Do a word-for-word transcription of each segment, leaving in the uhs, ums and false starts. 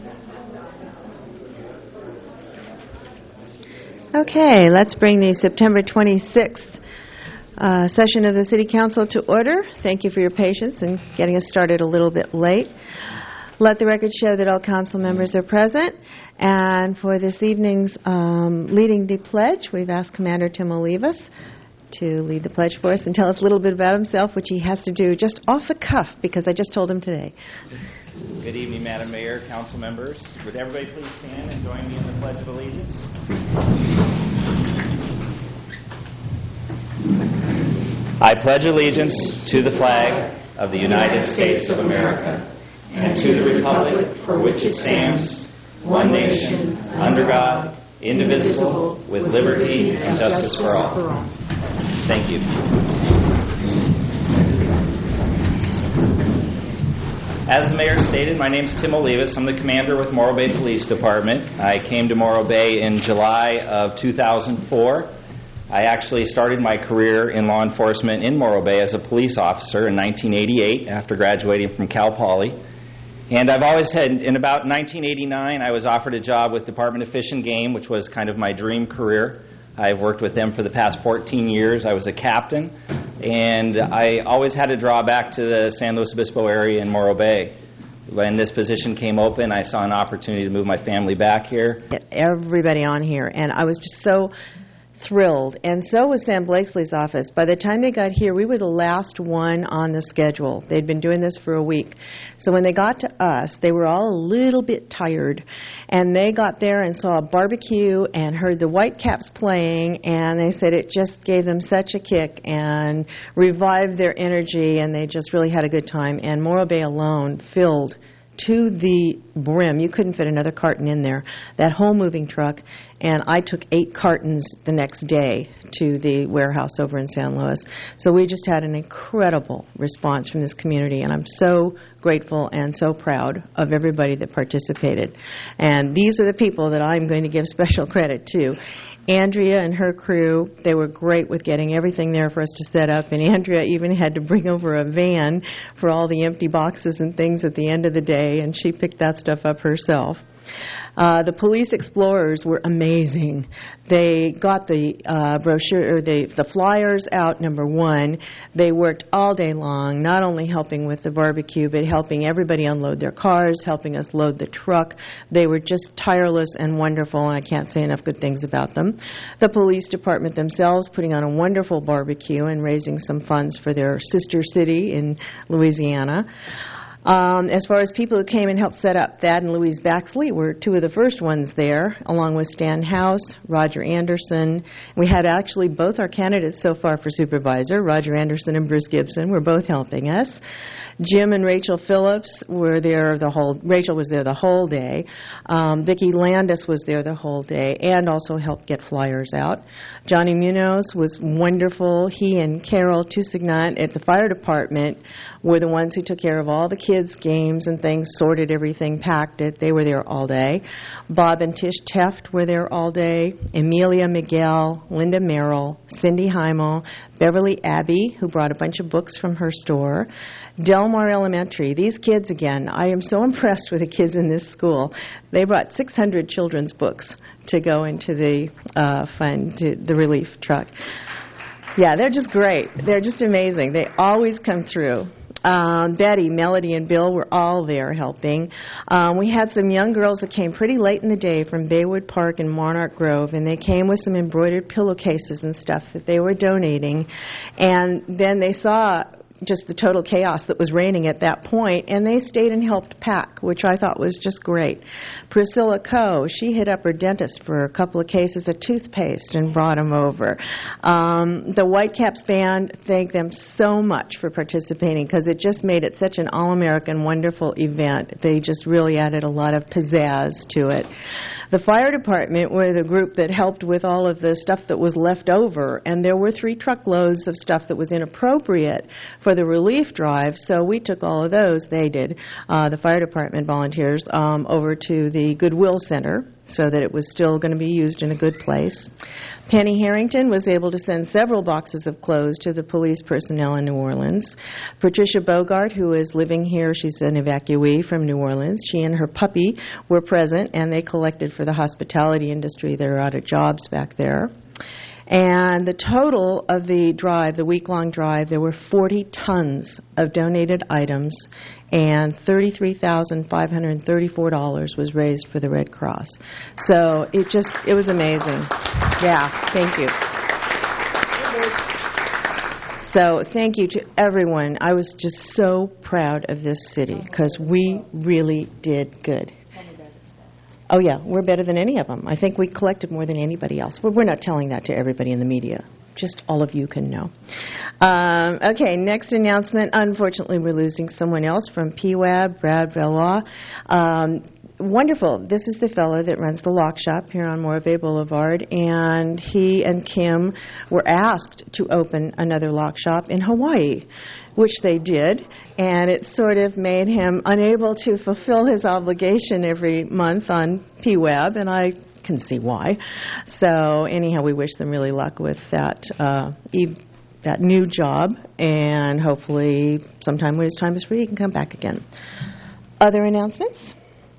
Okay, let's bring the September twenty-sixth uh, session of the City Council to order. Thank you for your patience in getting us started a little bit late. Let the record show that all council members are present. And for this evening's um, leading the pledge, we've asked Commander Tim Olivas to lead the pledge for us and tell us a little bit about himself, which he has to do just off the cuff because I just told him today. Good evening, Madam Mayor, council members. Would everybody please stand and join me in the Pledge of Allegiance? I pledge allegiance to the flag of the United States of America and to the republic for which it stands, one nation, under God, indivisible, with liberty and justice for all. Thank you. As the mayor stated, my name is Tim Olivas. I'm the commander with Morro Bay Police Department. I came to Morro Bay in July of two thousand four. I actually started my career in law enforcement in Morro Bay as a police officer in nineteen eighty-eight after graduating from Cal Poly. And I've always had, in about nineteen eighty-nine, I was offered a job with Department of Fish and Game, which was kind of my dream career. I've worked with them for the past fourteen years. I was a captain. And I always had to draw back to the San Luis Obispo area in Morro Bay. When this position came open, I saw an opportunity to move my family back here. Everybody on here, and I was just so thrilled, and so was Sam Blakesley's office. By the time they got here, we were the last one on the schedule. They'd been doing this for a week. So when they got to us, they were all a little bit tired, and they got there and saw a barbecue and heard the Whitecaps playing, and they said it just gave them such a kick and revived their energy, and they just really had a good time. And Morro Bay alone filled to the brim. You couldn't fit another carton in there. That whole moving truck. And I took eight cartons the next day to the warehouse over in San Luis. So we just had an incredible response from this community, and I'm so grateful and so proud of everybody that participated. And these are the people that I'm going to give special credit to. Andrea and her crew, they were great with getting everything there for us to set up, and Andrea even had to bring over a van for all the empty boxes and things at the end of the day, and she picked that stuff up herself. Uh, the police explorers were amazing. They got the uh, brochure, or the, the flyers out, number one. They worked all day long, not only helping with the barbecue, but helping everybody unload their cars, helping us load the truck. They were just tireless and wonderful, and I can't say enough good things about them. The police department themselves putting on a wonderful barbecue and raising some funds for their sister city in Louisiana. Um, as far as people who came and helped set up, Thad and Louise Baxley were two of the first ones there, along with Stan House, Roger Anderson. We had actually both our candidates so far for supervisor, Roger Anderson and Bruce Gibson, were both helping us. Jim and Rachel Phillips were there the whole, Rachel was there the whole day. Um, Vicki Landis was there the whole day and also helped get flyers out. Johnny Munoz was wonderful. He and Carol Tusignant at the fire department were the ones who took care of all the kids' games and things, sorted everything, packed it. They were there all day. Bob and Tish Teft were there all day. Amelia Miguel, Linda Merrill, Cindy Heimel, Beverly Abbey, who brought a bunch of books from her store. Delmar Elementary, these kids again, I am so impressed with the kids in this school. They brought six hundred children's books to go into the uh, fund, to the relief truck. Yeah, they're just great. They're just amazing. They always come through. Um, Betty, Melody, and Bill were all there helping. Um, we had some young girls that came pretty late in the day from Baywood Park and Monarch Grove, and they came with some embroidered pillowcases and stuff that they were donating. And then they saw just the total chaos that was reigning at that point, and they stayed and helped pack, which I thought was just great. Priscilla Coe, she hit up her dentist for a couple of cases of toothpaste and brought them over. Um, the Whitecaps band, thank them so much for participating because it just made it such an all-American, wonderful event. They just really added a lot of pizzazz to it. The fire department were the group that helped with all of the stuff that was left over, and there were three truckloads of stuff that was inappropriate for the relief drive, so we took all of those, they did, uh, the fire department volunteers, um, over to the Goodwill Center so that it was still going to be used in a good place. Penny Harrington was able to send several boxes of clothes to the police personnel in New Orleans. Patricia Bogart, who is living here, she's an evacuee from New Orleans. She and her puppy were present, and they collected for the hospitality industry that are out of jobs back there. And the total of the drive, the week-long drive, there were forty tons of donated items, and thirty-three thousand five hundred thirty-four dollars was raised for the Red Cross. So it just, it was amazing. Yeah, thank you. So thank you to everyone. I was just so proud of this city because we really did good. Oh, yeah, we're better than any of them. I think we collected more than anybody else. Well, we're not telling that to everybody in the media. Just all of you can know. Um, okay, next announcement. Unfortunately, we're losing someone else from P W A B, Brad Valois. Um, wonderful. This is the fellow that runs the lock shop here on Morro Bay Boulevard, and he and Kim were asked to open another lock shop in Hawaii, which they did, and it sort of made him unable to fulfill his obligation every month on P W A B, and I can see why. So anyhow, we wish them really luck with that uh, e- that new job, and hopefully sometime when his time is free, he can come back again. Other announcements?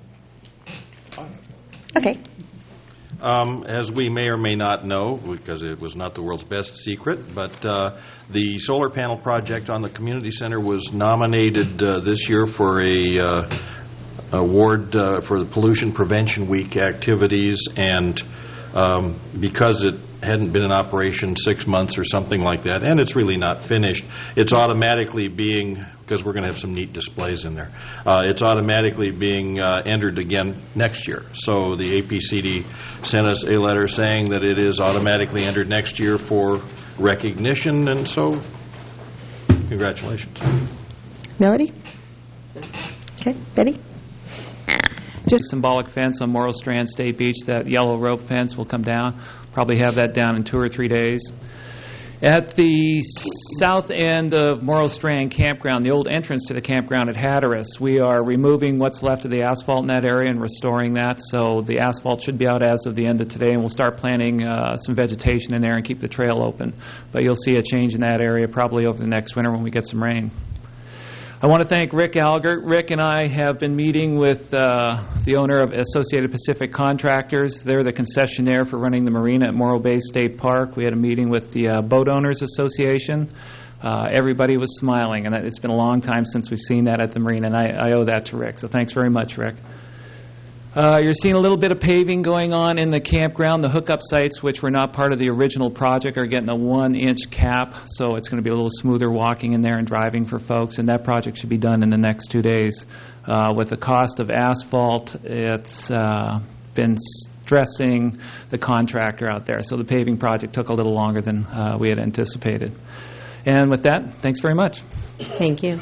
Okay. Um, as we may or may not know, because it was not the world's best secret, but uh, the solar panel project on the community center was nominated uh, this year for a uh, award uh, for the Pollution Prevention Week activities, and um, because it hadn't been in operation six months or something like that, and it's really not finished, it's automatically being, because we're going to have some neat displays in there, uh, it's automatically being uh, entered again next year. So the A P C D sent us a letter saying that it is automatically entered next year for recognition, and so congratulations. Melody? Okay, Betty? Just symbolic fence on Morro Strand State Beach. That yellow rope fence will come down. Probably have that down in two or three days. At the south end of Morro Strand Campground, the old entrance to the campground at Hatteras, we are removing what's left of the asphalt in that area and restoring that. So the asphalt should be out as of the end of today, and we'll start planting uh, some vegetation in there and keep the trail open. But you'll see a change in that area probably over the next winter when we get some rain. I want to thank Rick Algert. Rick and I have been meeting with uh, the owner of Associated Pacific Contractors. They're the concessionaire for running the marina at Morro Bay State Park. We had a meeting with the uh, Boat Owners Association. Uh, everybody was smiling, and it's been a long time since we've seen that at the marina, and I, I owe that to Rick. So thanks very much, Rick. Uh, you're seeing a little bit of paving going on in the campground. The hookup sites, which were not part of the original project, are getting a one-inch cap, so it's going to be a little smoother walking in there and driving for folks, and that project should be done in the next two days. Uh, with the cost of asphalt, it's uh, been stressing the contractor out there, so the paving project took a little longer than uh, we had anticipated. And with that, thanks very much. Thank you.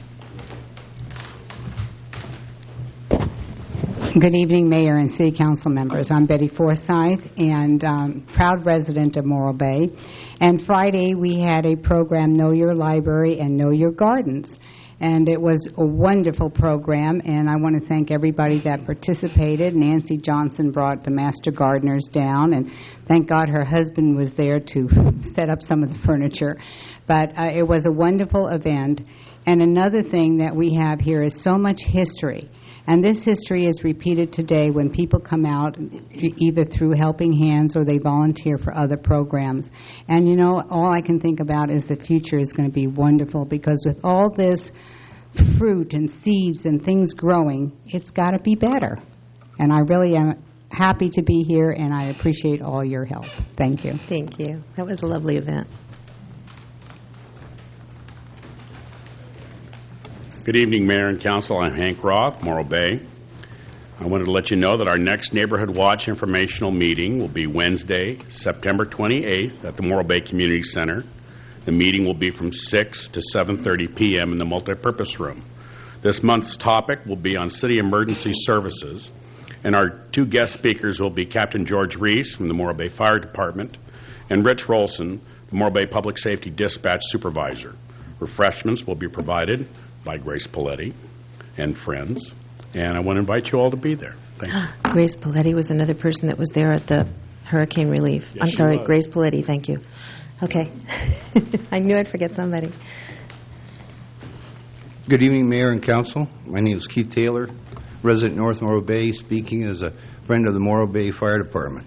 Good evening, Mayor and City Council members. I'm Betty Forsyth, and um, proud resident of Morro Bay. And Friday we had a program, Know Your Library and Know Your Gardens. And it was a wonderful program, and I want to thank everybody that participated. Nancy Johnson brought the master gardeners down, and thank God her husband was there to set up some of the furniture. But uh, it was a wonderful event. And another thing that we have here is so much history. And this history is repeated today when people come out either through Helping Hands or they volunteer for other programs. And, you know, all I can think about is the future is going to be wonderful, because with all this fruit and seeds and things growing, it's got to be better. And I really am happy to be here, and I appreciate all your help. Thank you. Thank you. That was a lovely event. Good evening, Mayor and Council. I'm Hank Roth, Morro Bay. I wanted to let you know that our next Neighborhood Watch informational meeting will be Wednesday, September twenty-eighth at the Morro Bay Community Center. The meeting will be from six to seven thirty p.m. in the multipurpose room. This month's topic will be on city emergency services, and our two guest speakers will be Captain George Reese from the Morro Bay Fire Department and Rich Rolson, the Morro Bay Public Safety Dispatch Supervisor. Refreshments will be provided by Grace Paletti and friends, and I want to invite you all to be there. Thank you. Grace Paletti was another person that was there at the hurricane relief. Yes, I'm she sorry, was. Grace Paletti, thank you. Okay. I knew I'd forget somebody. Good evening, Mayor and Council. My name is Keith Taylor, resident North Morro Bay, speaking as a friend of the Morro Bay Fire Department.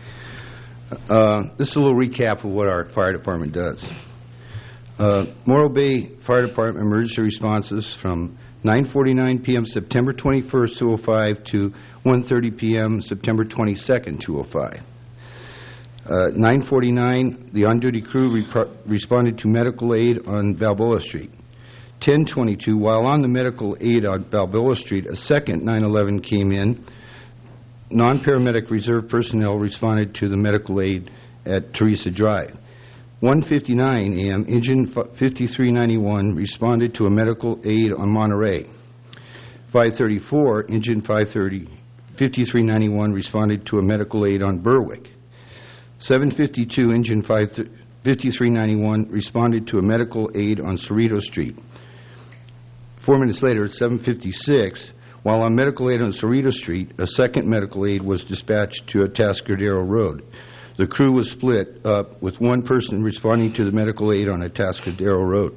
Uh, this is a little recap of what our fire department does. Uh, Morro Bay Fire Department emergency responses from nine forty-nine p m September twenty-first, two oh five to one thirty p m September twenty-second, two oh five. Uh, nine forty-nine, the on-duty crew rep- responded to medical aid on Balboa Street. ten twenty-two, while on the medical aid on Balboa Street, a second nine eleven came in. Non-paramedic reserve personnel responded to the medical aid at Teresa Drive. one fifty-nine a m, engine fifty-three ninety-one responded to a medical aid on Monterey. five thirty-four, engine five thirty, fifty-three ninety-one responded to a medical aid on Berwick. seven fifty-two, engine fifty-three ninety-one responded to a medical aid on Cerrito Street. Four minutes later, at seven fifty-six, while on medical aid on Cerrito Street, a second medical aid was dispatched to Atascadero Road. The crew was split up, with one person responding to the medical aid on Atascadero Road.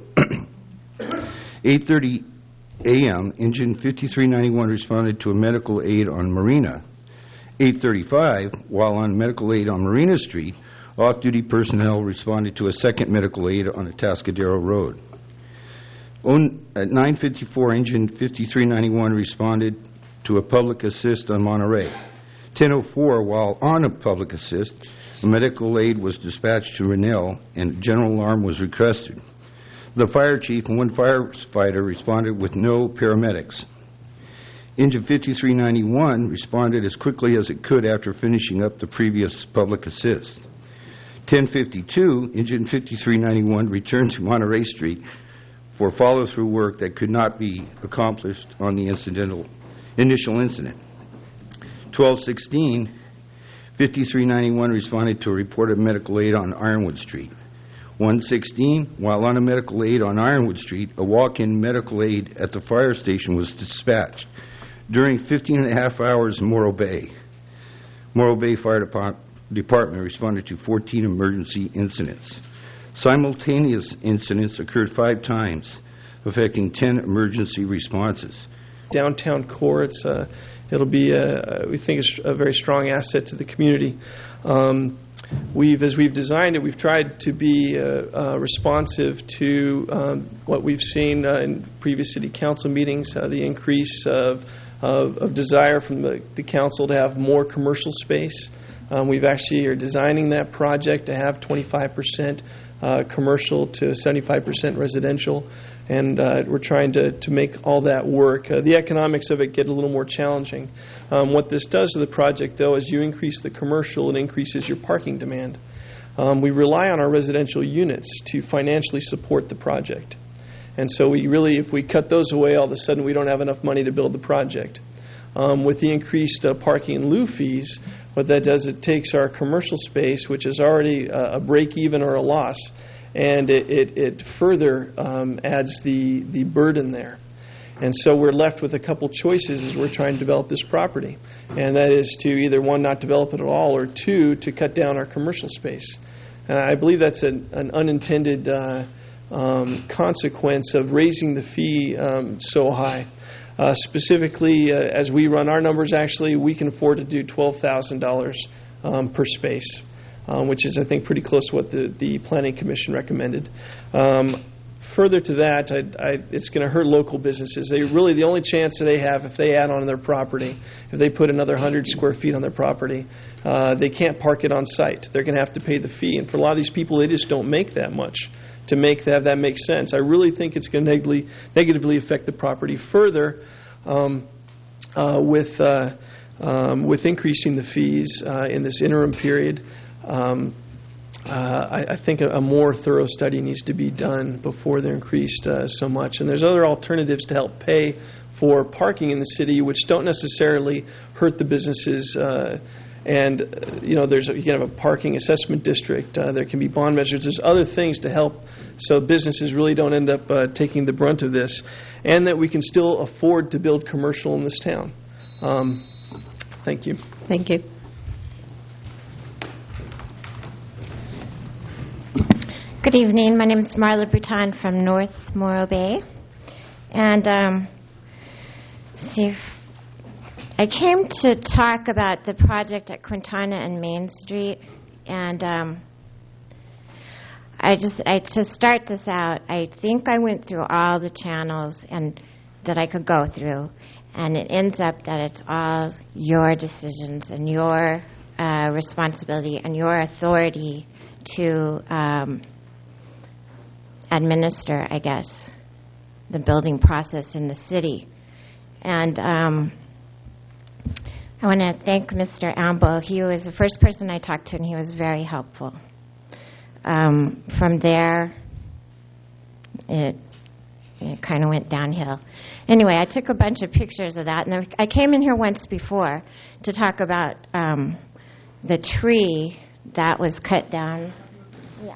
eight thirty a m, engine fifty-three ninety-one responded to a medical aid on Marina. eight thirty-five, while on medical aid on Marina Street, off-duty personnel responded to a second medical aid on Atascadero Road. At nine fifty-four, engine fifty-three ninety-one responded to a public assist on Monterey. ten oh four, while on a public assist, a medical aid was dispatched to Rennell and a general alarm was requested. The fire chief and one firefighter responded with no paramedics. Engine fifty-three ninety-one responded as quickly as it could after finishing up the previous public assist. ten fifty-two, engine fifty-three ninety-one returned to Monterey Street for follow-through work that could not be accomplished on the incidental initial incident. twelve sixteen, fifty-three ninety-one responded to a report of medical aid on Ironwood Street. one sixteen, while on a medical aid on Ironwood Street, a walk-in medical aid at the fire station was dispatched. During fifteen and a half hours in Morro Bay, Morro Bay Fire Depart- Department responded to fourteen emergency incidents. Simultaneous incidents occurred five times, affecting ten emergency responses. Downtown core, it's, uh, it'll be, a, we think, a, a very strong asset to the community. Um, we've, as we've designed it, we've tried to be uh, uh, responsive to um, what we've seen uh, in previous city council meetings, uh, the increase of, of, of desire from the, the council to have more commercial space. Um, we've actually are designing that project to have twenty-five percent uh, commercial to seventy-five percent residential, and uh, we're trying to, to make all that work. Uh, the economics of it get a little more challenging. Um, what this does to the project, though, is you increase the commercial, it increases your parking demand. Um, we rely on our residential units to financially support the project. And so we really, if we cut those away, all of a sudden we don't have enough money to build the project. Um, with the increased uh, parking and lieu fees, what that does, it takes our commercial space, which is already uh, a break-even or a loss, and it, it, it further um, adds the, the burden there. And so we're left with a couple choices as we're trying to develop this property, and that is to either, one, not develop it at all, or two, to cut down our commercial space. And I believe that's an, an unintended uh, um, consequence of raising the fee um, so high. Uh, specifically, uh, as we run our numbers, actually, we can afford to do twelve thousand dollars um, per space, um, which is, I think, pretty close to what the, the Planning Commission recommended. Um, further to that, I, I, it's going to hurt local businesses. They really, the only chance that they have if they add on their property, if they put another one hundred square feet on their property, uh, they can't park it on site. They're going to have to pay the fee. And for a lot of these people, they just don't make that much to make that that make sense. I really think it's going to negatively, negatively affect the property further um, uh, with uh, um, with increasing the fees uh, in this interim period. Um, uh, I, I think a, a more thorough study needs to be done before they're increased uh, so much. And there's other alternatives to help pay for parking in the city, which don't necessarily hurt the businesses. Uh, And, uh, you know, there's a, you can have a parking assessment district. Uh, there can be bond measures. There's other things to help so businesses really don't end up uh, taking the brunt of this, and that we can still afford to build commercial in this town. Um, Thank you. Thank you. Good evening. My name is Marla Bouton from North Morro Bay. And um, see, if I came to talk about the project at Quintana and Main Street. And um, I just, I, to start this out, I think I went through all the channels and that I could go through. And it ends up that it's all your decisions and your uh, responsibility and your authority to um, administer, I guess, the building process in the city. And um, I want to thank Mister Ambo. He was the first person I talked to, and he was very helpful. Um, from there, it, it kind of went downhill. Anyway, I took a bunch of pictures of that, and I came in here once before to talk about um, the tree that was cut down. Yeah.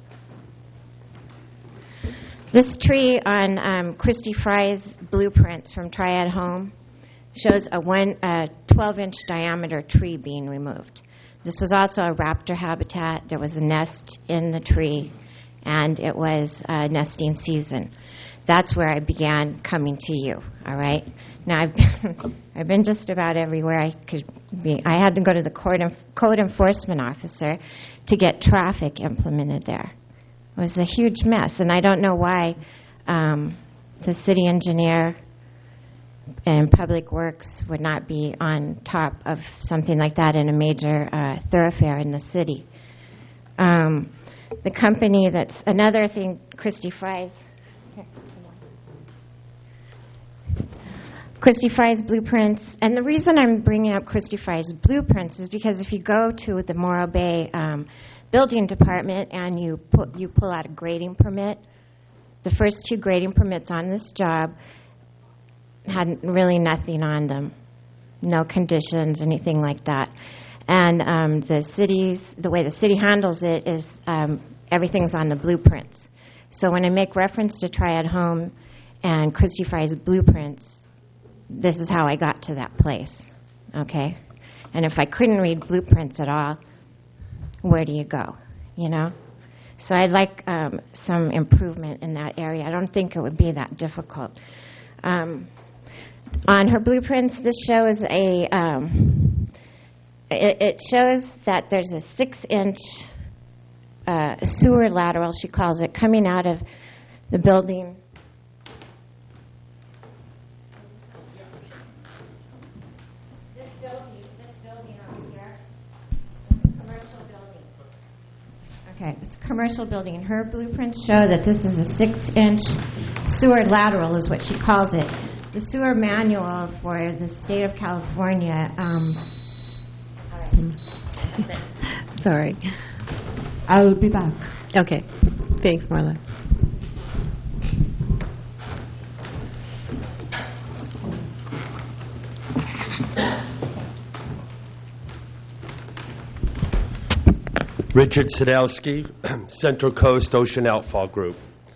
This tree on um, Christy Fry's blueprints from Triad Home shows a one, a twelve-inch diameter tree being removed. This was also a raptor habitat. There was a nest in the tree, and it was uh, nesting season. That's where I began coming to you, all right? Now, I've been, I've been just about everywhere I could be. I had to go to the court enf- code enforcement officer to get traffic implemented there. It was a huge mess, and I don't know why um, the city engineer and Public Works would not be on top of something like that in a major uh, thoroughfare in the city. Um, the company that's, another thing, Christy Fry's, here, Christy Fry's blueprints, and the reason I'm bringing up Christy Fry's blueprints is because if you go to the Morro Bay um, building department and you put, you pull out a grading permit, the first two grading permits on this job had really nothing on them, no conditions, anything like that. And um, the city's, the way the city handles it is um, everything's on the blueprints. So when I make reference to Triad Home and Christy Fry's blueprints, this is how I got to that place, okay? And if I couldn't read blueprints at all, where do you go, you know? So I'd like um, some improvement in that area. I don't think it would be that difficult. Um, on her blueprints, this shows a, um, it, it shows that there's a six-inch uh, sewer lateral, she calls it, coming out of the building. This building, this building over here, is a commercial building. Okay, it's a commercial building. And her blueprints show that this is a six-inch sewer lateral, is what she calls it. The sewer manual for the state of California. Um, all right. Sorry. I'll be back. Okay. Thanks, Marla. Richard Sadowski, Central Coast Ocean Outfall Group.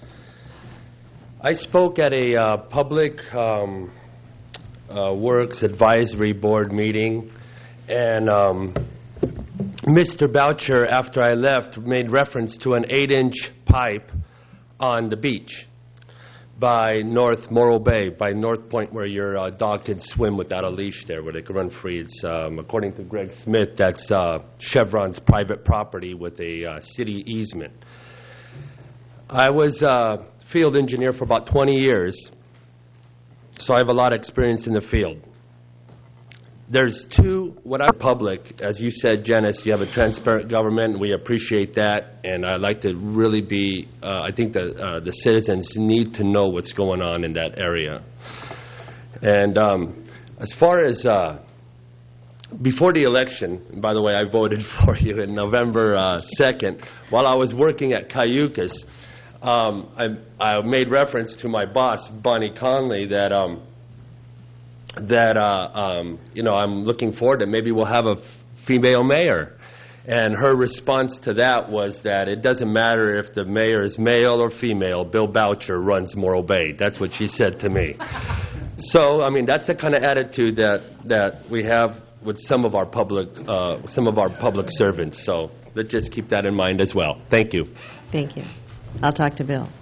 I spoke at a uh, public um, uh, works advisory board meeting, and um, Mister Boucher, after I left, made reference to an eight-inch pipe on the beach by North Morro Bay, by North Point, where your uh, dog can swim without a leash there, where they can run free. It's, um, according to Greg Smith, that's uh, Chevron's private property with a uh, city easement. I was uh, field engineer for about twenty years, so I have a lot of experience in the field. There's two, what I public, as you said, Janice, you have a transparent government, and we appreciate that, and I'd like to really be, uh, I think that uh, the citizens need to know what's going on in that area. And um, as far as, uh, before the election, and by the way, I voted for you in November uh, second, while I was working at Cayucas, um, I, I made reference to my boss, Bonnie Conley, that um, that, uh, um, you know, I'm looking forward to maybe we'll have a f- female mayor. And her response to that was that it doesn't matter if the mayor is male or female, Bill Boucher runs Morro Bay. That's what she said to me. So, I mean, that's the kind of attitude that, that we have with some of our public uh, some of our public servants. So let's just keep that in mind as well. Thank you. Thank you. I'll talk to Bill.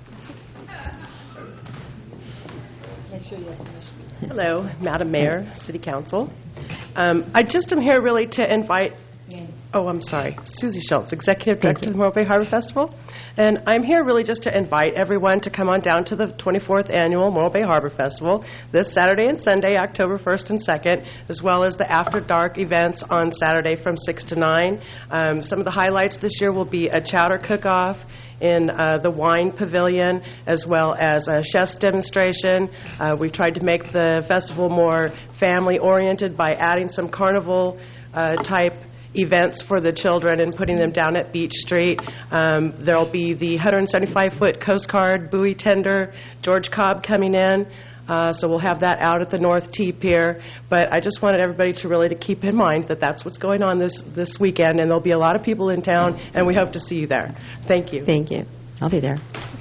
Hello, Madam Mayor, City Council. Um, I just am here really to invite, oh, I'm sorry, Susie Schultz, Executive Director of the Morro Bay Harbor Festival. And I'm here really just to invite everyone to come on down to the twenty-fourth Annual Morro Bay Harbor Festival this Saturday and Sunday, October first and second, as well as the After Dark events on Saturday from six to nine. Um, some of the highlights this year will be a chowder cook-off in uh, the wine pavilion, as well as a chef's demonstration. Uh, we've tried to make the festival more family-oriented by adding some carnival-type uh, events for the children and putting them down at Beach Street. Um, there'll be the one hundred seventy-five foot Coast Guard buoy tender, George Cobb coming in. Uh, so we'll have that out at the North T Pier. But I just wanted everybody to really to keep in mind that that's what's going on this, this weekend, and there'll be a lot of people in town, and we hope to see you there. Thank you. Thank you. I'll be there.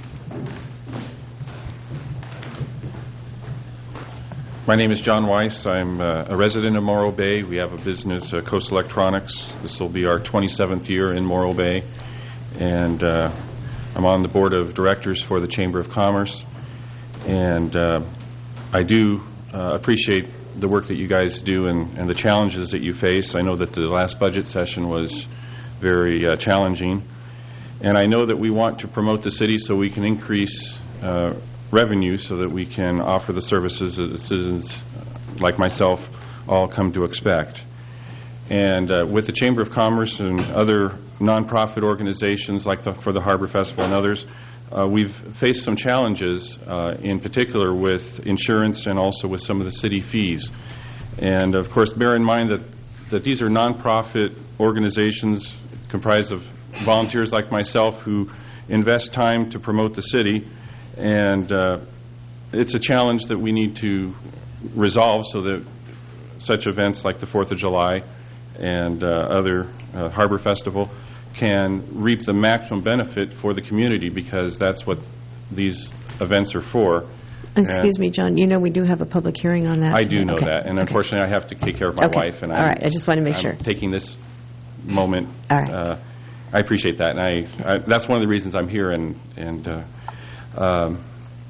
My name is John Weiss. I'm uh, a resident of Morro Bay. We have a business, uh, Coast Electronics. This will be our twenty-seventh year in Morro Bay. And uh, I'm on the board of directors for the Chamber of Commerce. And uh, I do uh, appreciate the work that you guys do and, and the challenges that you face. I know that the last budget session was very uh, challenging. And I know that we want to promote the city so we can increase uh, revenue so that we can offer the services that the citizens like myself all come to expect. And uh, with the Chamber of Commerce and other nonprofit organizations like the, for the Harbor Festival and others, uh, we've faced some challenges, uh, in particular with insurance and also with some of the city fees. And of course, bear in mind that, that these are nonprofit organizations comprised of volunteers like myself who invest time to promote the city. And uh, it's a challenge that we need to resolve so that such events like the fourth of July and uh, other uh, Harbor Festival can reap the maximum benefit for the community, because that's what these events are for. Excuse and me, John, you know we do have a public hearing on that. I do know okay. that, and okay. unfortunately I have to take care of my okay. wife. And All I'm, right, I just want to make I'm sure. taking this moment. All right. Uh, I appreciate that, and I, I that's one of the reasons I'm here. And and uh, um,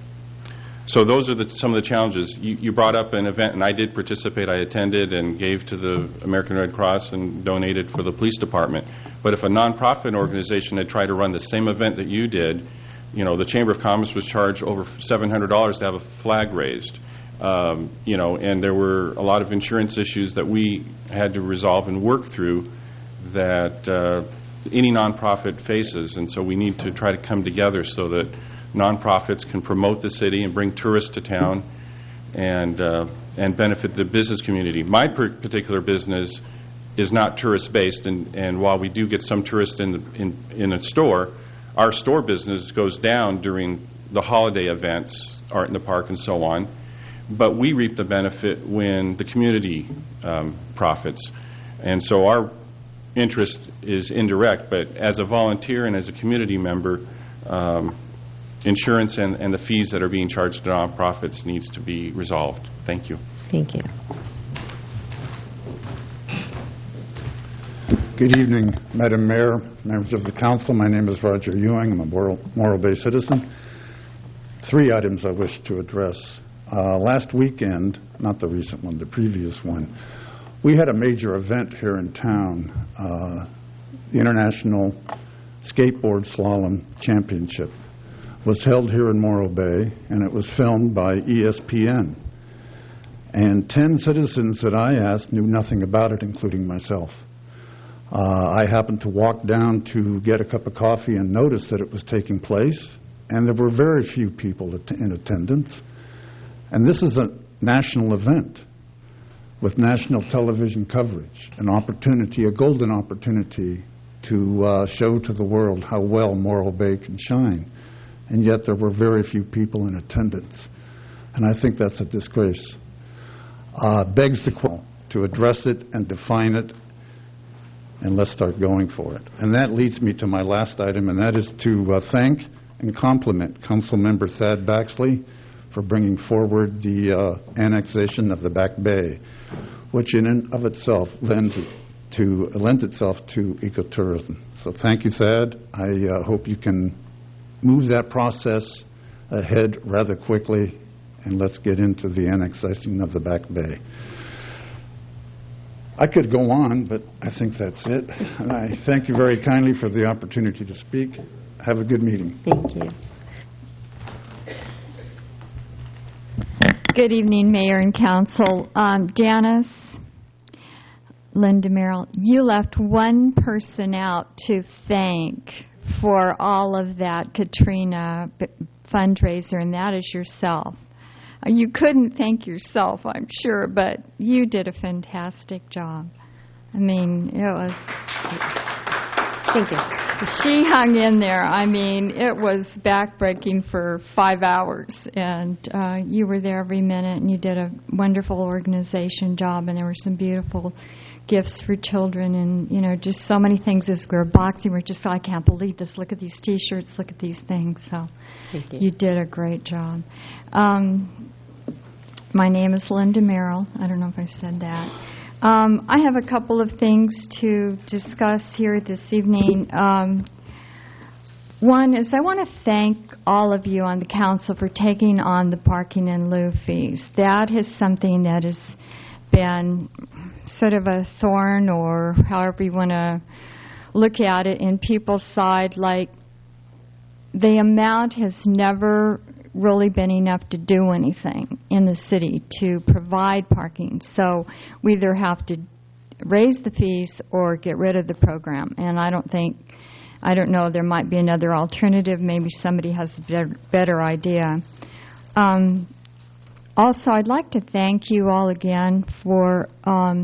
so those are the, some of the challenges. You, you brought up an event, and I did participate. I attended and gave to the American Red Cross and donated for the police department. But if a nonprofit organization had tried to run the same event that you did, you know, the Chamber of Commerce was charged over seven hundred dollars to have a flag raised. Um, you know, and there were a lot of insurance issues that we had to resolve and work through that uh, any nonprofit faces. And so we need to try to come together so that nonprofits can promote the city and bring tourists to town and uh, and benefit the business community. My per- particular business is not tourist-based, and, and while we do get some tourists in, the, in in a store, our store business goes down during the holiday events, Art in the Park and so on, but we reap the benefit when the community um, profits. And so our interest is indirect, but as a volunteer and as a community member, um, insurance and, and the fees that are being charged to nonprofits needs to be resolved. Thank you. Thank you. Good evening, Madam Mayor, members of the council. My name is Roger Ewing. I'm a Morro, Morro Bay citizen. Three items I wish to address. Uh, last weekend, not the recent one, the previous one, we had a major event here in town, uh, the International Skateboard Slalom Championship. Was held here in Morro Bay, and it was filmed by E S P N. And ten citizens that I asked knew nothing about it, including myself. Uh, I happened to walk down to get a cup of coffee and notice that it was taking place, and there were very few people at- in attendance. And this is a national event with national television coverage, an opportunity, a golden opportunity to uh, show to the world how well Morro Bay can shine. And yet there were very few people in attendance. And I think that's a disgrace. Uh, begs the question to address it and define it, and let's start going for it. And that leads me to my last item, and that is to uh, thank and compliment Councilmember Thad Baxley for bringing forward the uh, annexation of the Back Bay. which in and of itself lends to lends itself to ecotourism. So thank you, Thad. I uh, hope you can move that process ahead rather quickly, and let's get into the annexation of the Back Bay. I could go on, but I think that's it. And I thank you very kindly for the opportunity to speak. Have a good meeting. Thank you. Good evening, Mayor and Council. Um, Janice, Linda Merrill, you left one person out to thank for all of that Katrina b- fundraiser, and that is yourself. You couldn't thank yourself, I'm sure, but you did a fantastic job. I mean, it was... Thank you. She hung in there. I mean, it was backbreaking for five hours, and uh, you were there every minute, and you did a wonderful organization job, and there were some beautiful gifts for children, and, you know, just so many things as we were boxing. We're just, I can't believe this. Look at these T-shirts. Look at these things. So Thank you. You did a great job. Um, my name is Linda Merrill. I don't know if I said that. Um, I have a couple of things to discuss here this evening. Um, one is I want to thank all of you on the council for taking on the parking in lieu fees. That is something that has been sort of a thorn, or however you want to look at it, in people's side. Like, the amount has never really been enough to do anything in the city to provide parking. So we either have to raise the fees or get rid of the program. And I don't think, I don't know, there might be another alternative. Maybe somebody has a better, better idea. Um, also, I'd like to thank you all again for um,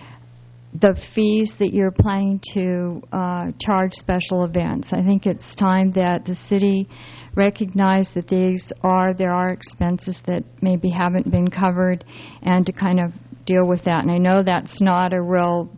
the fees that you're planning to uh, charge special events. I think it's time that the city recognize that these are, there are expenses that maybe haven't been covered, and to kind of deal with that. And I know that's not a real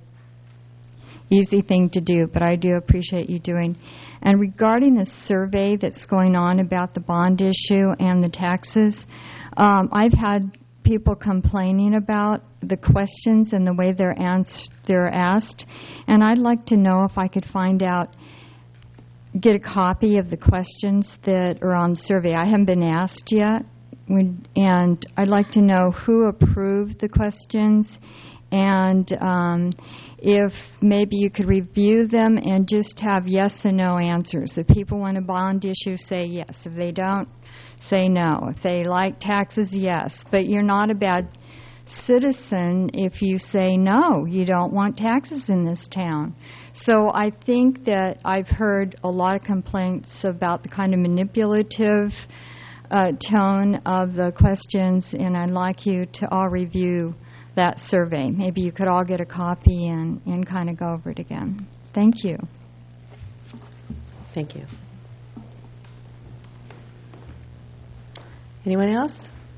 easy thing to do, but I do appreciate you doing. And regarding the survey that's going on about the bond issue and the taxes, um, I've had people complaining about the questions and the way they're, ans- they're asked, and I'd like to know if I could find out, get a copy of the questions that are on the survey. I haven't been asked yet, and I'd like to know who approved the questions, and um, if maybe you could review them and just have yes and no answers. If people want a bond issue, say yes. If they don't, say no. If they like taxes, yes. But you're not a bad citizen if you say no, you don't want taxes in this town. So I think that I've heard a lot of complaints about the kind of manipulative uh, tone of the questions, and I'd like you to all review that survey. Maybe you could all get a copy and, and kind of go over it again. Thank you. Thank you. Anyone else?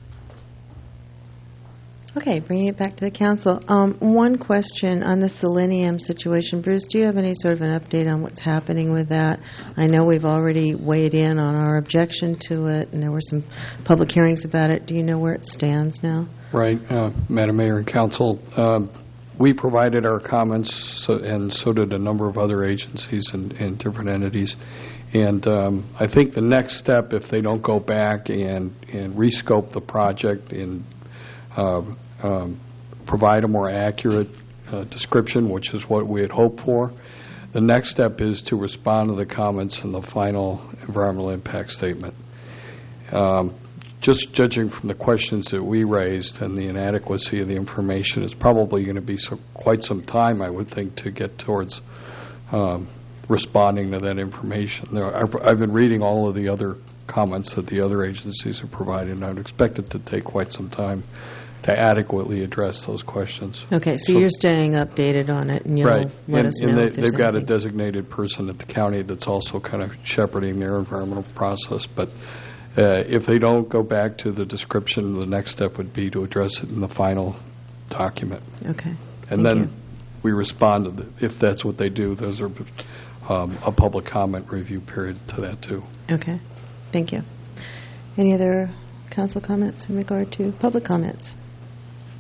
Okay, bringing it back to the council. Um, one question on the selenium situation. Bruce, do you have any sort of an update on what's happening with that? I know we've already weighed in on our objection to it, and there were some public hearings about it. Do you know where it stands now? Right, uh, Madam Mayor and Council. Uh, we provided our comments, so, and so did a number of other agencies and, and different entities. And um, I think the next step, if they don't go back and, and rescope the project and uh, um, provide a more accurate uh, description, which is what we had hoped for, the next step is to respond to the comments in the final environmental impact statement. Um, just judging from the questions that we raised and the inadequacy of the information, it's probably going to be so, quite some time, I would think, to get towards um, responding to that information. There, I've, I've been reading all of the other comments that the other agencies have provided, and I would expect it to take quite some time to adequately address those questions. Okay, so, so you're staying updated on it, and you'll right. let and, us know and they, if there's they've got anything. a designated person at the county that's also kind of shepherding their environmental process. But uh, if they don't go back to the description, the next step would be to address it in the final document. Okay. And Thank then you. we respond to the, if that's what they do, there's a, um, a public comment review period to that too. Okay. Thank you. Any other council comments in regard to public comments?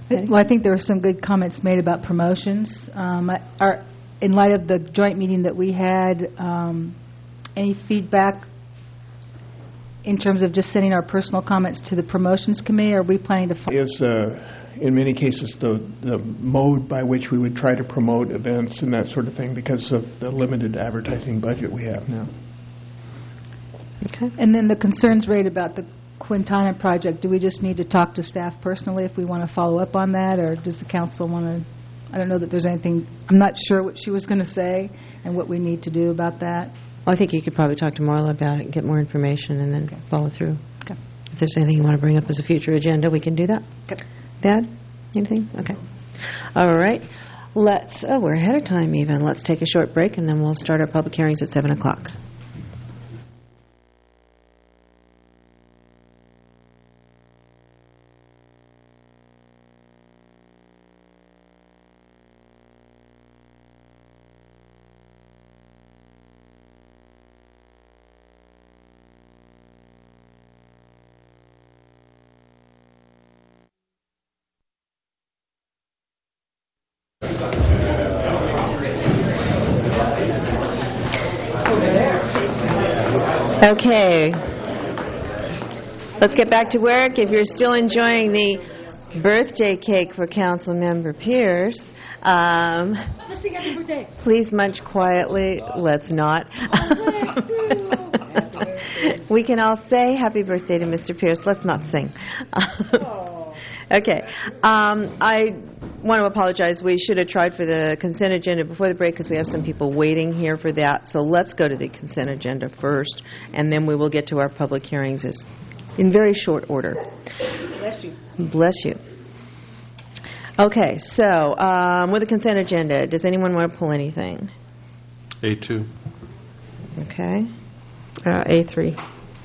Well, I think there were some good comments made about promotions. Um, I- are, in light of the joint meeting that we had, um, any feedback in terms of just sending our personal comments to the promotions committee? Or are we planning to? Fo- is uh, in many cases the the mode by which we would try to promote events and that sort of thing because of the limited advertising budget we have now. Okay. And then the concerns rate about the Quintana project, do we just need to talk to staff personally if we want to follow up on that, or does the council want to? I don't know that there's anything. I'm not sure what she was going to say and what we need to do about that. Well, I think you could probably talk to Marla about it and get more information and then okay. follow through. Okay. If there's anything you want to bring up as a future agenda, we can do that. Okay. Dad, anything? Okay. All right. Let's, oh, we're ahead of time even. Let's take a short break and then we'll start our public hearings at seven o'clock. Okay. Let's get back to work. If you're still enjoying the birthday cake for Councilmember Pierce, um, Let's sing happy birthday. Please munch quietly. Let's not. We can all say happy birthday to Mister Pierce. Let's not sing. Okay. Um, I want to apologize. We should have tried for the consent agenda before the break because we have some people waiting here for that. So let's go to the consent agenda first, and then we will get to our public hearings as- in very short order. Bless you. Bless you. Okay. So um, with the consent agenda, does anyone want to pull anything? A two. Okay. Uh, A three.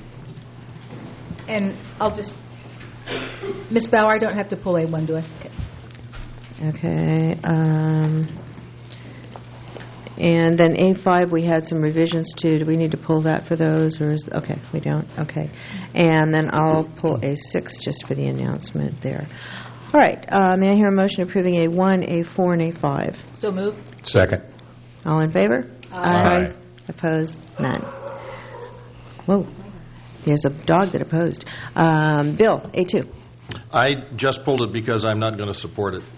And I'll just, Miz Bauer, I don't have to pull A one, do I? Okay. Okay. Um, and then A five, we had some revisions to. Do we need to pull that for those? Or is, okay, we don't. Okay. And then I'll pull A six just for the announcement there. All right. Uh, may I hear a motion approving A one, A four, and A five? So moved. Second. All in favor? Aye. Aye. Opposed? None. Whoa. There's a dog that opposed. Um, Bill, A two. I just pulled it because I'm not going to support it.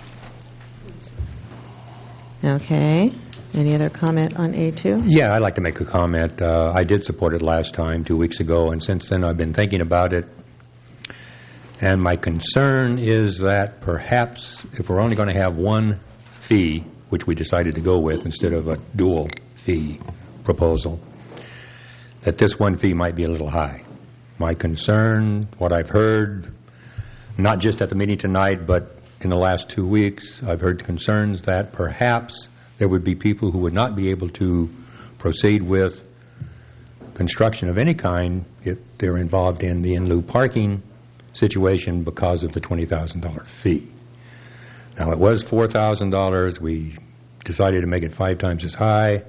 Okay. Any other comment on A two? Yeah, I'd like to make a comment. Uh, I did support it last time, two weeks ago, and since then I've been thinking about it. And my concern is that perhaps if we're only going to have one fee, which we decided to go with instead of a dual fee proposal, that this one fee might be a little high. My concern, what I've heard, not just at the meeting tonight, but in the last two weeks, I've heard concerns that perhaps there would be people who would not be able to proceed with construction of any kind if they're involved in the in-lieu parking situation because of the twenty thousand dollars fee. Now, it was four thousand dollars. We decided to make it five times as high.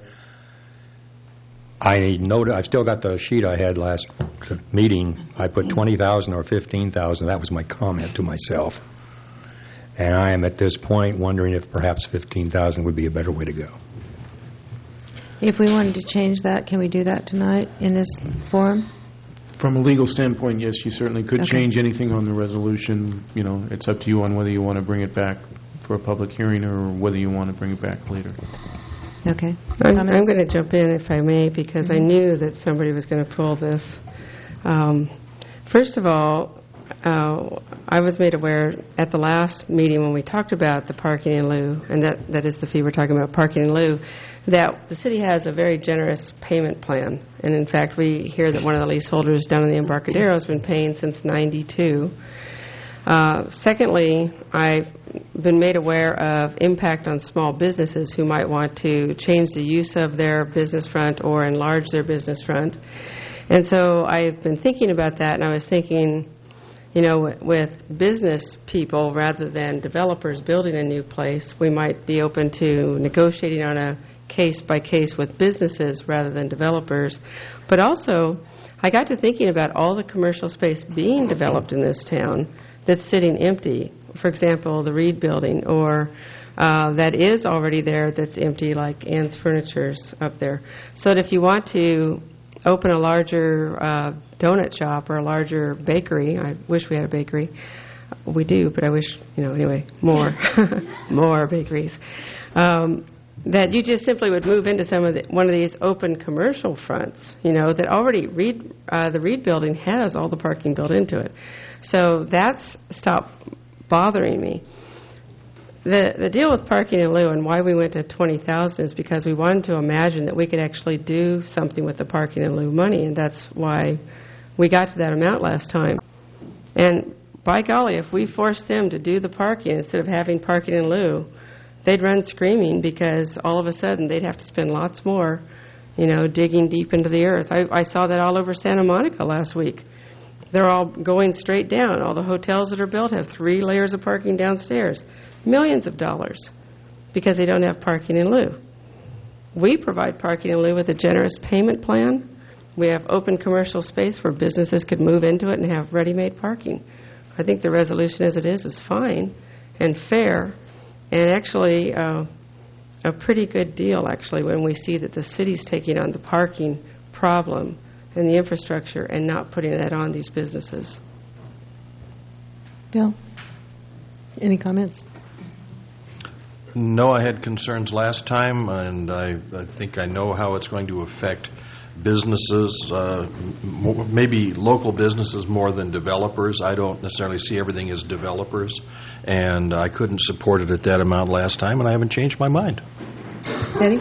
I noted, I've still got the sheet I had last meeting. I put twenty thousand dollars or fifteen thousand dollars. That was my comment to myself. And I am at this point wondering if perhaps fifteen thousand dollars would be a better way to go. If we wanted to change that, can we do that tonight in this forum? From a legal standpoint, yes, you certainly could Okay. change anything on the resolution. You know, it's up to you on whether you want to bring it back for a public hearing or whether you want to bring it back later. Okay. I'm, Comments? I'm going to jump in if I may because I knew that somebody was going to pull this. Um, first of all, uh, I was made aware at the last meeting when we talked about the parking in lieu, and that, that is the fee we're talking about, parking in lieu, that the city has a very generous payment plan. And in fact, we hear that one of the leaseholders down in the Embarcadero has been paying since ninety-two. Uh, secondly, I've been made aware of impact on small businesses who might want to change the use of their business front or enlarge their business front. And so I've been thinking about that, and I was thinking, you know, with, with business people rather than developers building a new place, we might be open to negotiating on a case-by-case with businesses rather than developers. But also, I got to thinking about all the commercial space being developed in this town that's sitting empty for example, the Reed Building, or uh, that is already there that's empty, like Ann's Furniture's up there. So that if you want to open a larger uh, donut shop or a larger bakery, I wish we had a bakery. We do, but I wish, you know, anyway, more, more bakeries. Um, that you just simply would move into some of the, one of these open commercial fronts, you know, that already Reed, uh, the Reed Building has all the parking built into it. So that's stopped bothering me. The the deal with parking in lieu and why we went to twenty thousand is because we wanted to imagine that we could actually do something with the parking in lieu money, and that's why we got to that amount last time. And by golly, if we forced them to do the parking instead of having parking in lieu, they'd run screaming because all of a sudden they'd have to spend lots more, you know, digging deep into the earth. I, I saw that all over Santa Monica last week. They're all going straight down. All the hotels that are built have three layers of parking downstairs. Millions of dollars because they don't have parking in lieu. We provide parking in lieu with a generous payment plan. We have open commercial space where businesses could move into it and have ready-made parking. I think the resolution as it is is fine and fair and actually uh, a pretty good deal, actually, when we see that the city's taking on the parking problem and the infrastructure and not putting that on these businesses. Bill, any comments? No, I had concerns last time, and I, I think I know how it's going to affect businesses, uh, m- maybe local businesses more than developers. I don't necessarily see everything as developers, and I couldn't support it at that amount last time, and I haven't changed my mind. Betty?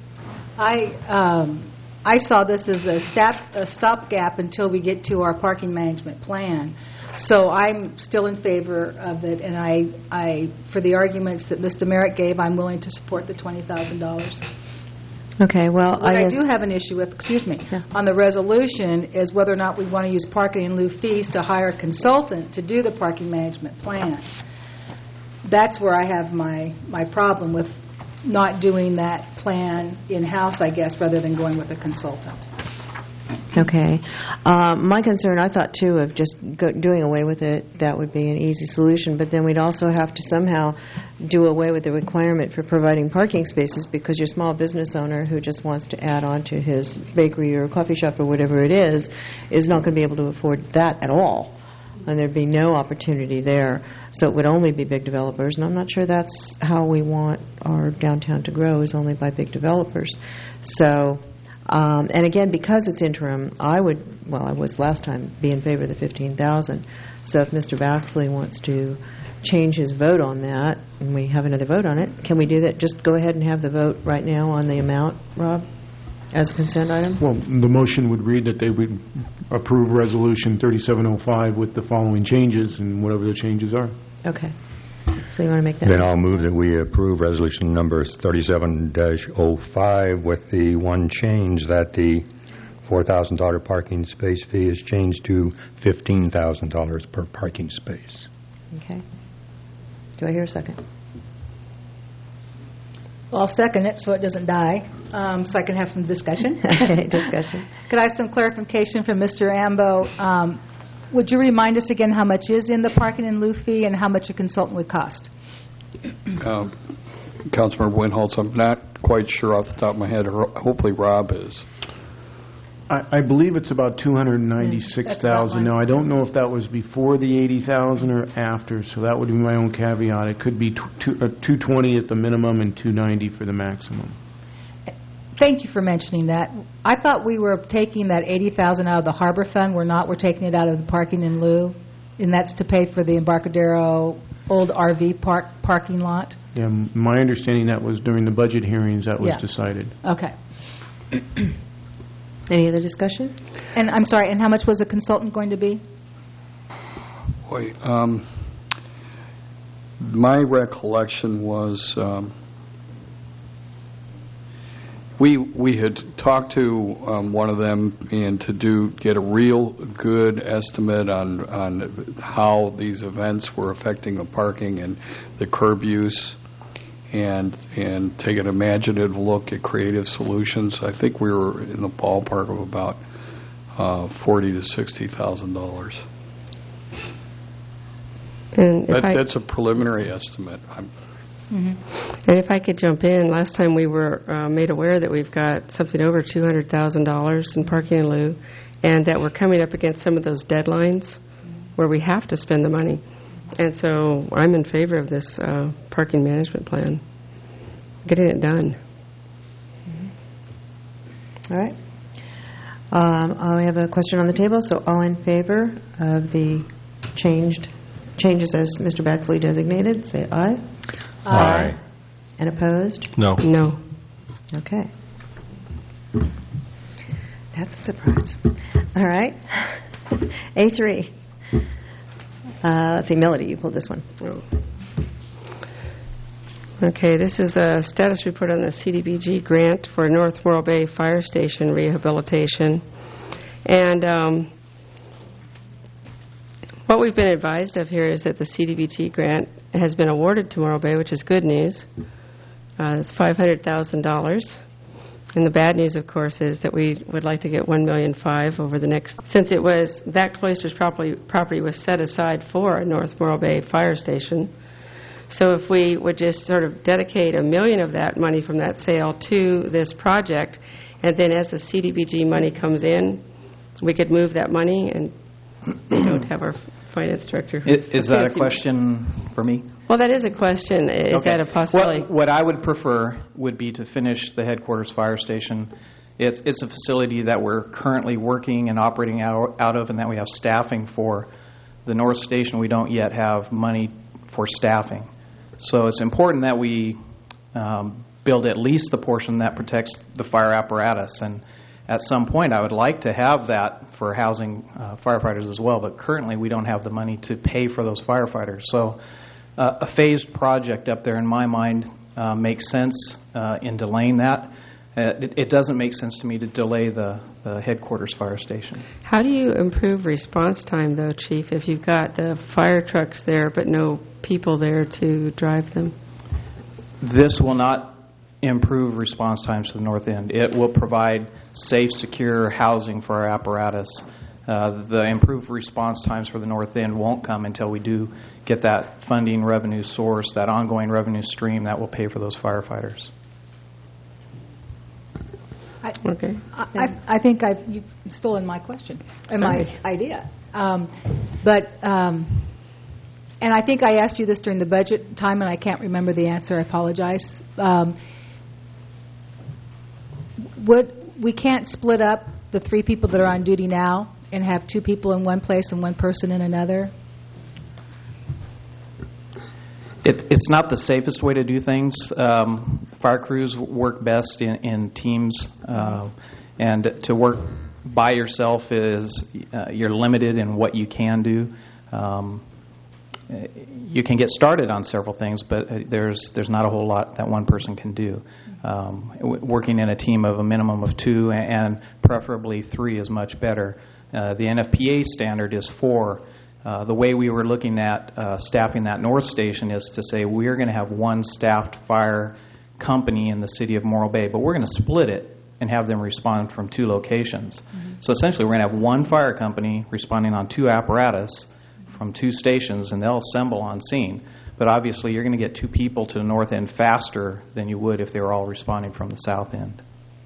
I um, I saw this as a, stop, a stopgap until we get to our parking management plan. So I'm still in favor of it, and I, I, for the arguments that Mister Merritt gave, I'm willing to support the twenty thousand dollars. Okay, well, What I I guess... do have an issue with, excuse me, on the resolution is whether or not we want to use parking in lieu fees to hire a consultant to do the parking management plan. That's where I have my, my problem with not doing that plan in-house, I guess, rather than going with a consultant. Okay. Um, my concern, I thought, too, of just go, doing away with it, that would be an easy solution, but then we'd also have to somehow do away with the requirement for providing parking spaces because your small business owner who just wants to add on to his bakery or coffee shop or whatever it is, is not going to be able to afford that at all. And there'd be no opportunity there. So it would only be big developers, and I'm not sure that's how we want our downtown to grow, is only by big developers. So... Um, and again, because it's interim, I would, well, I was last time, be in favor of the fifteen thousand. So if Mister Baxley wants to change his vote on that, and we have another vote on it, can we do that? Just go ahead and have the vote right now on the amount, Rob, as a consent item? Well, the motion would read that they would approve Resolution thirty-seven oh five with the following changes, and whatever the changes are. Okay. So you want to make that? Then I'll move that we approve resolution number thirty-seven dash oh five with the one change that the four thousand dollars parking space fee is changed to fifteen thousand dollars per parking space. Okay. Do I hear a second? Well, I'll second it so it doesn't die, um, so I can have some discussion. Okay, discussion. Could I have some clarification from Mister Ambo? Um, Would you remind us again how much is in the parking in lieu fee and how much a consultant would cost? Uh, Councilmember Winholtz, I'm not quite sure off the top of my head. Hopefully Rob is. I, I believe it's about two hundred ninety-six thousand. Now, I don't know if that was before the eighty thousand or after, so that would be my own caveat. It could be t- two, uh, two twenty at the minimum and two ninety for the maximum. Thank you for mentioning that. I thought we were taking that eighty thousand out of the harbor fund. We're not. We're taking it out of the parking in lieu, and that's to pay for the Embarcadero old R V park parking lot. Yeah, my understanding that was during the budget hearings that was Yeah. decided. Okay. Any other discussion? And I'm sorry. And how much was a consultant going to be? Boy, um, my recollection was. Um, We we had talked to um, one of them and to do get a real good estimate on on how these events were affecting the parking and the curb use, and and take an imaginative look at creative solutions. I think we were in the ballpark of about uh, forty to sixty thousand dollars. And if That- I- That's a preliminary estimate. I'm- And if I could jump in, last time we were uh, made aware that we've got something over two hundred thousand dollars in parking in lieu, and that we're coming up against some of those deadlines where we have to spend the money. And so I'm in favor of this uh, parking management plan, getting it done. All right. Um, uh, we have a question on the table, so all in favor of the changed changes as Mister Baxley designated, say aye. Aye. And opposed? No. No. Okay. That's a surprise. All right. A three. Uh, let's see, Melody, you pulled this one. Okay, this is a status report on the C D B G grant for North Morro Bay Fire Station rehabilitation. And um, what we've been advised of here is that the C D B G grant has been awarded to Morro Bay, which is good news. Uh, it's five hundred thousand dollars. And the bad news, of course, is that we would like to get one million five hundred thousand dollars over the next, since it was, that Cloisters property, property was set aside for a North Morro Bay Fire Station. So if we would just sort of dedicate a million of that money from that sale to this project, and then as the C D B G money comes in, we could move that money, and we don't have our finance director. Is, is that a question for me? Well, that is a question. Is Okay. that a possibility? What, what I would prefer would be to finish the headquarters fire station. It's, it's a facility that we're currently working and operating out, out of, and that we have staffing for. The North Station, we don't yet have money for staffing. So it's important that we um, build at least the portion that protects the fire apparatus. And at some point, I would like to have that for housing uh, firefighters as well, but currently we don't have the money to pay for those firefighters. So uh, a phased project up there, in my mind, uh, makes sense uh, in delaying that. Uh, it, it doesn't make sense to me to delay the, the headquarters fire station. How do you improve response time, though, Chief, if you've got the fire trucks there but no people there to drive them? This will not improve response times to the north end. It will provide safe, secure housing for our apparatus. Uh, the improved response times for the north end won't come until we do get that funding revenue source, that ongoing revenue stream that will pay for those firefighters. I, okay. I, I, I think I've you've stolen my question and my Sorry. idea. Um, but um, and I think I asked you this during the budget time, and I can't remember the answer. I apologize. Um, would we can't split up the three people that are on duty now and have two people in one place and one person in another? It, it's not the safest way to do things. Um, fire crews work best in, in teams, uh, and to work by yourself is uh, you're limited in what you can do. Um, you can get started on several things, but there's there's not a whole lot that one person can do. Um, w- working in a team of a minimum of two and preferably three is much better. Uh, the N F P A standard is four. Uh, the way we were looking at uh, staffing that North Station is to say we're going to have one staffed fire company in the city of Morro Bay, but we're going to split it and have them respond from two locations. Mm-hmm. So essentially we're going to have one fire company responding on two apparatus from two stations, and they'll assemble on scene. But obviously you're going to get two people to the north end faster than you would if they were all responding from the south end.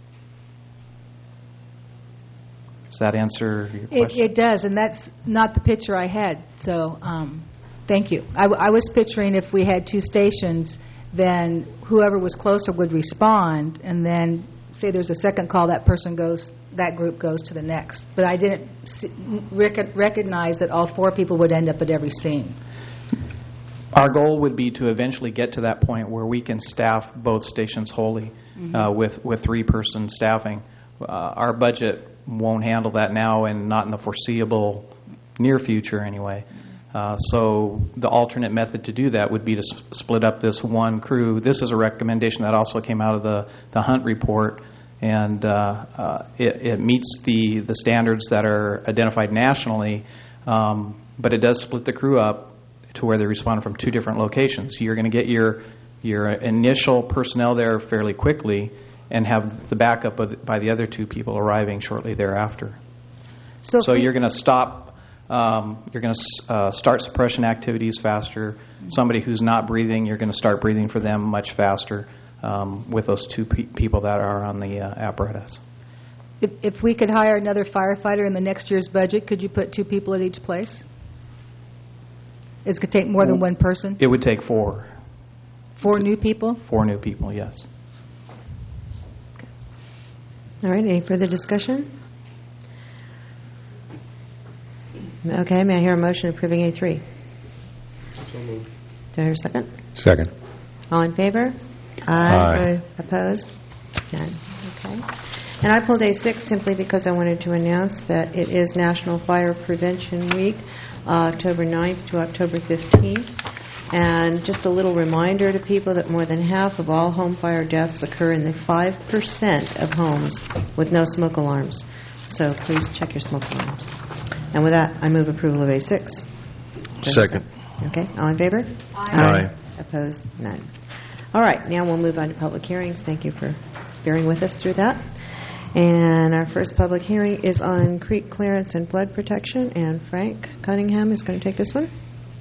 Does that answer your question? It, it does, and that's not the picture I had. So, um, thank you. I, w- I was picturing if we had two stations, then whoever was closer would respond, and then say there's a second call, that person goes, that group goes to the next. But I didn't see, rec- recognize that all four people would end up at every scene. Our goal would be to eventually get to that point where we can staff both stations wholly mm-hmm. uh, with with three-person staffing. Uh, our budget won't handle that now, and not in the foreseeable near future anyway. Uh, so the alternate method to do that would be to s- split up this one crew. This is a recommendation that also came out of the, the Hunt report, and uh, uh, it, it meets the, the standards that are identified nationally, um, but it does split the crew up to where they respond from two different locations. You're going to get your your initial personnel there fairly quickly, and have the backup of the, by the other two people arriving shortly thereafter. So, so we, you're going to stop Um, you're going to uh, start suppression activities faster. Somebody who's not breathing, you're going to start breathing for them much faster um, with those two pe- people that are on the uh, apparatus. If, if we could hire another firefighter in the next year's budget, could you put two people at each place? Is it going to take more than one person? It would take four. Four new people? Four new people, yes. All right, any further discussion? Okay, may I hear a motion approving A three? So moved. Do I hear a second? Second. All in favor? Aye. Opposed? None. Okay. And I pulled A six simply because I wanted to announce that it is National Fire Prevention Week, uh, October ninth to October fifteenth. And just a little reminder to people that more than half of all home fire deaths occur in the five percent of homes with no smoke alarms. So please check your smoke alarms. And with that, I move approval of A six. Second. Okay, all in favor? Aye. Aye. Opposed? None. All right, now we'll move on to public hearings. Thank you for bearing with us through that. And our first public hearing is on creek clearance and flood protection, and Frank Cunningham is going to take this one.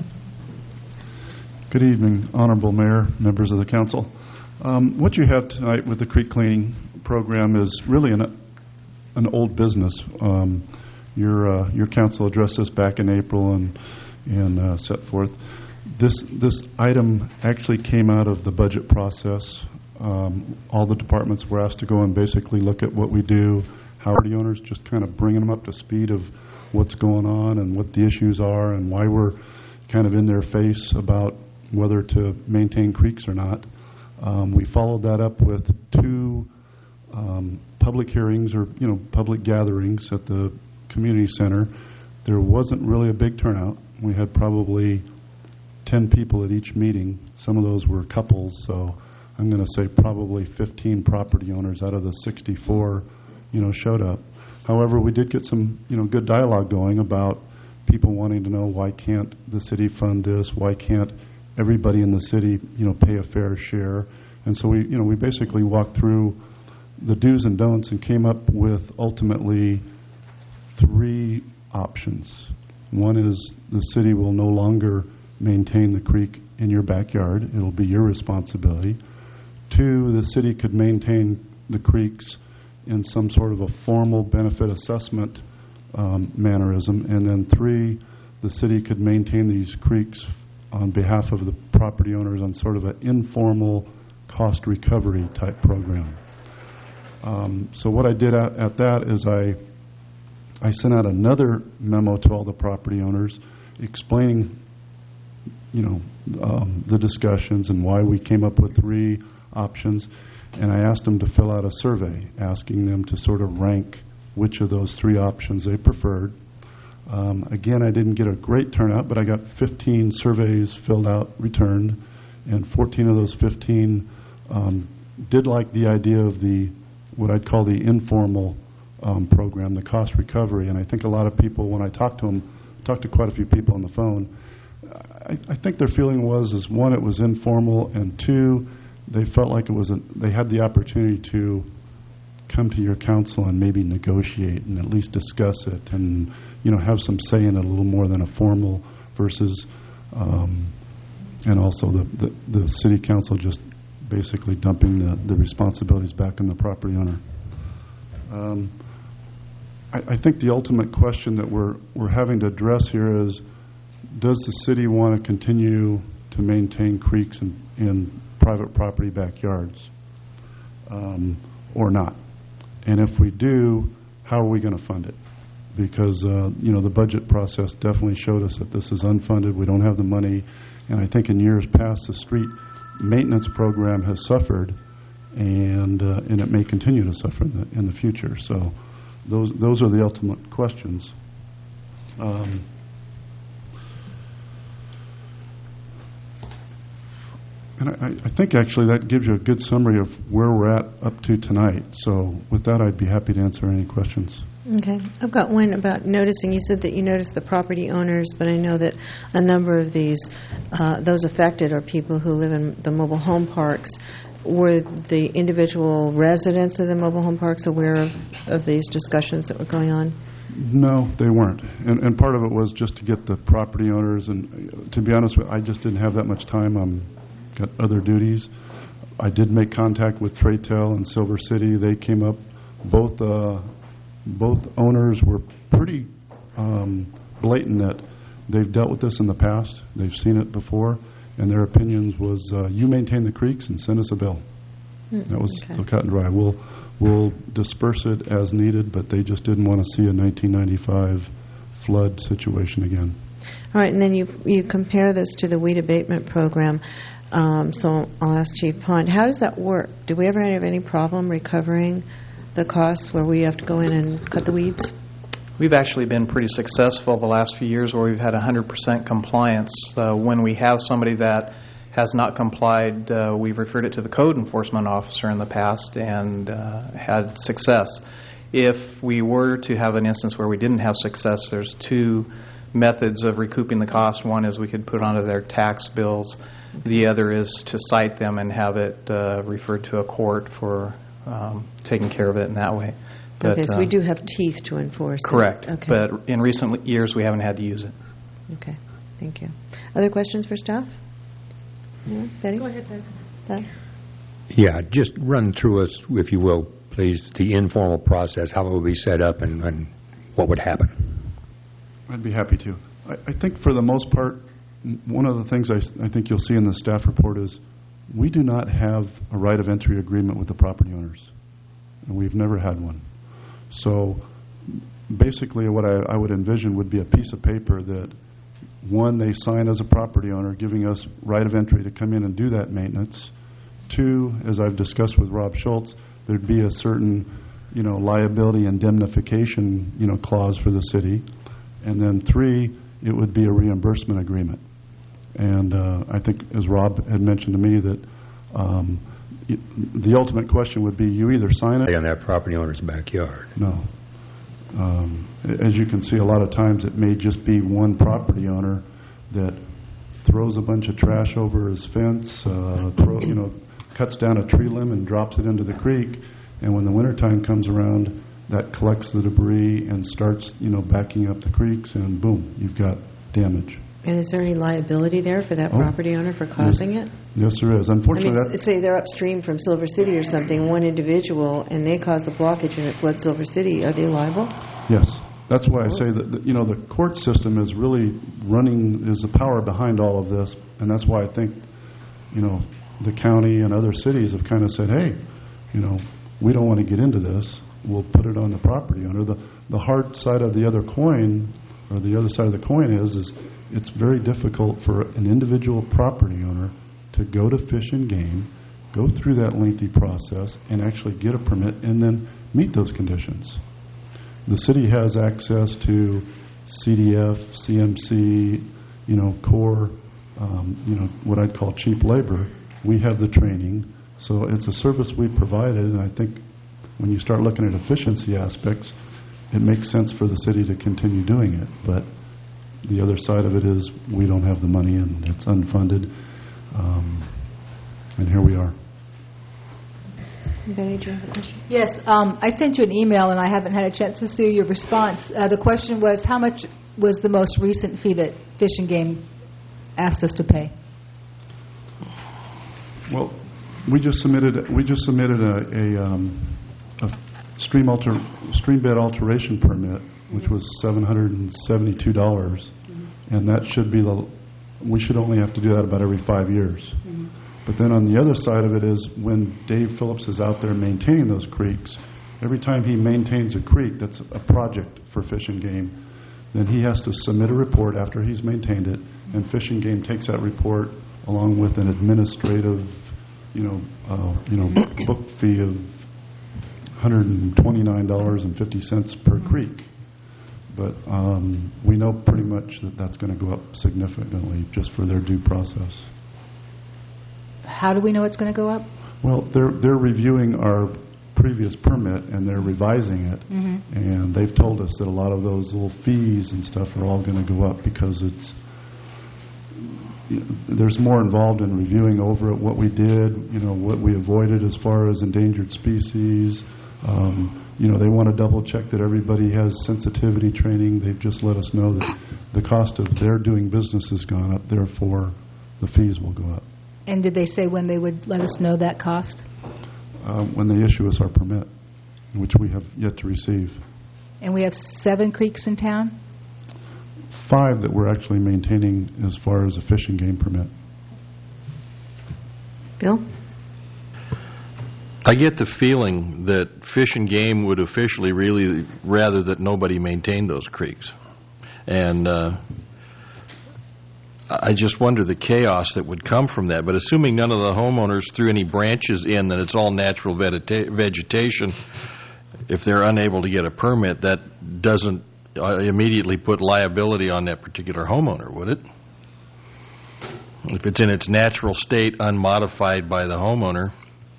Good evening, Honorable Mayor, members of the council. Um, what you have tonight with the creek cleaning program is really an, an old business. Um, your uh, your council addressed this back in April and and uh, set forth. This this item actually came out of the budget process. Um, all the departments were asked to go and basically look at what we do, how property owners, just kind of bringing them up to speed of what's going on and what the issues are and why we're kind of in their face about whether to maintain creeks or not. Um, we followed that up with two um, public hearings or, you know, public gatherings at the community center. There wasn't really a big turnout. We had probably ten people at each meeting. Some of those were couples, so I'm going to say probably fifteen property owners out of the sixty-four, you know, showed up. However, we did get some, you know, good dialogue going about people wanting to know why can't the city fund this, why can't everybody in the city, you know, pay a fair share. And so we, you know, we basically walked through the do's and don'ts and came up with ultimately three options. One is the city will no longer maintain the creek in your backyard. It'll be your responsibility. Two, the city could maintain the creeks in some sort of a formal benefit assessment um, mannerism. And then three, the city could maintain these creeks on behalf of the property owners on sort of an informal cost recovery type program. Um, so what I did at, at that is I I sent out another memo to all the property owners explaining, you know, um, the discussions and why we came up with three options, and I asked them to fill out a survey asking them to sort of rank which of those three options they preferred. Um, again, I didn't get a great turnout, but I got fifteen surveys filled out, returned, and fourteen of those fifteen um, did like the idea of the, what I'd call the informal um, program, the cost recovery. And I think a lot of people, when I talked to them, talked to quite a few people on the phone, I, I think their feeling was, is one, it was informal, and two, they felt like it was, a, they had the opportunity to come to your council and maybe negotiate and at least discuss it and, you know, have some say in it a little more than a formal versus, um, and also the, the, the city council just basically dumping the, the responsibilities back on the property owner. Um, I, I think the ultimate question that we're, we're having to address here is, does the city want to continue to maintain creeks in, in private property backyards um, or not? And if we do, how are we going to fund it? Because, uh, you know, the budget process definitely showed us that this is unfunded. We don't have the money. And I think in years past, the street maintenance program has suffered, and uh, and it may continue to suffer in the, in the future. So those those are the ultimate questions. Um, And I, I think actually that gives you a good summary of where we're at up to tonight. So with that, I'd be happy to answer any questions. Okay. I've got one about noticing. You said that you noticed the property owners, but I know that a number of these, uh, those affected are people who live in the mobile home parks. Were the individual residents of the mobile home parks aware of, of these discussions that were going on? No, they weren't. And, and part of it was just to get the property owners, and uh, to be honest with you, I just didn't have that much time. I'm got other duties. I did make contact with Traytel and Silver City. They came up. Both uh, both owners were pretty um, blatant that they've dealt with this in the past. They've seen it before, and their opinions was, uh, you maintain the creeks and send us a bill. Mm, that was okay. cut and dry. We'll we'll disperse it as needed, but they just didn't want to see a nineteen ninety-five flood situation again. All right, and then you you compare this to the weed abatement program. Um, so I'll ask Chief Pond, how does that work? Do we ever have any problem recovering the costs where we have to go in and cut the weeds? We've actually been pretty successful the last few years where we've had one hundred percent compliance. Uh, when we have somebody that has not complied, uh, we've referred it to the code enforcement officer in the past and uh, had success. If we were to have an instance where we didn't have success, there's two methods of recouping the cost. One is we could put onto their tax bills. The other is to cite them and have it uh, referred to a court for um, taking care of it in that way. But, okay, so uh, we do have teeth to enforce correct. it. Okay. But in recent years, we haven't had to use it. Okay, thank you. Other questions for staff? Yeah, Betty? Go ahead, Ben. Yeah, just run through us, if you will, please, the informal process, how it would be set up and, and what would happen. I'd be happy to. I, I think for the most part, m- one of the things I, s- I think you'll see in the staff report is we do not have a right of entry agreement with the property owners, and we've never had one. So basically what I, I would envision would be a piece of paper that, one, they sign as a property owner, giving us right of entry to come in and do that maintenance. Two, as I've discussed with Rob Schultz, there'd be a certain, you know, liability indemnification, you know, clause for the city. And then three, it would be a reimbursement agreement. And uh, I think, as Rob had mentioned to me, that um, it, the ultimate question would be you either sign it. On that property owner's backyard. No. Um, as you can see, a lot of times it may just be one property owner that throws a bunch of trash over his fence, uh, throw, you know, cuts down a tree limb and drops it into the creek. And when the wintertime comes around, that collects the debris and starts, you know, backing up the creeks, and boom, you've got damage. And is there any liability there for that Oh. property owner for causing yes. it? Yes, there is. Unfortunately, I mean, that, say they're upstream from Silver City or something, one individual, and they cause the blockage and it floods Silver City. Are they liable? yes. That's why I say that, that, you know, the court system is really running, is the power behind all of this, and that's why I think, you know, the county and other cities have kind of said, hey, you know, we don't want to get into this. We'll put it on the property owner. The the hard side of the other coin, or the other side of the coin is, is it's very difficult for an individual property owner to go to Fish and Game, go through that lengthy process, and actually get a permit and then meet those conditions. The city has access to C D F, C M C, you know, core, um, you know, what I'd call cheap labor. We have the training, so it's a service we provided, and I think when you start looking at efficiency aspects, it makes sense for the city to continue doing it. But the other side of it is we don't have the money, and it's unfunded, um, and here we are. Betty, do you have a question? Yes, um, I sent you an email, and I haven't had a chance to see your response. Uh, the question was, how much was the most recent fee that Fish and Game asked us to pay? Well, we just submitted we just submitted a, a, um, a stream alter stream bed alteration permit, which was seven hundred and seventy-two dollars, mm-hmm. and that should be the we should only have to do that about every five years. Mm-hmm. But then on the other side of it is when Dave Phillips is out there maintaining those creeks, every time he maintains a creek that's a project for Fish and Game, then he has to submit a report after he's maintained it, and Fish and Game takes that report along with an administrative, you know, uh, you know, book fee of one hundred twenty-nine dollars and fifty cents per creek. But um, we know pretty much that that's going to go up significantly just for their due process. How do we know it's going to go up? Well, they're they're reviewing our previous permit and they're revising it, mm-hmm. and they've told us that a lot of those little fees and stuff are all going to go up because it's you know, there's more involved in reviewing over what we did, you know, what we avoided as far as endangered species. Um, you know, they want to double check that everybody has sensitivity training. They've just let us know that the cost of their doing business has gone up, therefore the fees will go up. And did they say when they would let us know that cost? Um, when they issue us our permit, which we have yet to receive. And we have seven creeks in town? Five that we're actually maintaining as far as a fishing game permit. Bill? I get the feeling that Fish and Game would officially really rather that nobody maintained those creeks. And uh, I just wonder the chaos that would come from that. But assuming none of the homeowners threw any branches in, that it's all natural vegeta- vegetation, if they're unable to get a permit, that doesn't uh, immediately put liability on that particular homeowner, would it? If it's in its natural state, unmodified by the homeowner.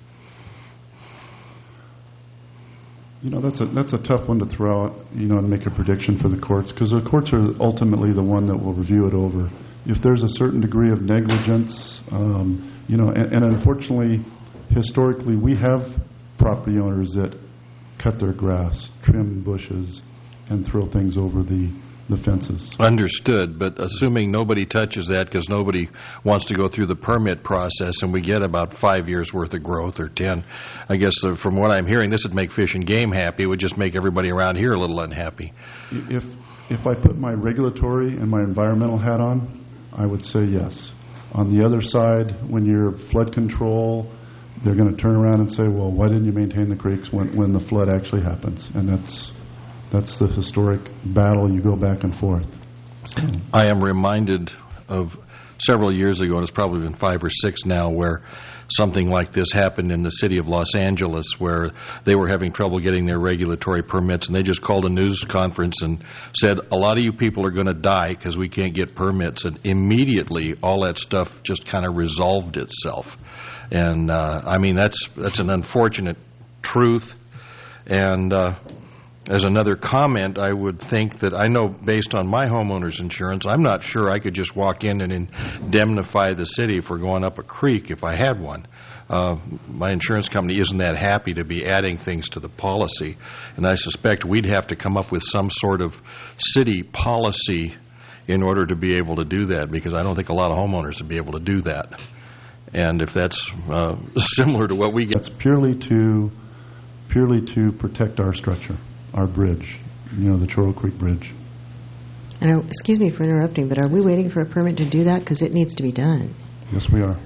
You know, that's a that's a tough one to throw out, you know, and make a prediction for the courts, because the courts are ultimately the one that will review it over. If there's a certain degree of negligence, um, you know, and, and unfortunately, historically, we have property owners that cut their grass, trim bushes, and throw things over the the fences. Understood, but assuming nobody touches that because nobody wants to go through the permit process and we get about five years worth of growth or ten, I guess uh, from what I'm hearing, this would make Fish and Game happy. It would just make everybody around here a little unhappy. If if I put my regulatory and my environmental hat on, I would say yes. On the other side, when you're flood control, they're going to turn around and say, well, why didn't you maintain the creeks when, when the flood actually happens? And that's That's the historic battle you go back and forth. So. I am reminded of several years ago, and it's probably been five or six now, where something like this happened in the city of Los Angeles, where they were having trouble getting their regulatory permits, and they just called a news conference and said, a lot of you people are going to die because we can't get permits. And immediately, all that stuff just kind of resolved itself. And, uh, I mean, that's that's an unfortunate truth. And uh as another comment, I would think that I know based on my homeowner's insurance, I'm not sure I could just walk in and indemnify the city for going up a creek if I had one. Uh, my insurance company isn't that happy to be adding things to the policy, and I suspect we'd have to come up with some sort of city policy in order to be able to do that, because I don't think a lot of homeowners would be able to do that. And if that's uh, similar to what we get... That's purely to, purely to protect our structure. Our bridge, you know, the Choro Creek Bridge. And are, excuse me for interrupting, but are we waiting for a permit to do that? Because it needs to be done. Yes, we are.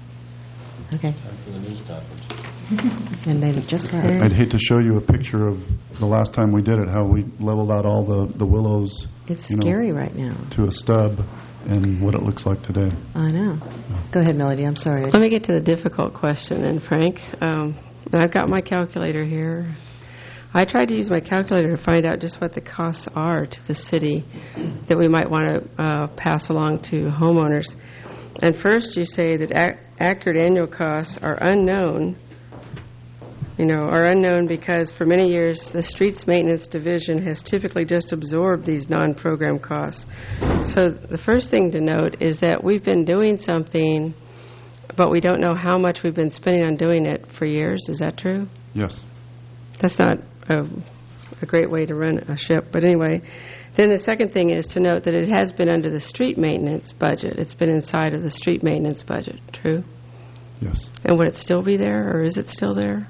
Okay. Time for the news conference. And they just had I'd hate to show you a picture of the last time we did it, how we leveled out all the, the willows. It's you know, scary right now. To a stub, and what it looks like today. I know. Go ahead, Melody. I'm sorry. Let me get to the difficult question then, Frank. Um, I've got my calculator here. I tried to use my calculator to find out just what the costs are to the city that we might want to uh, pass along to homeowners. And first you say that ac- accurate annual costs are unknown, you know, are unknown because for many years the Streets Maintenance Division has typically just absorbed these non-program costs. So the first thing to note is that we've been doing something, but we don't know how much we've been spending on doing it for years. Is that true? Yes. That's not a, a great way to run a ship. But anyway, then the second thing is to note that it has been under the street maintenance budget. It's been inside of the street maintenance budget. True? Yes. And would it still be there, or is it still there?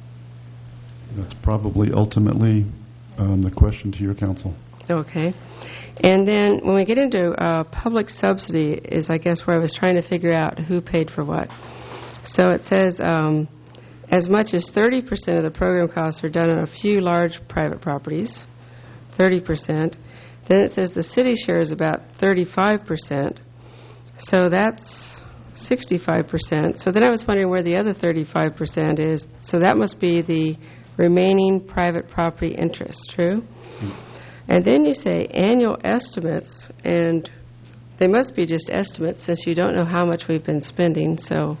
That's probably ultimately um, the question to your council. Okay. And then when we get into uh, public subsidy is, I guess, where I was trying to figure out who paid for what. So it says... Um, As much as thirty percent of the program costs are done on a few large private properties, thirty percent. Then it says the city share is about thirty-five percent. So that's sixty-five percent. So then I was wondering where the other thirty-five percent is. So that must be the remaining private property interest, true? Mm-hmm. And then you say annual estimates, and they must be just estimates since you don't know how much we've been spending, so...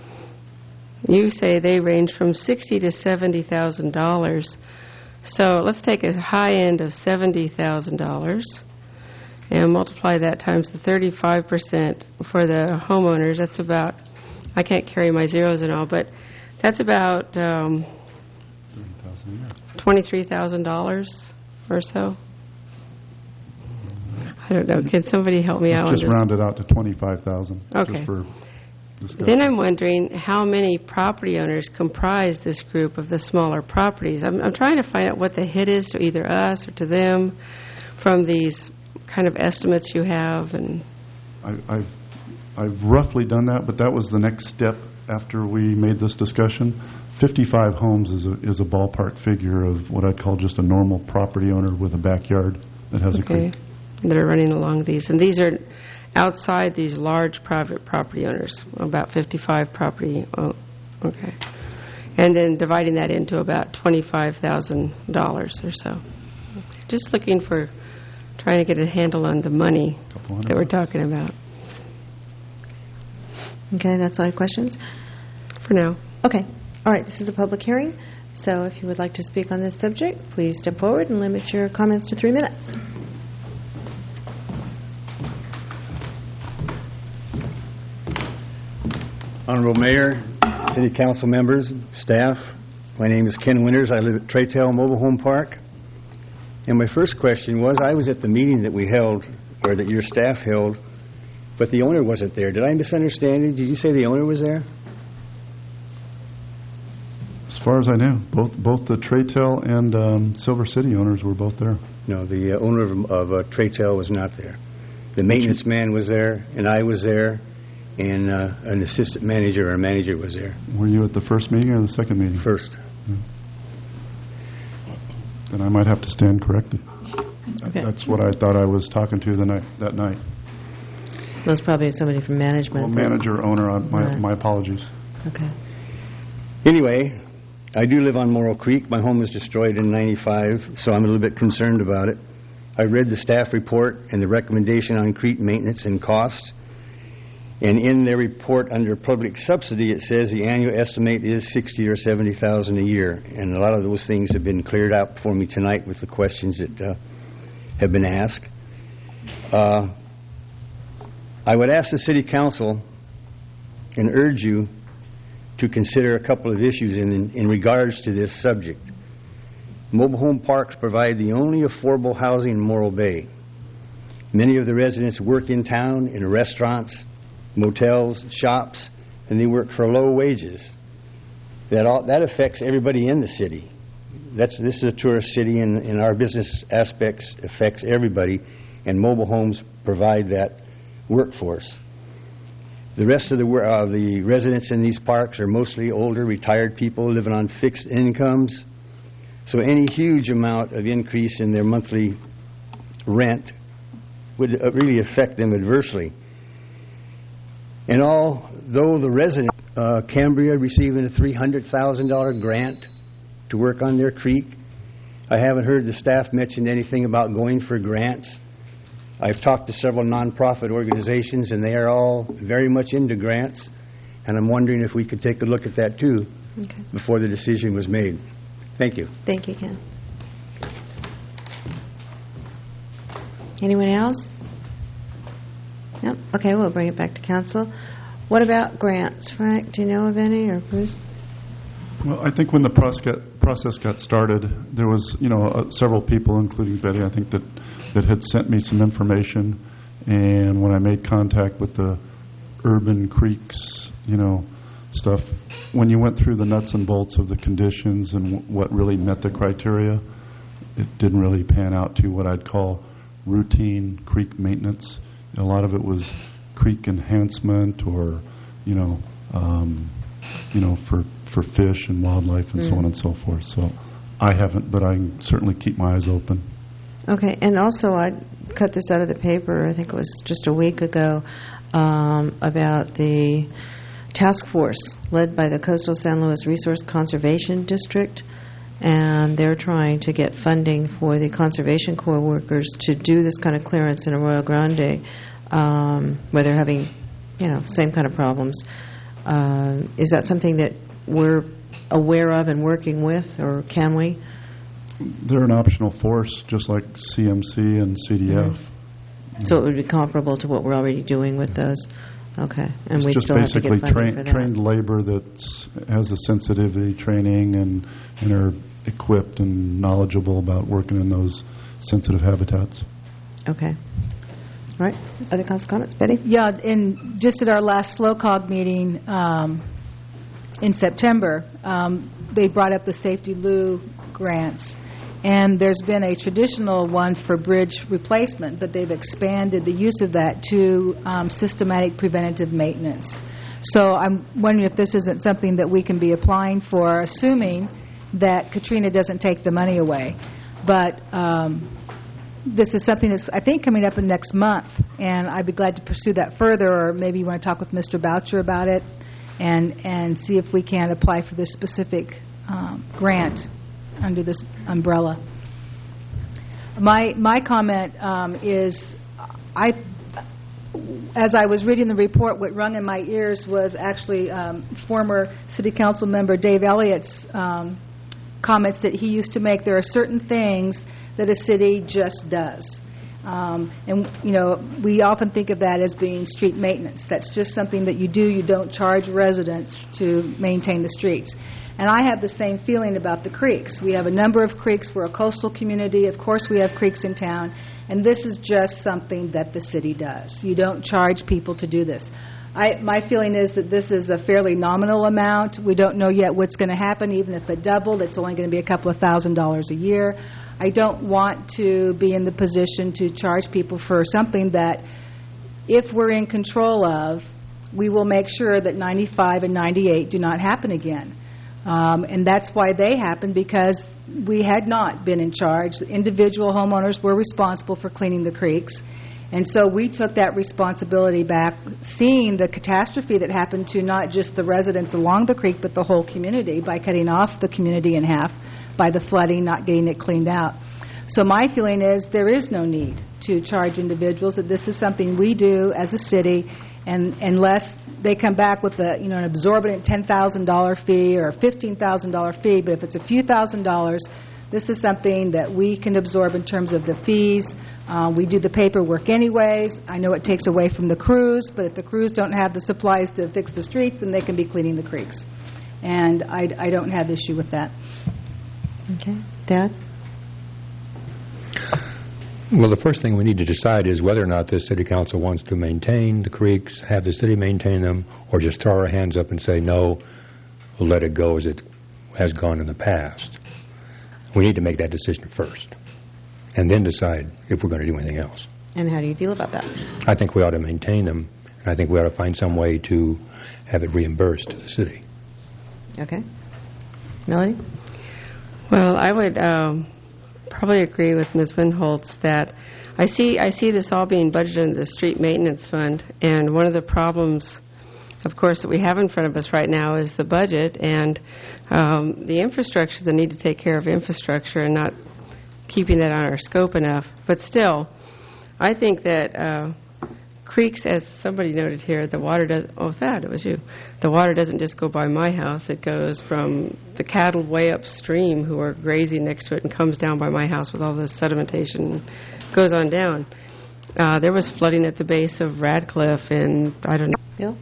You say they range from sixty to seventy thousand dollars. So let's take a high end of seventy thousand dollars and multiply that times the thirty-five percent for the homeowners. That's about, I can't carry my zeros and all, but that's about um, thousand a year. twenty-three thousand dollars or so? I don't know. Can somebody help me out on Let's this? just round it out to twenty-five thousand. Okay. Just for discussion. Then I'm wondering how many property owners comprise this group of the smaller properties. I'm, I'm trying to find out what the hit is to either us or to them from these kind of estimates you have. And I, I've, I've roughly done that, but that was the next step after we made this discussion. fifty-five homes is a, is a ballpark figure of what I'd call just a normal property owner with a backyard that has a okay, creek. that are running along these. And these are outside these large private property owners, about fifty-five property. Oh, okay. And then dividing that into about twenty-five thousand dollars or so. Just looking for, trying to get a handle on the money that we're talking about. Okay, that's all your questions? For now. Okay. All right, this is a public hearing, so if you would like to speak on this subject, please step forward and limit your comments to three minutes. Honorable Mayor, City Council members, staff, my name is Ken Winters. I live at Traytail Mobile Home Park. And my first question was, I was at the meeting that we held, or that your staff held, but the owner wasn't there. Did I misunderstand you? Did you say the owner was there? As far as I knew, both both the Traytail and um, Silver City owners were both there. No, the uh, owner of, of uh, Traytail was not there. The maintenance man was there, and I was there, and uh, an assistant manager or manager was there. Were you at the first meeting or the second meeting? First. Yeah. Then I might have to stand corrected. Okay. That's what I thought I was talking to the night that night. Most probably somebody from management. Well, then. manager, owner, uh, my, Right. my apologies. Okay. Anyway, I do live on Morrill Creek. My home was destroyed in ninety-five, so I'm a little bit concerned about it. I read the staff report and the recommendation on creek maintenance and cost. And in their report under public subsidy, it says the annual estimate is sixty or seventy thousand a year. And a lot of those things have been cleared out for me tonight with the questions that uh, have been asked. Uh, I would ask the City Council and urge you to consider a couple of issues in, in regards to this subject. Mobile home parks provide the only affordable housing in Morro Bay. Many of the residents work in town in restaurants, motels, shops, and they work for low wages. That all, that affects everybody in the city. That's this is a tourist city, and, and our business aspects affects everybody, and mobile homes provide that workforce. The rest of the uh, the residents in these parks are mostly older, retired people living on fixed incomes. So any huge amount of increase in their monthly rent would uh, really affect them adversely. And although the resident, uh, Cambria, receiving a three hundred thousand dollars grant to work on their creek, I haven't heard the staff mention anything about going for grants. I've talked to several nonprofit organizations, and they are all very much into grants, and I'm wondering if we could take a look at that too Okay. before the decision was made. Thank you. Thank you, Ken. Anyone else? Yep. Okay, we'll bring it back to council. What about grants? Frank, do you know of any, or Bruce? Well, I think when the process process got started, there was, you know, uh, several people, including Betty, I think, that, that had sent me some information. And when I made contact with the urban creeks, you know, stuff, when you went through the nuts and bolts of the conditions and w- what really met the criteria, it didn't really pan out to what I'd call routine creek maintenance. A lot of it was creek enhancement, or, you know, um, you know, for for fish and wildlife and mm. so on and so forth. So I haven't, but I can certainly keep my eyes open. Okay, and also I cut this out of the paper, I think it was just a week ago, um, about the task force led by the Coastal San Luis Resource Conservation District, and they're trying to get funding for the Conservation Corps workers to do this kind of clearance in Arroyo Grande, um, where they're having, you know, same kind of problems. Uh, is that something that we're aware of and working with, or can we? They're an optional force, just like C M C and C D F. Mm-hmm. So it would be comparable to what we're already doing with those? Okay. And it's we'd just still have to basically get funding train, for that. trained labor that has a sensitivity training and, and are equipped and knowledgeable about working in those sensitive habitats. Okay. All right. Other council comments? Betty? Yeah, and just at our last SLOCOG meeting um, in September, um, they brought up the Safety Lou grants. And there's been a traditional one for bridge replacement, but they've expanded the use of that to um, systematic preventative maintenance. So I'm wondering if this isn't something that we can be applying for, assuming that Katrina doesn't take the money away. But um, this is something that's, I think, coming up in next month, and I'd be glad to pursue that further, or maybe you want to talk with Mister Boucher about it and, and see if we can apply for this specific um, grant under this umbrella. My my comment um, is, I, as I was reading the report, what rung in my ears was actually um, former City Council member Dave Elliott's um, comments that he used to make. There are certain things that a city just does. Um, and, you know, we often think of that as being street maintenance. That's just something that you do. You don't charge residents to maintain the streets. And I have the same feeling about the creeks. We have a number of creeks. We're a coastal community. Of course, we have creeks in town. And this is just something that the city does. You don't charge people to do this. I, my feeling is that this is a fairly nominal amount. We don't know yet what's going to happen. Even if it doubled, it's only going to be a couple of thousand dollars a year. I don't want to be in the position to charge people for something that, if we're in control of, we will make sure that ninety-five and ninety-eight do not happen again. Um, and that's why they happened, because we had not been in charge. The individual homeowners were responsible for cleaning the creeks. And so we took that responsibility back, seeing the catastrophe that happened to not just the residents along the creek, but the whole community, by cutting off the community in half, by the flooding, not getting it cleaned out. So my feeling is there is no need to charge individuals, that this is something we do as a city, and unless they come back with a, you know, an exorbitant ten thousand dollars fee or a fifteen thousand dollars fee, but if it's a few thousand dollars, this is something that we can absorb in terms of the fees. Uh, we do the paperwork anyways. I know it takes away from the crews, but if the crews don't have the supplies to fix the streets, then they can be cleaning the creeks. And I, I don't have issue with that. Okay. Dad? Well, the first thing we need to decide is whether or not this city council wants to maintain the creeks, have the city maintain them, or just throw our hands up and say, no, we'll let it go as it has gone in the past. We need to make that decision first, and then decide if we're going to do anything else. And how do you feel about that? I think we ought to maintain them, and I think we ought to find some way to have it reimbursed to the city. Okay. Melanie? Well, I would um, probably agree with Miz Winholtz that I see I see this all being budgeted into the street maintenance fund, and one of the problems, of course, that we have in front of us right now is the budget and um, the infrastructure, the need to take care of infrastructure and not keeping that on our scope enough. But still, I think that uh, creeks, as somebody noted here, the water does. Oh, Thad, it was you. The water doesn't just go by my house. It goes from the cattle way upstream who are grazing next to it and comes down by my house with all this sedimentation, goes on down. Uh, there was flooding at the base of Radcliffe, and I don't know. Bill?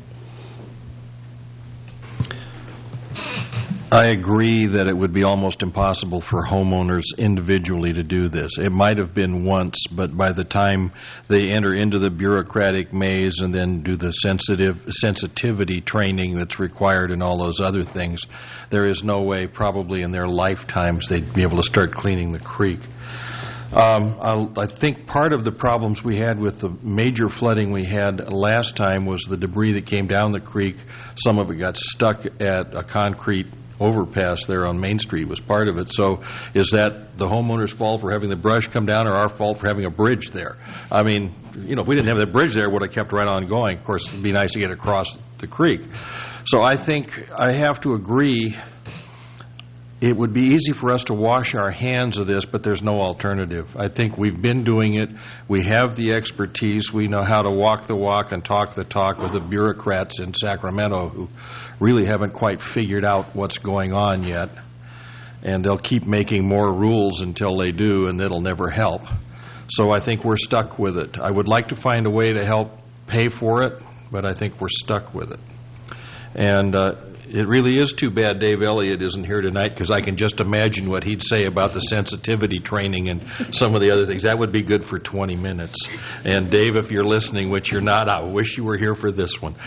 I agree that it would be almost impossible for homeowners individually to do this. It might have been once, but by the time they enter into the bureaucratic maze and then do the sensitive sensitivity training that's required and all those other things, there is no way probably in their lifetimes they'd be able to start cleaning the creek. Um, I'll, I think part of the problems we had with the major flooding we had last time was the debris that came down the creek. Some of it got stuck at a concrete overpass there on Main Street was part of it. So is that the homeowner's fault for having the brush come down, or our fault for having a bridge there? I mean, you know, if we didn't have that bridge there, it would have kept right on going. Of course, it would be nice to get across the creek. So I think I have to agree it would be easy for us to wash our hands of this, but there's no alternative. I think we've been doing it. We have the expertise. We know how to walk the walk and talk the talk with the bureaucrats in Sacramento who really haven't quite figured out what's going on yet. And they'll keep making more rules until they do, and it'll never help. So I think we're stuck with it. I would like to find a way to help pay for it, but I think we're stuck with it. And uh, It really is too bad Dave Elliott isn't here tonight, because I can just imagine what he'd say about the sensitivity training and some of the other things. That would be good for twenty minutes. And Dave, if you're listening, which you're not, I wish you were here for this one.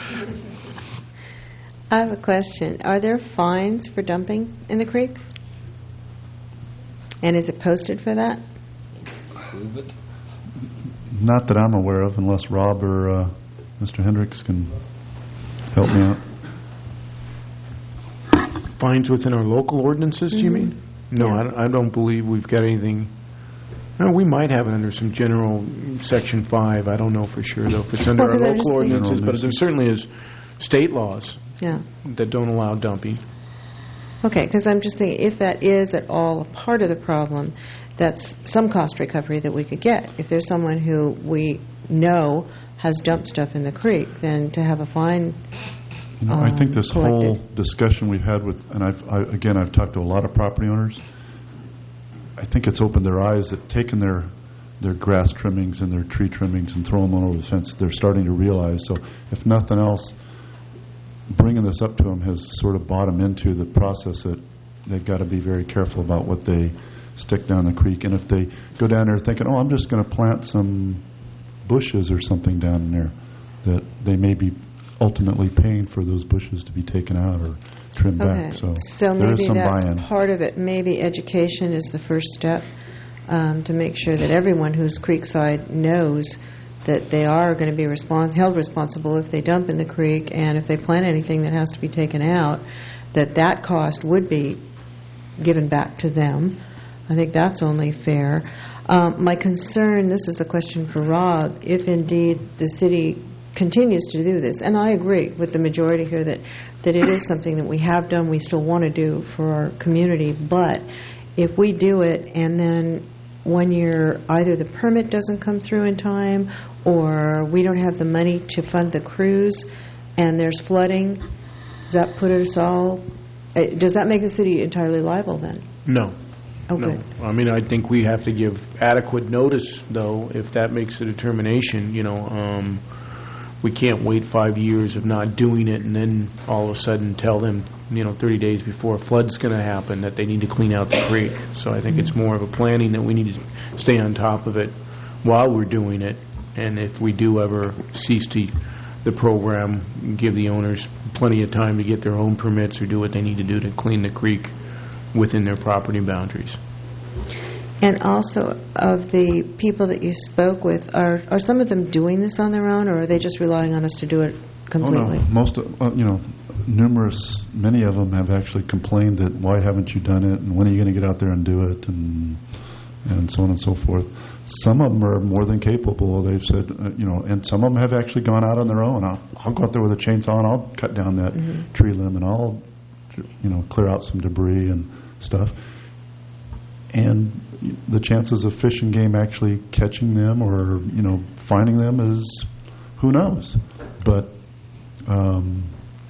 I have a question. Are there fines for dumping in the creek? And is it posted for that? Not that I'm aware of, unless Rob or uh, Mister Hendricks can help me out. Fines within our local ordinances, do you Mhm. mean? No, I don't, I don't believe we've got anything. No, we might have it under some general section five. I don't know for sure, though, if it's under Well, our 'cause I'm just local thinking- ordinances, but there certainly is state laws Yeah. that don't allow dumping. Okay, because I'm just thinking, if that is at all a part of the problem, that's some cost recovery that we could get. If there's someone who we know has dumped stuff in the creek, then to have a fine You know, I think um, this collected. whole discussion we've had with, and I've, I, again, I've talked to a lot of property owners, I think it's opened their eyes that taking their, their grass trimmings and their tree trimmings and throwing them over the fence, they're starting to realize. So if nothing else, bringing this up to them has sort of brought them into the process that they've got to be very careful about what they stick down the creek. And if they go down there thinking, oh, I'm just going to plant some bushes or something down there, that they may be ultimately paying for those bushes to be taken out or trimmed Okay, back. So, so there is maybe some that's buy-in. part of it. Maybe education is the first step um, to make sure that everyone who's creekside knows that they are going to be respons- held responsible if they dump in the creek, and if they plant anything that has to be taken out, that that cost would be given back to them. I think that's only fair. Um, my concern, this is a question for Rob, if indeed the city continues to do this, and I agree with the majority here that, that it is something that we have done, we still want to do for our community, but if we do it and then one year either the permit doesn't come through in time or we don't have the money to fund the crews and there's flooding, does that put us all, uh, does that make the city entirely liable then? No. Oh, No. good. I mean, I think we have to give adequate notice, though, if that makes a determination, you know. Um, we can't wait five years of not doing it and then all of a sudden tell them, you know, thirty days before a flood's going to happen that they need to clean out the creek. So I think it's more of a planning that we need to stay on top of it while we're doing it. And if we do ever cease to the program, give the owners plenty of time to get their own permits or do what they need to do to clean the creek within their property boundaries. And also, of the people that you spoke with, are are some of them doing this on their own, or are they just relying on us to do it completely? Oh, no. Most, of, uh, you know, numerous, many of them have actually complained that why haven't you done it, and when are you going to get out there and do it, and and so on and so forth. Some of them are more than capable. They've said, uh, you know, and some of them have actually gone out on their own. I'll, I'll go out there with a chainsaw and I'll cut down that Mhm. tree limb and I'll, you know, clear out some debris and stuff. And the chances of fish and game actually catching them or, you know, finding them is, who knows? But, um,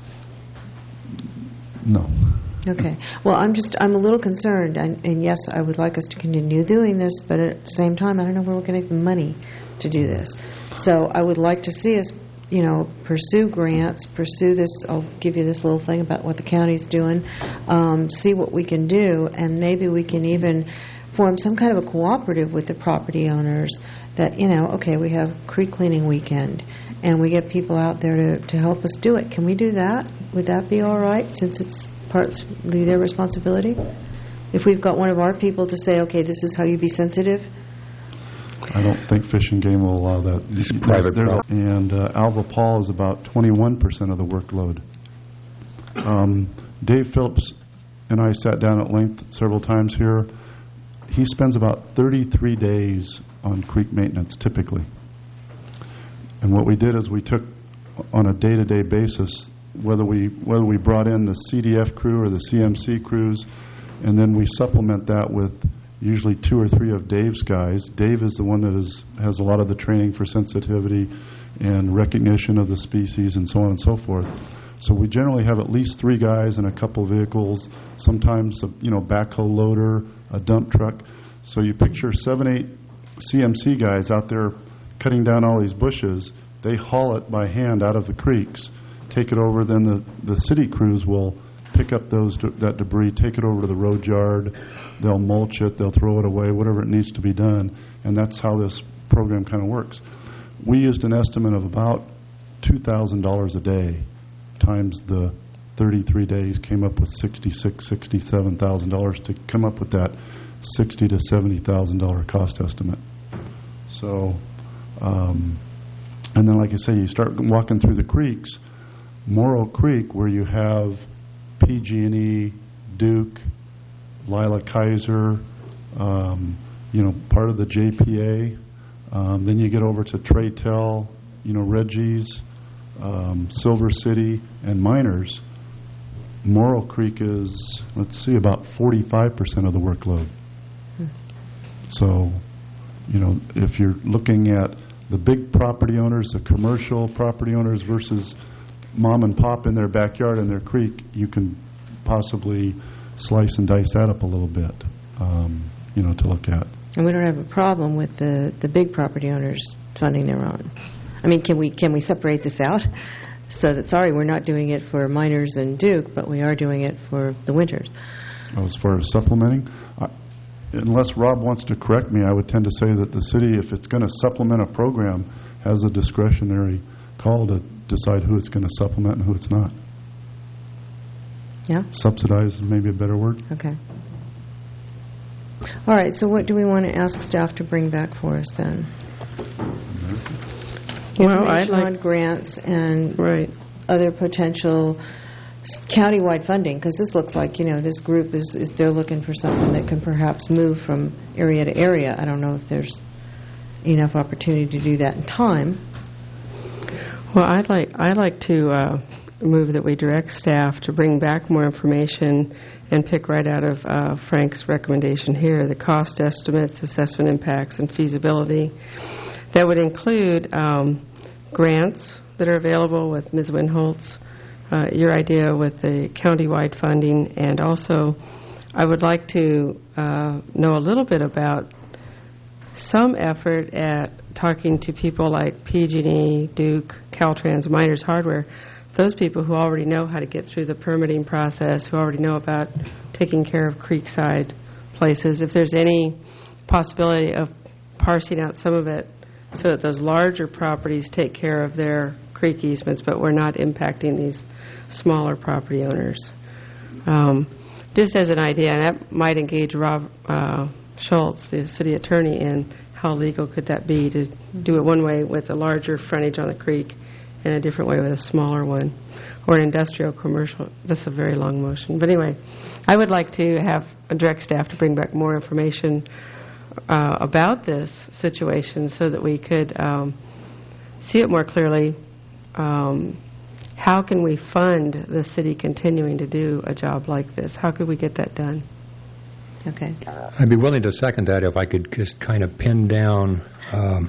no. Okay. Well, I'm just, I'm a little concerned, and, and yes, I would like us to continue doing this, but at the same time, I don't know where we're going to get the money to do this. So I would like to see us, you know, pursue grants, pursue this, I'll give you this little thing about what the county's doing, um, see what we can do, and maybe we can even form some kind of a cooperative with the property owners that, you know, okay, we have creek cleaning weekend, and we get people out there to, to help us do it. Can we do that? Would that be all right, since it's partly their responsibility? If we've got one of our people to say, okay, this is how you be sensitive? I don't think Fish and Game will allow that. It's private There's- property. And uh, Alva Paul is about twenty-one percent of the workload. Um, Dave Phillips and I sat down at length several times here. He spends about thirty-three days on creek maintenance, typically. And what we did is we took, on a day-to-day basis, whether we whether we brought in the C D F crew or the C M C crews, and then we supplement that with usually two or three of Dave's guys. Dave is the one that is, has a lot of the training for sensitivity and recognition of the species and so on and so forth. So we generally have at least three guys and a couple vehicles, sometimes a you know backhoe loader, a dump truck. So you picture seven, eight C M C guys out there cutting down all these bushes. They haul it by hand out of the creeks, take it over, then the, the city crews will pick up those de- that debris, take it over to the road yard, they'll mulch it, they'll throw it away, whatever it needs to be done, and that's how this program kind of works. We used an estimate of about two thousand dollars a day times the thirty-three days, came up with sixty-six thousand dollars, sixty-seven thousand dollars to come up with that sixty thousand to seventy thousand dollars cost estimate. So, um, and then like I say, you start walking through the creeks, Morrow Creek, where you have P G and E, Duke, Lila Kaiser, um, you know, part of the J P A. Um, then you get over to Traytel, you know, Reggie's, um, Silver City, and Miners. Morrow Creek is, let's see, about forty-five percent of the workload. Hmm. So, you know, if you're looking at the big property owners, the commercial property owners versus mom and pop in their backyard in their creek, you can possibly slice and dice that up a little bit, um, you know, to look at. And we don't have a problem with the, the big property owners funding their own. I mean, can we can we separate this out so that, sorry, we're not doing it for Miners and Duke, but we are doing it for the Winters? Oh, as far as supplementing, I, unless Rob wants to correct me, I would tend to say that the city, if it's going to supplement a program, has a discretionary call to decide who it's going to supplement and who it's not. Yeah? Subsidize is maybe a better word. Okay. All right, so what do we want to ask staff to bring back for us then? Well, I'd Information on like grants and right. other potential s- countywide funding, because this looks like, you know, this group is, is they're looking for something that can perhaps move from area to area. I don't know if there's enough opportunity to do that in time. Well, I'd like I'd like to uh, move that we direct staff to bring back more information and pick right out of uh, Frank's recommendation here, the cost estimates, assessment impacts, and feasibility. That would include um, grants that are available with Miz Winholtz, uh, your idea with the countywide funding, and also I would like to uh, know a little bit about some effort at talking to people like P G and E, Duke, Caltrans, Miners Hardware, those people who already know how to get through the permitting process, who already know about taking care of creekside places. If there's any possibility of parsing out some of it so that those larger properties take care of their creek easements, but we're not impacting these smaller property owners. Um, just as an idea, and that might engage Rob uh, Schultz, the city attorney, in how legal could that be to do it one way with a larger frontage on the creek and a different way with a smaller one, or an industrial commercial. That's a very long motion. But anyway, I would like to have a direct staff to bring back more information uh, about this situation so that we could um, see it more clearly. Um, how can we fund the city continuing to do a job like this? How could we get that done? Okay. I'd be willing to second that if I could just kind of pin down um,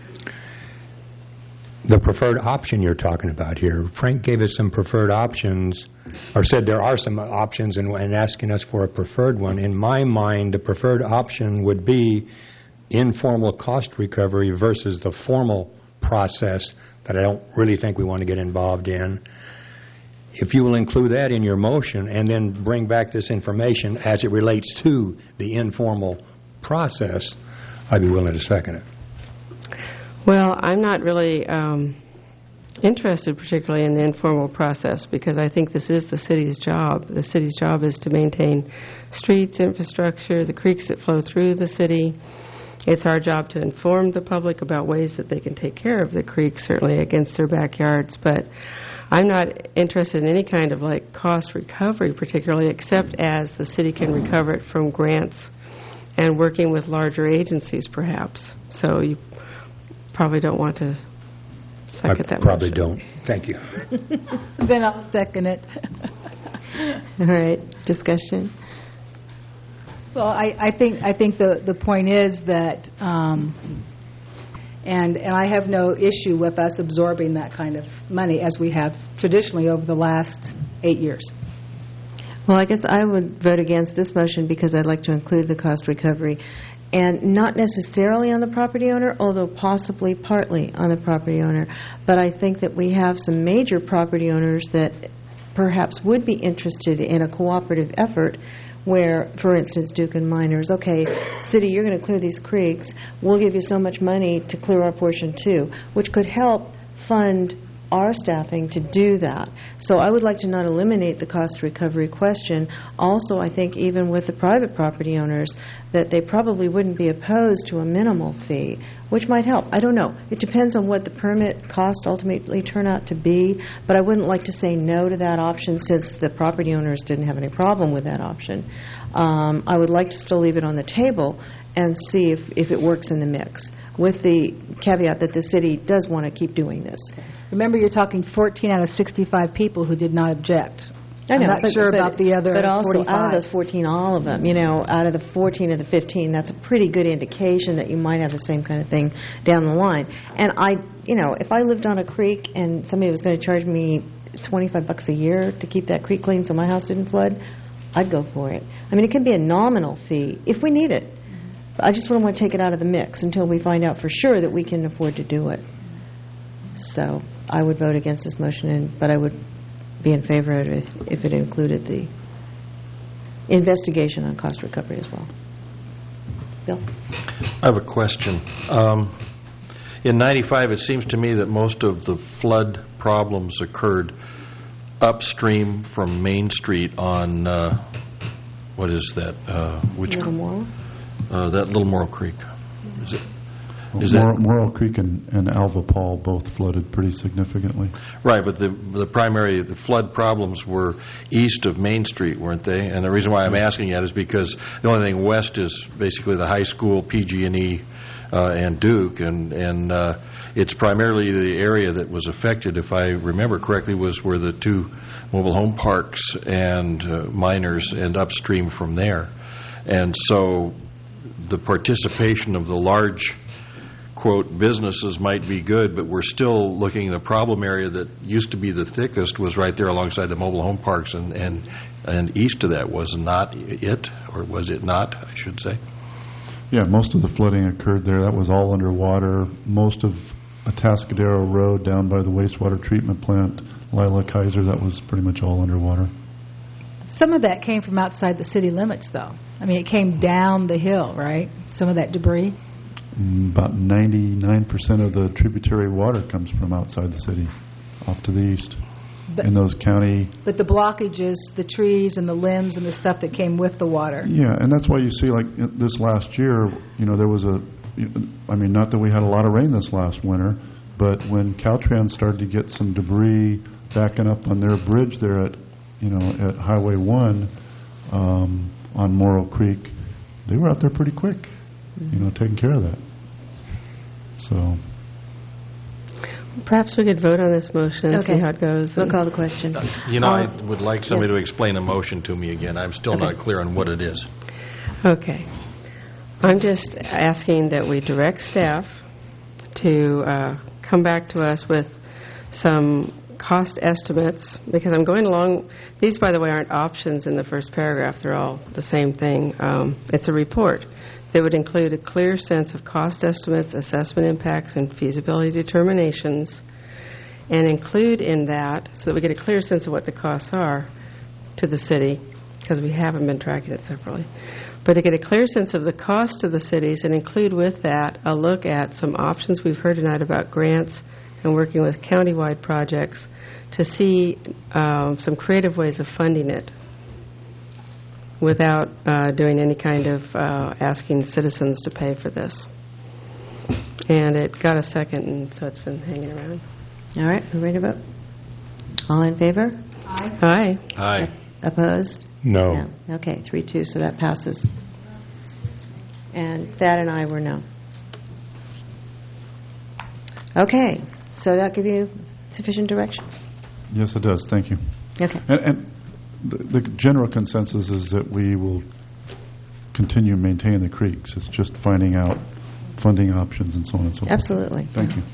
the preferred option you're talking about here. Frank gave us some preferred options, or said there are some options, and, and asking us for a preferred one. In my mind, the preferred option would be informal cost recovery versus the formal process that I don't really think we want to get involved in. If you will include that in your motion and then bring back this information as it relates to the informal process, I'd be willing to second it. Well, I'm not really um, interested particularly in the informal process because I think this is the city's job. The city's job is to maintain streets, infrastructure, the creeks that flow through the city. It's our job to inform the public about ways that they can take care of the creeks, certainly against their backyards, but I'm not interested in any kind of like cost recovery particularly, except as the city can recover it from grants and working with larger agencies perhaps. So you probably don't want to second I that probably motion. don't. Thank you. Then I'll second it. All right. Discussion? Well, I, I think I think the, the point is that, um, and and I have no issue with us absorbing that kind of money as we have traditionally over the last eight years. Well, I guess I would vote against this motion because I'd like to include the cost recovery. and not necessarily on the property owner, although possibly partly on the property owner. But I think that we have some major property owners that perhaps would be interested in a cooperative effort where, for instance, Duke and Miners, okay, city, you're going to clear these creeks, we'll give you so much money to clear our portion too, which could help fund our staffing to do that. So I would like to not eliminate the cost recovery question. Also, I think even with the private property owners, that they probably wouldn't be opposed to a minimal fee, which might help. I don't know. It depends on what the permit cost ultimately turn out to be, but I wouldn't like to say no to that option since the property owners didn't have any problem with that option. Um, I would like to still leave it on the table and see if, if it works in the mix, with the caveat that the city does want to keep doing this. Remember, you're talking fourteen out of sixty-five people who did not object. I know, I'm not but, sure but, about the other But also, forty-five. out of those fourteen, all of them, you know, out of the fourteen of the fifteen, that's a pretty good indication that you might have the same kind of thing down the line. And I, you know, if I lived on a creek and somebody was going to charge me twenty-five bucks a year to keep that creek clean so my house didn't flood, I'd go for it. I mean, it can be a nominal fee if we need it. But I just wouldn't want to take it out of the mix until we find out for sure that we can afford to do it. So I would vote against this motion, and, but I would be in favor of it if, if it included the investigation on cost recovery as well. Bill? I have a question. Um, in ninety-five, it seems to me that most of the flood problems occurred upstream from Main Street on, uh, what is that? Uh, which Little Morrow? Uh, that Little Morrow Creek. Is it? Well, Is Mor- that Morrow Creek and, and Alva Paul both flooded pretty significantly. right? But the the primary the flood problems were east of Main Street, weren't they? And the reason why I'm asking that is because the only thing west is basically the high school, P G and E, uh, and Duke, and and uh, it's primarily the area that was affected, if I remember correctly, was where the two mobile home parks and uh, Miners and upstream from there, and so the participation of the large, quote, businesses might be good, but we're still looking at the problem area that used to be the thickest was right there alongside the mobile home parks, and, and, and east of that was not it, or was it not, I should say? Yeah, most of the flooding occurred there. That was all underwater. Most of Atascadero Road down by the wastewater treatment plant, Lila Kaiser, that was pretty much all underwater. Some of that came from outside the city limits, though. I mean, it came down the hill, right? Some of that debris. Mm, About ninety-nine percent of the tributary water comes from outside the city, off to the east. But, in those county... But the blockages, the trees and the limbs and the stuff that came with the water. Yeah, and that's why you see, like, this last year, you know, there was a... I mean, not that we had a lot of rain this last winter, but when Caltrans started to get some debris backing up on their bridge there at, you know, at Highway one um, on Morrow Creek, they were out there pretty quick, mm-hmm. you know, taking care of that. So... Perhaps we could vote on this motion and Okay. see how it goes. We'll call the question. You know, Uh, I would like somebody yes. to explain a motion to me again. I'm still Okay. not clear on what it is. Okay. I'm just asking that we direct staff to uh, come back to us with some cost estimates, because I'm going along, these, by the way, aren't options in the first paragraph. They're all the same thing. Um, it's a report that would include a clear sense of cost estimates, assessment impacts, and feasibility determinations, and include in that, so that we get a clear sense of what the costs are to the city, because we haven't been tracking it separately, but to get a clear sense of the cost to the cities and include with that a look at some options we've heard tonight about grants and working with countywide projects to see um, some creative ways of funding it without uh, doing any kind of uh, asking citizens to pay for this. And it got a second, and so it's been hanging around. All right, we're ready to vote. All in favor? Aye. Aye. Aye. Opposed? No. No. Okay, three two, so that passes. And Thad and I were no. Okay, so that give you sufficient direction? Yes, it does. Thank you. Okay. And, and the, the general consensus is that we will continue maintaining the creeks. It's just finding out funding options and so on and so forth. Absolutely. Thank you.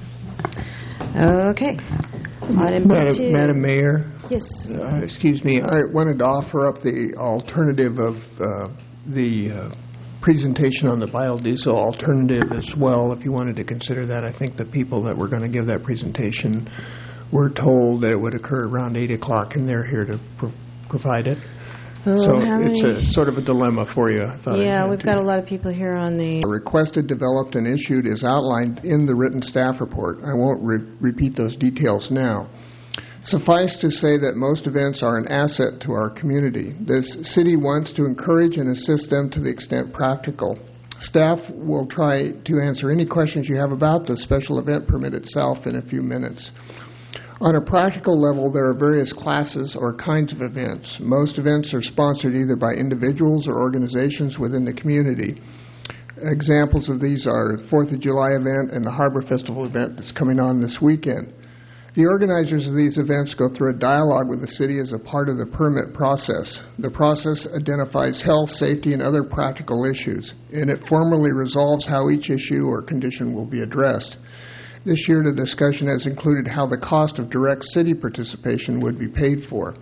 Okay. Item Madam, two. Madam Mayor? Yes. Uh, excuse me, I wanted to offer up the alternative of uh, the uh, presentation on the biodiesel alternative as well, if you wanted to consider that. I think the people that were going to give that presentation were told that it would occur around eight o'clock, and they're here to pro- provide it. Oh, so how it's many- a sort of a dilemma for you. I thought I'd Yeah, add we've to got it. a lot of people here on the... Requested, developed, and issued is outlined in the written staff report. I won't re- repeat those details now. Suffice to say that most events are an asset to our community. This city wants to encourage and assist them to the extent practical. Staff will try to answer any questions you have about the special event permit itself in a few minutes. On a practical level, there are various classes or kinds of events. Most events are sponsored either by individuals or organizations within the community. Examples of these are the fourth of July event and the Harbor Festival event that's coming on this weekend. The organizers of these events go through a dialogue with the city as a part of the permit process. The process identifies health, safety, and other practical issues, and it formally resolves how each issue or condition will be addressed. This year, the discussion has included how the cost of direct city participation would be paid for.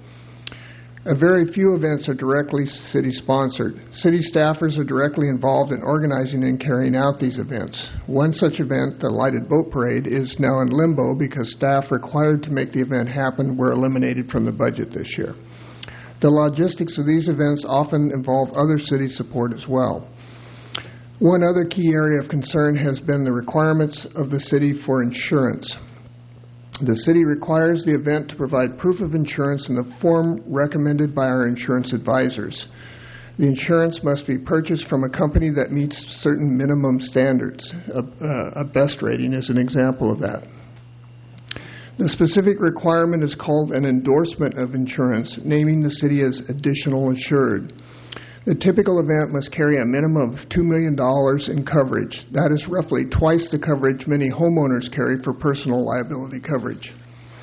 A very few events are directly city-sponsored. City staffers are directly involved in organizing and carrying out these events. One such event, the Lighted Boat Parade, is now in limbo because staff required to make the event happen were eliminated from the budget this year. The logistics of these events often involve other city support as well. One other key area of concern has been the requirements of the city for insurance. The city requires the event to provide proof of insurance in the form recommended by our insurance advisors. The insurance must be purchased from a company that meets certain minimum standards. A, a best rating is an example of that. The specific requirement is called an endorsement of insurance, naming the city as additional insured. The typical event must carry a minimum of two million dollars in coverage. That is roughly twice the coverage many homeowners carry for personal liability coverage.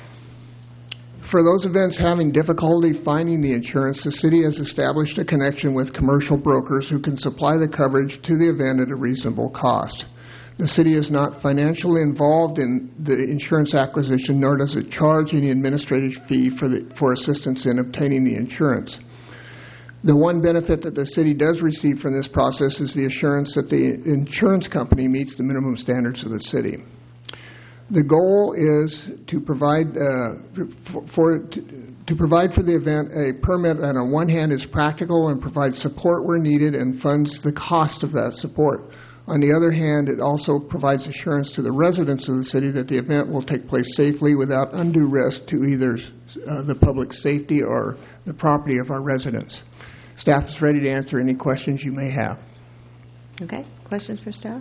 For those events having difficulty finding the insurance, the city has established a connection with commercial brokers who can supply the coverage to the event at a reasonable cost. The city is not financially involved in the insurance acquisition, nor does it charge any administrative fee for, the, for assistance in obtaining the insurance. The one benefit that the city does receive from this process is the assurance that the insurance company meets the minimum standards of the city. The goal is to provide uh, for, for to, to provide for the event a permit that on one hand is practical and provides support where needed and funds the cost of that support. On the other hand, it also provides assurance to the residents of the city that the event will take place safely without undue risk to either uh, the public safety or the property of our residents. Staff is ready to answer any questions you may have. Okay. Questions for staff?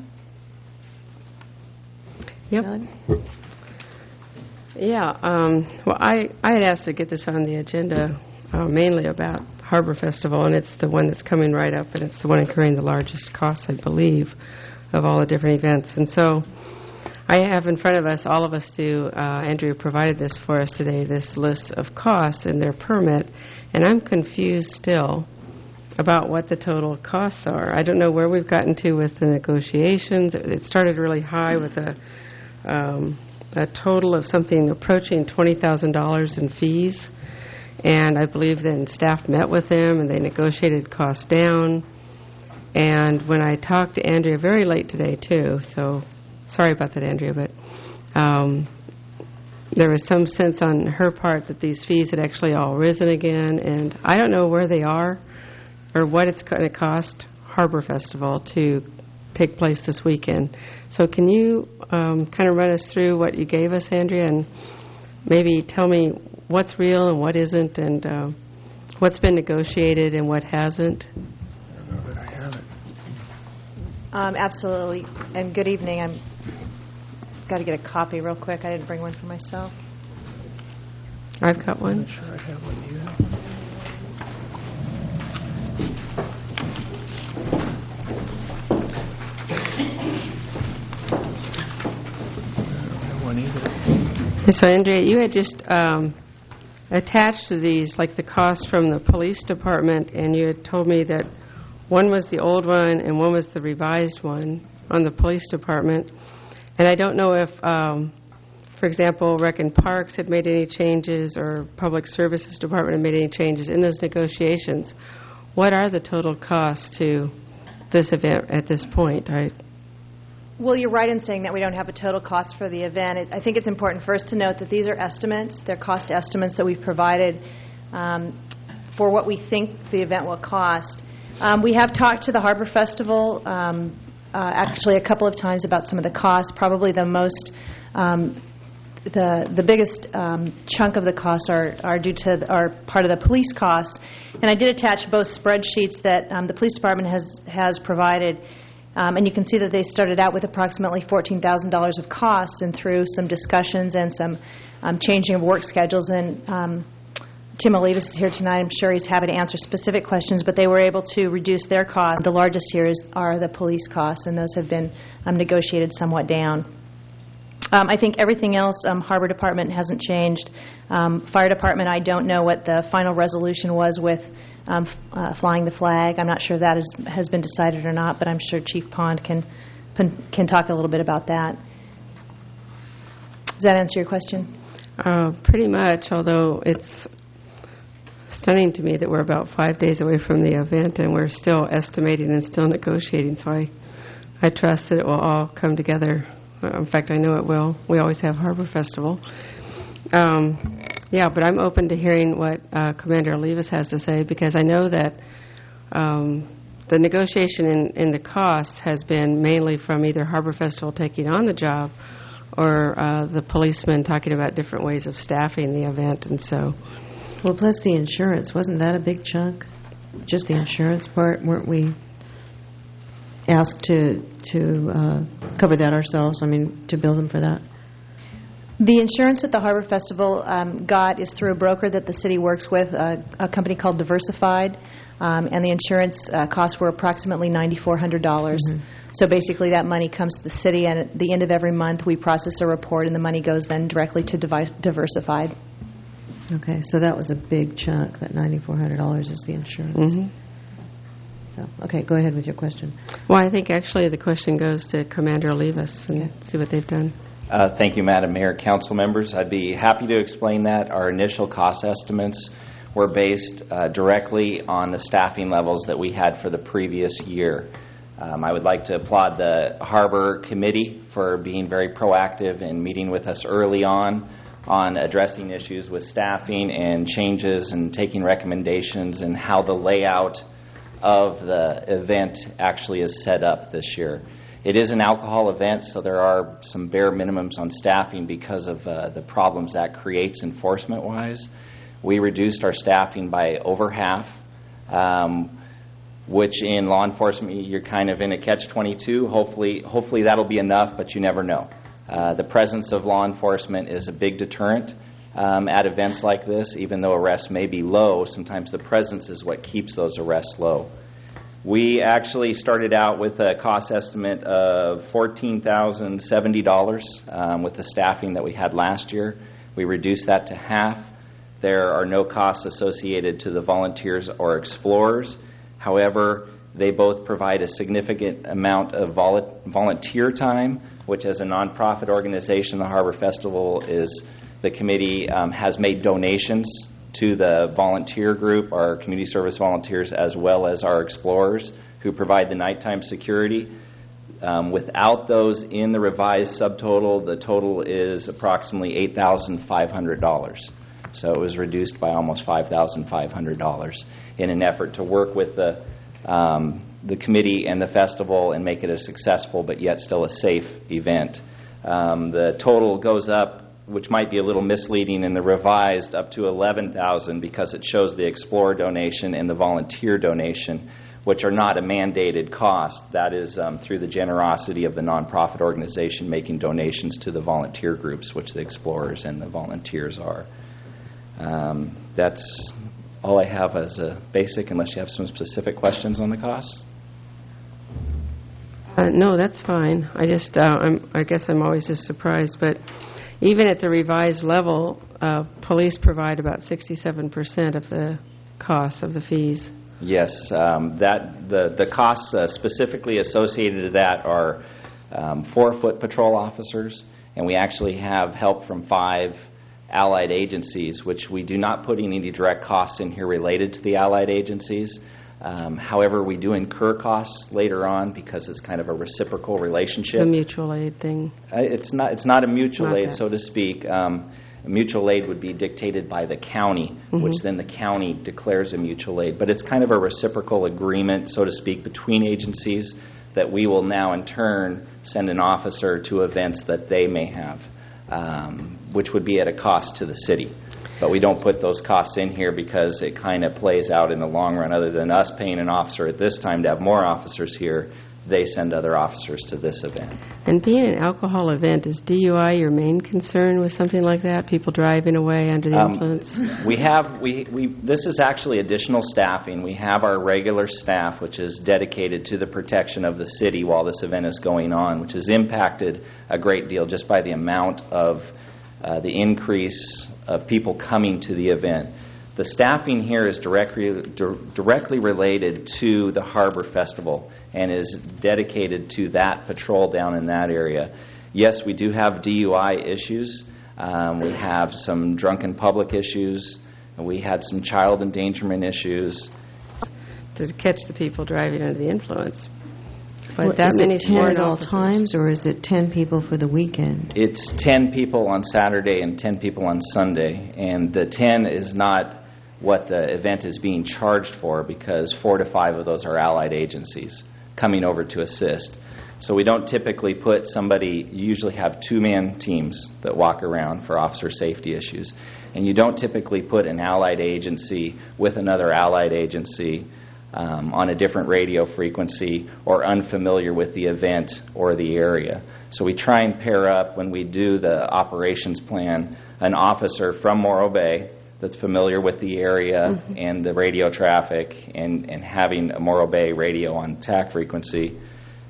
Yep. Yeah. Um, well, I, I had asked to get this on the agenda uh, mainly about Harbor Festival, and it's the one that's coming right up, and it's the one incurring the largest costs, I believe, of all the different events. And so I have in front of us, all of us do, uh, Andrea provided this for us today, this list of costs and their permit, and I'm confused still about what the total costs are. I don't know where we've gotten to with the negotiations. It started really high with a um, a total of something approaching twenty thousand dollars in fees, and I believe then staff met with them and they negotiated costs down. And when I talked to Andrea very late today too, so sorry about that, Andrea, but um, there was some sense on her part that these fees had actually all risen again, and I don't know where they are or what it's going to cost Harbor Festival to take place this weekend. So can you um, kind of run us through what you gave us, Andrea, and maybe tell me what's real and what isn't, and uh, what's been negotiated and what hasn't? Um, absolutely. And good evening. I'm got to get a copy real quick. I didn't bring one for myself. I've got one. I'm not sure I have one either. So, Andrea, you had just um, attached to these, like the cost from the police department, and you had told me that one was the old one and one was the revised one on the police department. And I don't know if, um, for example, Rec and Parks had made any changes or Public Services Department had made any changes in those negotiations. What are the total costs to this event at this point. I Well, you're right in saying that we don't have a total cost for the event. It, I think it's important first to note that these are estimates. They're cost estimates that we've provided um, for what we think the event will cost. Um, we have talked to the Harbor Festival um, uh, actually a couple of times about some of the costs. Probably the most, um, the the biggest um, chunk of the costs are, are due to the, are part of the police costs. And I did attach both spreadsheets that um, the police department has has provided. Um, and you can see that they started out with approximately fourteen thousand dollars of costs, and through some discussions and some um, changing of work schedules. And um, Tim Olivas is here tonight. I'm sure he's happy to answer specific questions, but they were able to reduce their costs. The largest here is, are the police costs, and those have been um, negotiated somewhat down. Um, I think everything else, um, Harbor Department hasn't changed. Um, Fire Department, I don't know what the final resolution was with um, f- uh, flying the flag. I'm not sure that is, has been decided or not, but I'm sure Chief Pond can can talk a little bit about that. Does that answer your question? Uh, pretty much, although it's stunning to me that we're about five days away from the event and we're still estimating and still negotiating. So I, I trust that it will all come together. In fact, I know it will. We always have Harbor Festival. Um, yeah, but I'm open to hearing what uh, Commander Olivas has to say, because I know that um, the negotiation in, in the cost has been mainly from either Harbor Festival taking on the job or uh, the policemen talking about different ways of staffing the event, and so... Well, plus the insurance. Wasn't that a big chunk? Just the insurance part? Weren't we asked to to uh, cover that ourselves? I mean, to bill them for that? The insurance that the Harbor Festival um, got is through a broker that the city works with, uh, a company called Diversified, um, and the insurance uh, costs were approximately nine thousand four hundred dollars. Mm-hmm. So basically that money comes to the city, and at the end of every month we process a report, and the money goes then directly to Devi- Diversified. Okay, so that was a big chunk. That nine thousand four hundred dollars is the insurance. Mm-hmm. So, okay, go ahead with your question. Well, I think actually the question goes to Commander Olivas and okay. see what they've done. Uh, thank you, Madam Mayor, council members. I'd be happy to explain that. Our initial cost estimates were based uh, directly on the staffing levels that we had for the previous year. Um, I would like to applaud the Harbor Committee for being very proactive and meeting with us early on on addressing issues with staffing and changes and taking recommendations and how the layout of the event actually is set up this year. It is an alcohol event, so there are some bare minimums on staffing because of uh, the problems that creates enforcement-wise. We reduced our staffing by over half, um, which in law enforcement, you're kind of in a catch twenty-two. Hopefully, hopefully that'll be enough, but you never know. Uh, the presence of law enforcement is a big deterrent um, at events like this. Even though arrests may be low, sometimes the presence is what keeps those arrests low. We actually started out with a cost estimate of fourteen thousand seventy dollars um, with the staffing that we had last year. We reduced that to half. There are no costs associated to the volunteers or explorers. However, they both provide a significant amount of vol- volunteer time, which as a nonprofit organization, the Harbor Festival is, the committee um, has made donations to the volunteer group, our community service volunteers, as well as our explorers who provide the nighttime security. Um, without those in the revised subtotal, the total is approximately eight thousand five hundred dollars. So it was reduced by almost five thousand five hundred dollars in an effort to work with the um, the committee and the festival and make it a successful but yet still a safe event. Um, the total goes up, which might be a little misleading in the revised, up to eleven thousand dollars because it shows the Explorer donation and the volunteer donation, which are not a mandated cost. That is um, through the generosity of the nonprofit organization making donations to the volunteer groups, which the Explorers and the volunteers are. Um, that's all I have as a basic, unless you have some specific questions on the costs. Uh, no, that's fine. I just, uh, I'm, I guess I'm always just surprised, but even at the revised level, uh, police provide about sixty-seven percent of the costs of the fees. Yes, um, that the the costs uh, specifically associated to that are um, four foot patrol officers, and we actually have help from five allied agencies, which we do not put any direct costs in here related to the allied agencies. Um, however, we do incur costs later on because it's kind of a reciprocal relationship. The mutual aid thing. Uh, It's not, it's not a mutual Not aid, that. so to speak. Um, A mutual aid would be dictated by the county, Mhm. which then the county declares a mutual aid. But it's kind of a reciprocal agreement, so to speak, between agencies that we will now in turn send an officer to events that they may have, um, which would be at a cost to the city. But we don't put those costs in here because it kind of plays out in the long run. Other than us paying an officer at this time to have more officers here, they send other officers to this event. And being an alcohol event, is D U I your main concern with something like that? People driving away under the Um, influence? We have, we, we, this is actually additional staffing. We have our regular staff, which is dedicated to the protection of the city while this event is going on, which has impacted a great deal just by the amount of uh, the increase of people coming to the event. The staffing here is directly, dir- directly related to the Harbor Festival and is dedicated to that patrol down in that area. Yes, we do have D U I issues. Um, we have some drunken public issues. We had some child endangerment issues. To catch the people driving under the influence. But Well, that is many it ten sworn at all officers. times, or is it ten people for the weekend? It's ten people on Saturday and ten people on Sunday. And the ten is not what the event is being charged for because four to five of those are allied agencies coming over to assist. So we don't typically put somebody, you usually have two-man teams that walk around for officer safety issues. And you don't typically put an allied agency with another allied agency um, on a different radio frequency or unfamiliar with the event or the area. So we try and pair up when we do the operations plan an officer from Morro Bay that's familiar with the area mm-hmm. and the radio traffic and, and having a Morro Bay radio on T A C frequency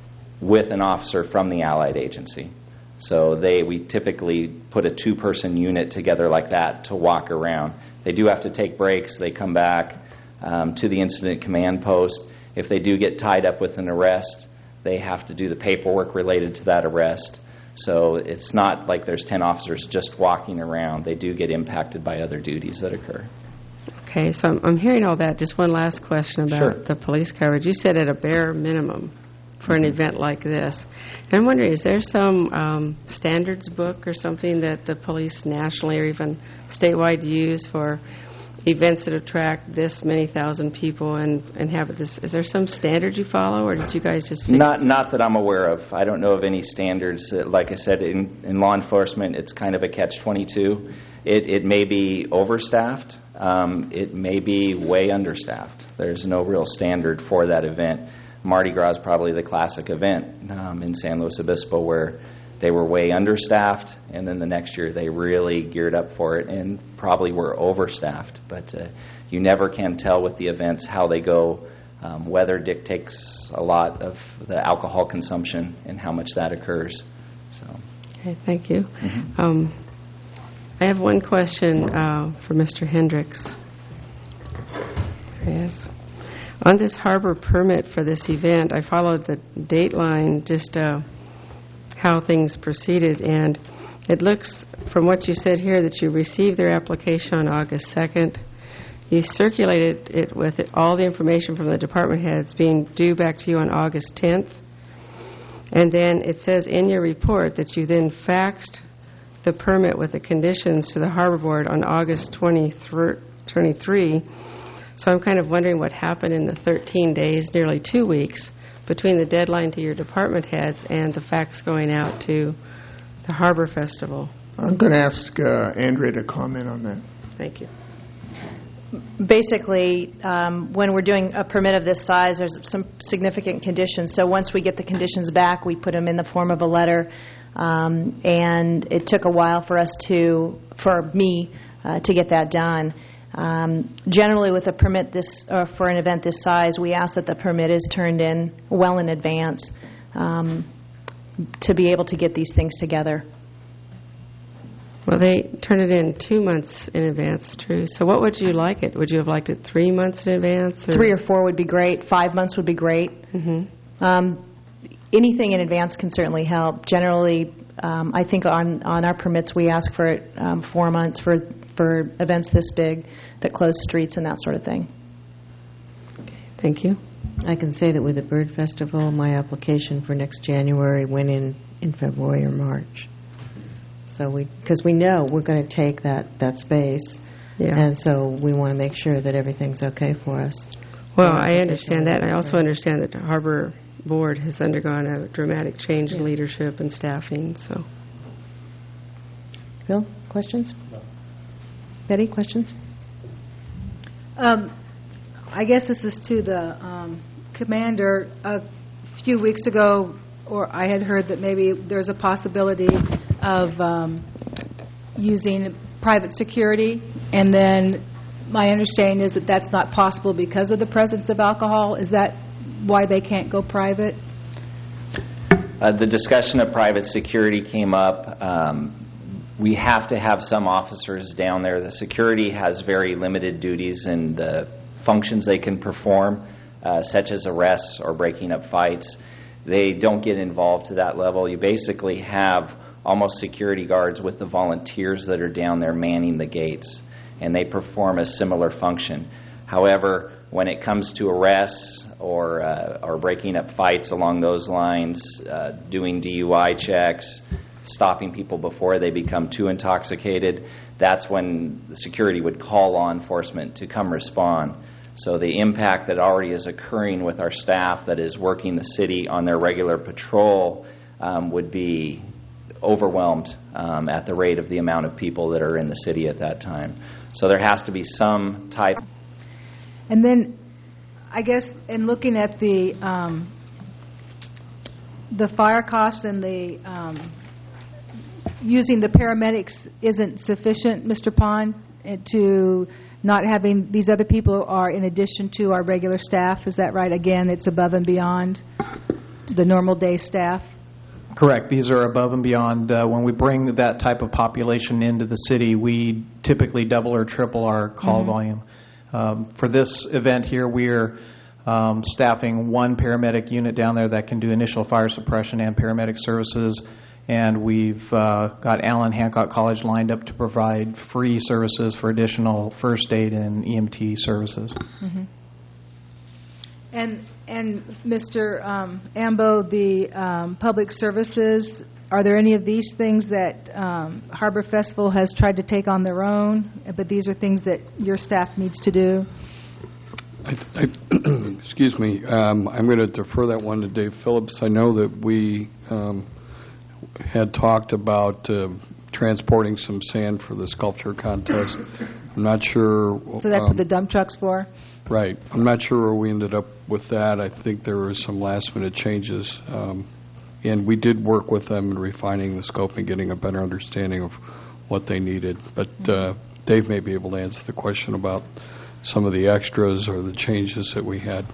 with an officer from the allied agency. So they we typically put a two-person unit together like that to walk around. They do have to take breaks. They come back um, to the incident command post. If they do get tied up with an arrest, they have to do the paperwork related to that arrest. So it's not like there's ten officers just walking around. They do get impacted by other duties that occur. Okay, so I'm, I'm hearing all that. Just one last question about Sure. the police coverage. You said at a bare minimum for an Mm-hmm. event like this. And I'm wondering, is there some um, standards book or something that the police nationally or even statewide use for events that attract this many thousand people and, and have this? Is there some standard you follow, or did you guys just figure Not not that I'm aware of. I don't know of any standards. That, like I said, in, in law enforcement, it's kind of a catch twenty-two. It, it may be overstaffed. Um, it may be way understaffed. There's no real standard for that event. Mardi Gras is probably the classic event um, in San Luis Obispo where they were way understaffed, and then the next year they really geared up for it and probably were overstaffed. But uh, you never can tell with the events how they go. Um, weather dictates a lot of the alcohol consumption and how much that occurs. So, Okay, thank you. Mm-hmm. Um, I have one question uh, for Mister Hendricks. There he is. On this harbor permit for this event, I followed the date line, just uh, how things proceeded, and it looks, from what you said here, that you received their application on August second. You circulated it with all the information from the department heads being due back to you on August tenth. And then it says in your report that you then faxed the permit with the conditions to the Harbor Board on August twenty-third. So I'm kind of wondering what happened in the thirteen days, nearly two weeks, between the deadline to your department heads and the fax going out to the Harbor Festival. I'm going to ask uh, Andrea to comment on that. Thank you. Basically, um, when we're doing a permit of this size, there's some significant conditions. So once we get the conditions back, we put them in the form of a letter. Um, and it took a while for us to, for me, uh, to get that done. Um, generally, with a permit this, uh, for an event this size, we ask that the permit is turned in well in advance um, to be able to get these things together. Well, they turn it in two months in advance, true. So what would you like it? Would you have liked it three months in advance? Or? Three or four would be great. Five months would be great. Mm-hmm. Um, anything in advance can certainly help. Generally, um, I think on, on our permits we ask for it um, four months for, for events this big that close streets and that sort of thing. Thank you. I can say that with the Bird Festival, my application for next January went in in February or March. So we, because we know we're going to take that, that space, Yeah. and so we want to make sure that everything's okay for us. Well, I understand that. I also understand that the Harbor Board has undergone a dramatic change in leadership and staffing, so. Bill, questions? No. Betty, questions? Um, I guess this is to the um, commander. A few weeks ago, or I had heard that maybe there's a possibility of um, using private security, and then my understanding is that that's not possible because of the presence of alcohol. Is that why they can't go private? Uh, the discussion of private security came up. Um, we have to have some officers down there. The security has very limited duties in the functions they can perform, uh, such as arrests or breaking up fights. They don't get involved to that level. You basically have almost security guards with the volunteers that are down there manning the gates, and they perform a similar function. However, when it comes to arrests or uh, or breaking up fights along those lines, uh, doing D U I checks, stopping people before they become too intoxicated, that's when the security would call law enforcement to come respond. So the impact that already is occurring with our staff that is working the city on their regular patrol um, would be overwhelmed um, at the rate of the amount of people that are in the city at that time. So there has to be some type. And then, I guess, in looking at the um, the fire costs and the um, using the paramedics isn't sufficient, Mister Pond, to not having these other people are in addition to our regular staff. Is that right? Again, it's above and beyond the normal day staff. Correct. These are above and beyond. Uh, when we bring that type of population into the city, we typically double or triple our call Mm-hmm. volume. Um, for this event here, we're um, staffing one paramedic unit down there that can do initial fire suppression and paramedic services, and we've uh, got Allen Hancock College lined up to provide free services for additional first aid and E M T services. Mm-hmm. And and Mister Um, Ambo, the um, public services, are there any of these things that um, Harbor Festival has tried to take on their own, but these are things that your staff needs to do? I, I, excuse me. Um, I'm going to defer that one to Dave Phillips. I know that we um, had talked about uh, transporting some sand for the sculpture contest. I'm not sure. So that's um, what the dump truck's for? Right. I'm not sure where we ended up with that. I think there were some last-minute changes. Um, and we did work with them in refining the scope and getting a better understanding of what they needed. But uh, Dave may be able to answer the question about some of the extras or the changes that we had.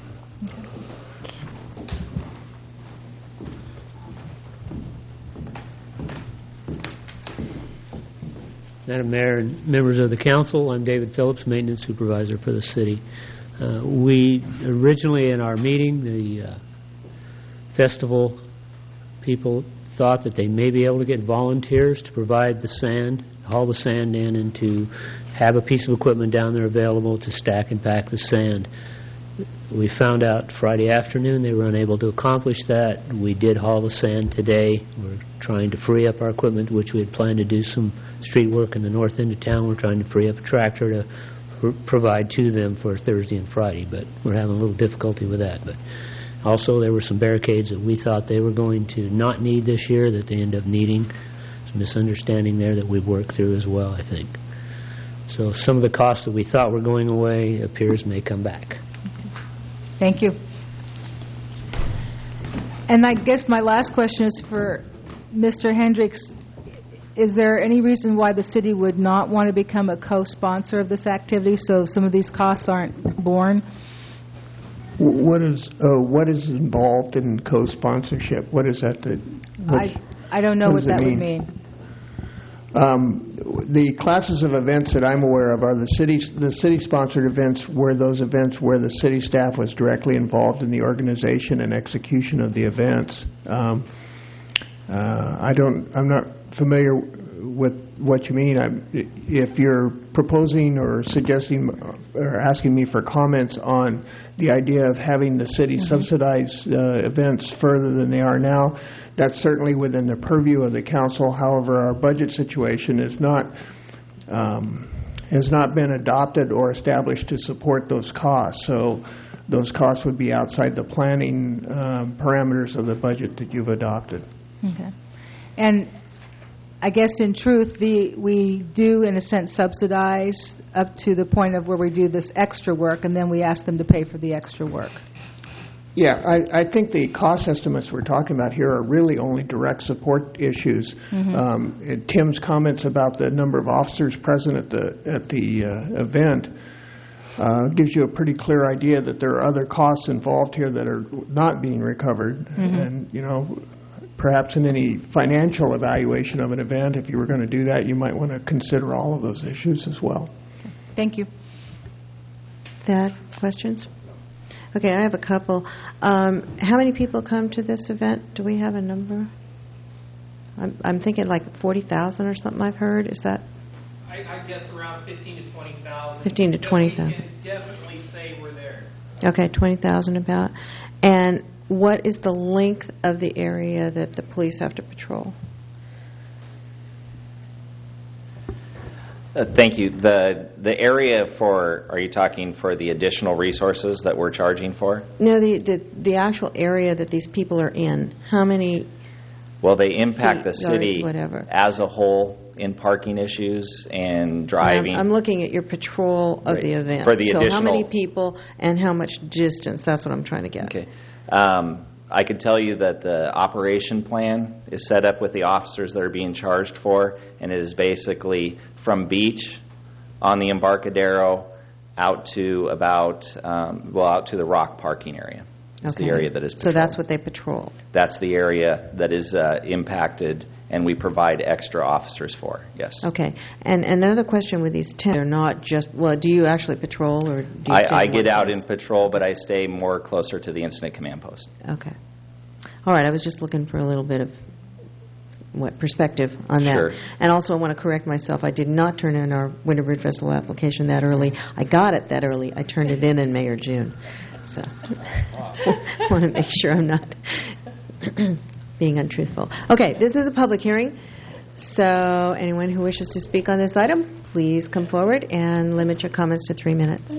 Madam Mayor and members of the council, I'm David Phillips, Maintenance Supervisor for the city. Uh, we originally in our meeting, the uh, festival people thought that they may be able to get volunteers to provide the sand, haul the sand in, and to have a piece of equipment down there available to stack and pack the sand. We found out Friday afternoon they were unable to accomplish that. We did haul the sand today. We're trying to free up our equipment, which we had planned to do some street work in the north end of town. We're trying to free up a tractor to pr- provide to them for Thursday and Friday, but we're having a little difficulty with that. But also there were some barricades that we thought they were going to not need this year that they end up needing. Some misunderstanding there that we've worked through as well, I think. So some of the costs that we thought were going away appears may come back. Thank you. And I guess my last question is for Mister Hendricks. Is there any reason why the city would not want to become a co-sponsor of this activity so some of these costs aren't borne? What is uh, what is involved in co-sponsorship? What is that? That I I don't know what, what that mean? would mean. Um, the classes of events that I'm aware of are the city the city sponsored events were those events where the city staff was directly involved in the organization and execution of the events. Um, uh, I don't I'm not familiar with what you mean. I'm, if you're proposing or suggesting or asking me for comments on the idea of having the city mm-hmm. subsidize uh, events further than they are now, that's certainly within the purview of the council. However, our budget situation is not um, has not been adopted or established to support those costs. So those costs would be outside the planning um, parameters of the budget that you've adopted. Okay. And I guess in truth, the we do, in a sense, subsidize up to the point of where we do this extra work, and then we ask them to pay for the extra work. Yeah, I, I think the cost estimates we're talking about here are really only direct support issues. Mm-hmm. Um, and Tim's comments about the number of officers present at the at the uh, event uh, gives you a pretty clear idea that there are other costs involved here that are not being recovered. Mm-hmm. And, you know, perhaps in any financial evaluation of an event, if you were going to do that, you might want to consider all of those issues as well. Thank you. That questions? Okay, I have a couple. Um, how many people come to this event? Do we have a number? I'm, I'm thinking like forty thousand or something I've heard. Is that? I, I guess around fifteen to twenty thousand. fifteen to twenty thousand. We can definitely say we're there. Okay, twenty thousand about. And what is the length of the area that the police have to patrol? Uh, thank you. The the area for, are you talking for the additional resources that we're charging for? No, the, the, the actual area that these people are in. How many? Well, they impact feet, the city yards, whatever. as a whole in parking issues and driving. I'm, I'm looking at your patrol of right. the event. For the so additional. how many people and how much distance? That's what I'm trying to get. Okay. Um, I could tell you that the operation plan is set up with the officers that are being charged for, and it is basically from beach on the Embarcadero out to about, um, well, out to the Rock parking area. It's okay. the area that is patrolled. So that's what they patrol. That's the area that is uh, impacted, and we provide extra officers for, yes. Okay. And another question with these tents, they're not just, well, do you actually patrol or do you stay I, I in get one out place? in patrol, but I stay more closer to the incident command post. Okay. All right. I was just looking for a little bit of what perspective on that. Sure. And also I want to correct myself. I did not turn in our Winter Bridge Festival application that early. I got it that early. I turned it in in May or June. So I want to make sure I'm not being untruthful. Okay, this is a public hearing. So anyone who wishes to speak on this item, please come forward and limit your comments to three minutes.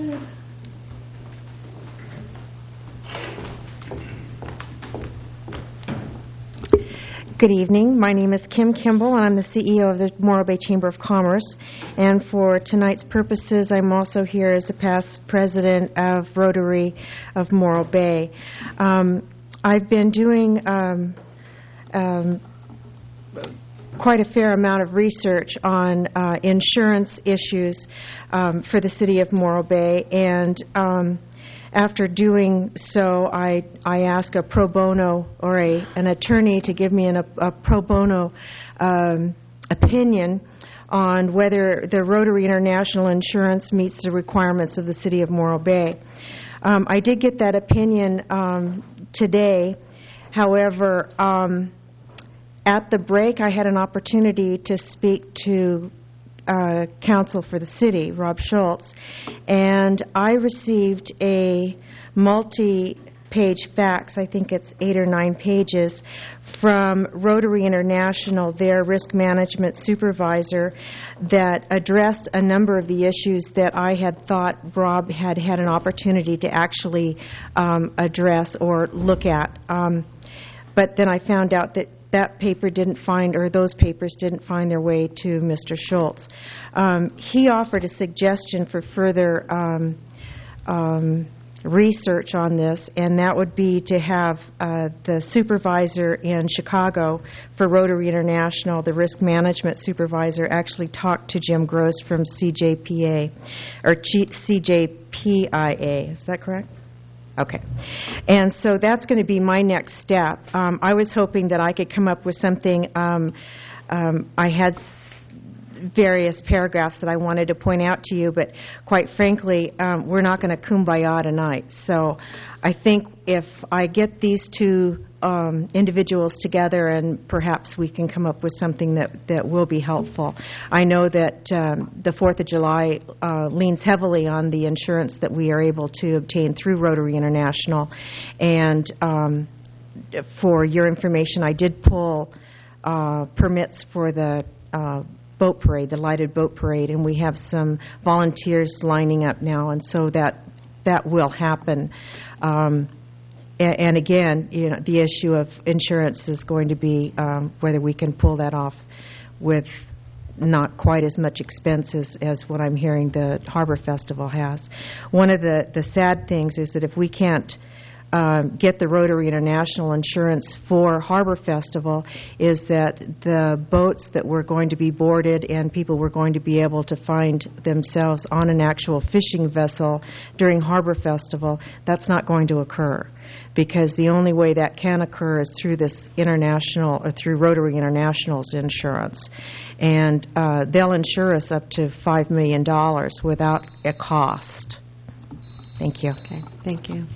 Good evening. My name is Kim Kimball, and I'm the C E O of the Morro Bay Chamber of Commerce. And for tonight's purposes, I'm also here as the past president of Rotary of Morro Bay. Um, I've been doing um, um, quite a fair amount of research on uh, insurance issues um, for the city of Morro Bay, and um, after doing so, I I asked a pro bono or a an attorney to give me an, a, a pro bono um, opinion on whether the Rotary International Insurance meets the requirements of the city of Morro Bay. Um, I did get that opinion um, today. However, um, at the break, I had an opportunity to speak to Uh, counsel for the city, Rob Schultz, and I received a multi-page fax, I think it's eight or nine pages, from Rotary International, their risk management supervisor, that addressed a number of the issues that I had thought Rob had had an opportunity to actually um, address or look at. Um, but then I found out that that paper didn't find, or those papers didn't find their way to Mister Schultz. Um, he offered a suggestion for further um, um, research on this, and that would be to have uh, the supervisor in Chicago for Rotary International, the risk management supervisor, actually talk to Jim Gross from C J P A, or C J P I A. Is that correct? Okay. And so that's going to be my next step. Um, I was hoping that I could come up with something. Um, um, I had s- various paragraphs that I wanted to point out to you, but quite frankly, um, we're not going to kumbaya tonight. So I think if I get these two um, individuals together, and perhaps we can come up with something that, that will be helpful. I know that um, the fourth of July uh, leans heavily on the insurance that we are able to obtain through Rotary International, and um, for your information, I did pull uh, permits for the uh, boat parade, the lighted boat parade, and we have some volunteers lining up now, and so that that will happen. Um, and, and again, you know, the issue of insurance is going to be um, whether we can pull that off with not quite as much expenses as what I'm hearing the Harbor Festival has. One of the, the sad things is that if we can't Um, get the Rotary International insurance for Harbor Festival, is that the boats that were going to be boarded and people were going to be able to find themselves on an actual fishing vessel during Harbor Festival, that's not going to occur, because the only way that can occur is through this international, or through Rotary International's insurance. And uh, they'll insure us up to five million dollars without a cost. Thank you. Okay, thank you.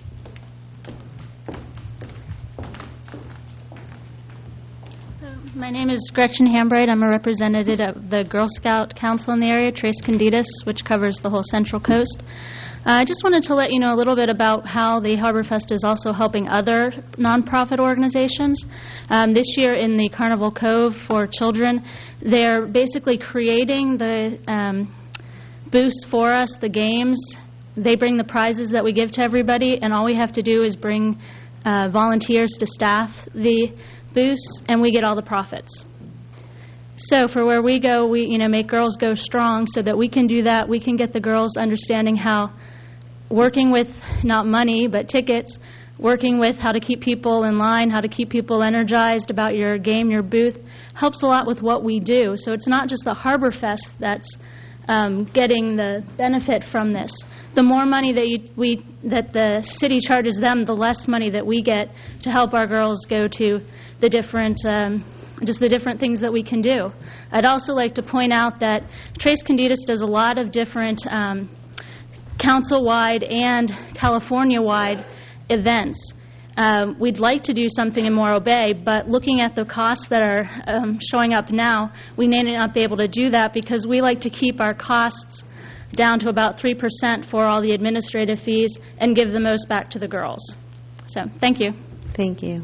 My name is Gretchen Hambright. I'm a representative of the Girl Scout Council in the area, Tres Candidas, which covers the whole Central Coast. Uh, I just wanted to let you know a little bit about how the Harbor Fest is also helping other nonprofit organizations. Um, this year in the Carnival Cove for children, they're basically creating the um, booths for us, the games. They bring the prizes that we give to everybody, and all we have to do is bring uh, volunteers to staff the booths, and we get all the profits. So for where we go, we you know make Girls Go Strong, so that we can do that. We can get the girls understanding how working with not money but tickets, working with how to keep people in line, how to keep people energized about your game, your booth, helps a lot with what we do. So it's not just the Harbor Fest that's um, getting the benefit from this. The more money that you, we that the city charges them, the less money that we get to help our girls go to the different, um, just the different things that we can do. I'd also like to point out that Tres Candidas does a lot of different um, council-wide and California-wide events. Um, we'd like to do something in Morro Bay, but looking at the costs that are um, showing up now, we may not be able to do that, because we like to keep our costs down to about three percent for all the administrative fees and give the most back to the girls. So, thank you. Thank you.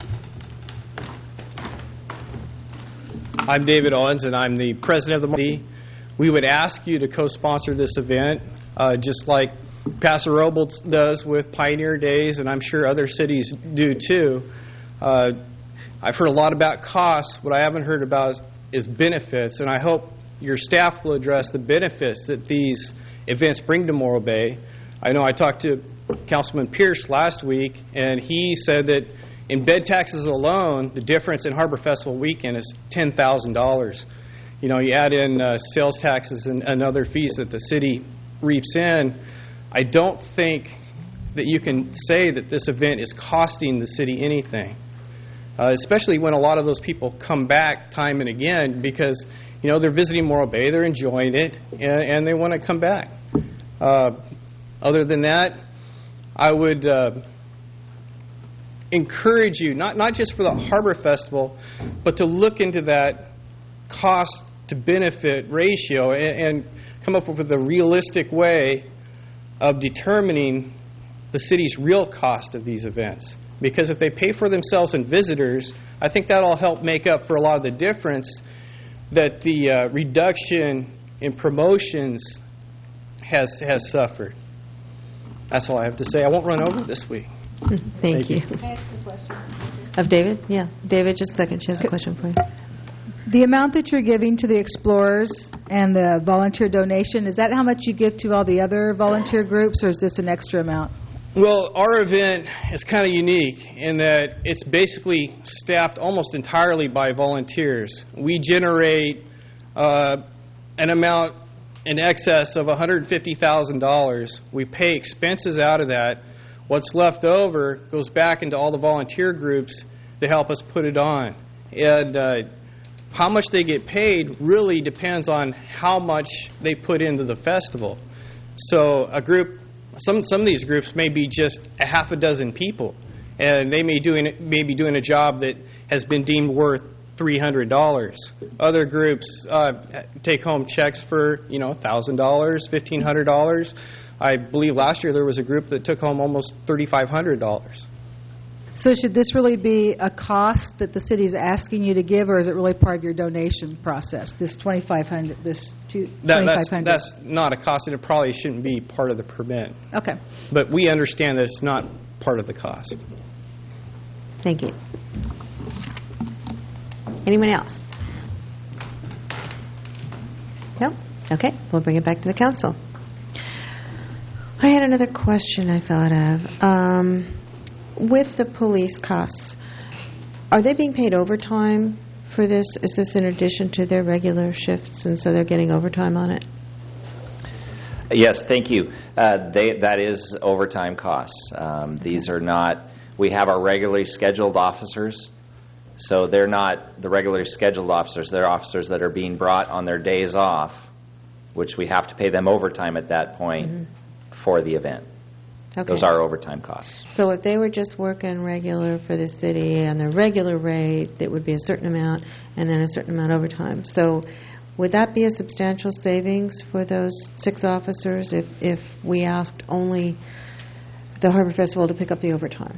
I'm David Owens, and I'm the president of the Morro Bay. We would ask you to co-sponsor this event, uh, just like Paso Robles does with Pioneer Days, and I'm sure other cities do too. Uh, I've heard a lot about costs. What I haven't heard about is, is benefits, and I hope your staff will address the benefits that these events bring to Morro Bay. I know I talked to Councilman Pierce last week, and he said that in bed taxes alone, the difference in Harbor Festival weekend is ten thousand dollars. You know, you add in uh, sales taxes and, and other fees that the city reaps in. I don't think that you can say that this event is costing the city anything, uh, especially when a lot of those people come back time and again because, you know, they're visiting Morro Bay, they're enjoying it, and, and they want to come back. Uh, other than that, I would uh, encourage you, not, not just for the Harbor Festival, but to look into that cost-to-benefit ratio and, and come up with a realistic way of determining the city's real cost of these events. Because if they pay for themselves and visitors, I think that'll help make up for a lot of the difference that the uh, reduction in promotions has has suffered. That's all I have to say. I won't run over this week. Thank, Thank you. you. Can I ask a question? Of David? Yeah. David, just a second. She has a question for you. The amount that you're giving to the Explorers and the volunteer donation, is that how much you give to all the other volunteer groups, or is this an extra amount? Well, our event is kind of unique in that it's basically staffed almost entirely by volunteers. We generate uh, an amount in excess of one hundred fifty thousand dollars. We pay expenses out of that. What's left over goes back into all the volunteer groups to help us put it on. And uh, how much they get paid really depends on how much they put into the festival. So a group, some some of these groups may be just a half a dozen people, and they may doing may be doing a job that has been deemed worth three hundred dollars. Other groups uh, take home checks for, you know, one thousand dollars, fifteen hundred dollars. I believe last year there was a group that took home almost three thousand five hundred dollars. So should this really be a cost that the city is asking you to give, or is it really part of your donation process, this twenty-five hundred dollars, this two, That, twenty-five that's, hundred dollars? that's not a cost, and it probably shouldn't be part of the permit. Okay. But we understand that it's not part of the cost. Thank you. Anyone else? No? Okay, we'll bring it back to the council. I had another question I thought of. Um, with the police costs, are they being paid overtime for this? Is this in addition to their regular shifts, and so they're getting overtime on it? Yes, thank you. Uh, they, that is overtime costs. Um, these are not, we have our regularly scheduled officers, so they're not the regularly scheduled officers. They're officers that are being brought on their days off, which we have to pay them overtime at that point mm-hmm. for the event. Okay. Those are overtime costs. So if they were just working regular for the city and their regular rate, it would be a certain amount and then a certain amount overtime. So would that be a substantial savings for those six officers if, if we asked only the Harbor Festival to pick up the overtime?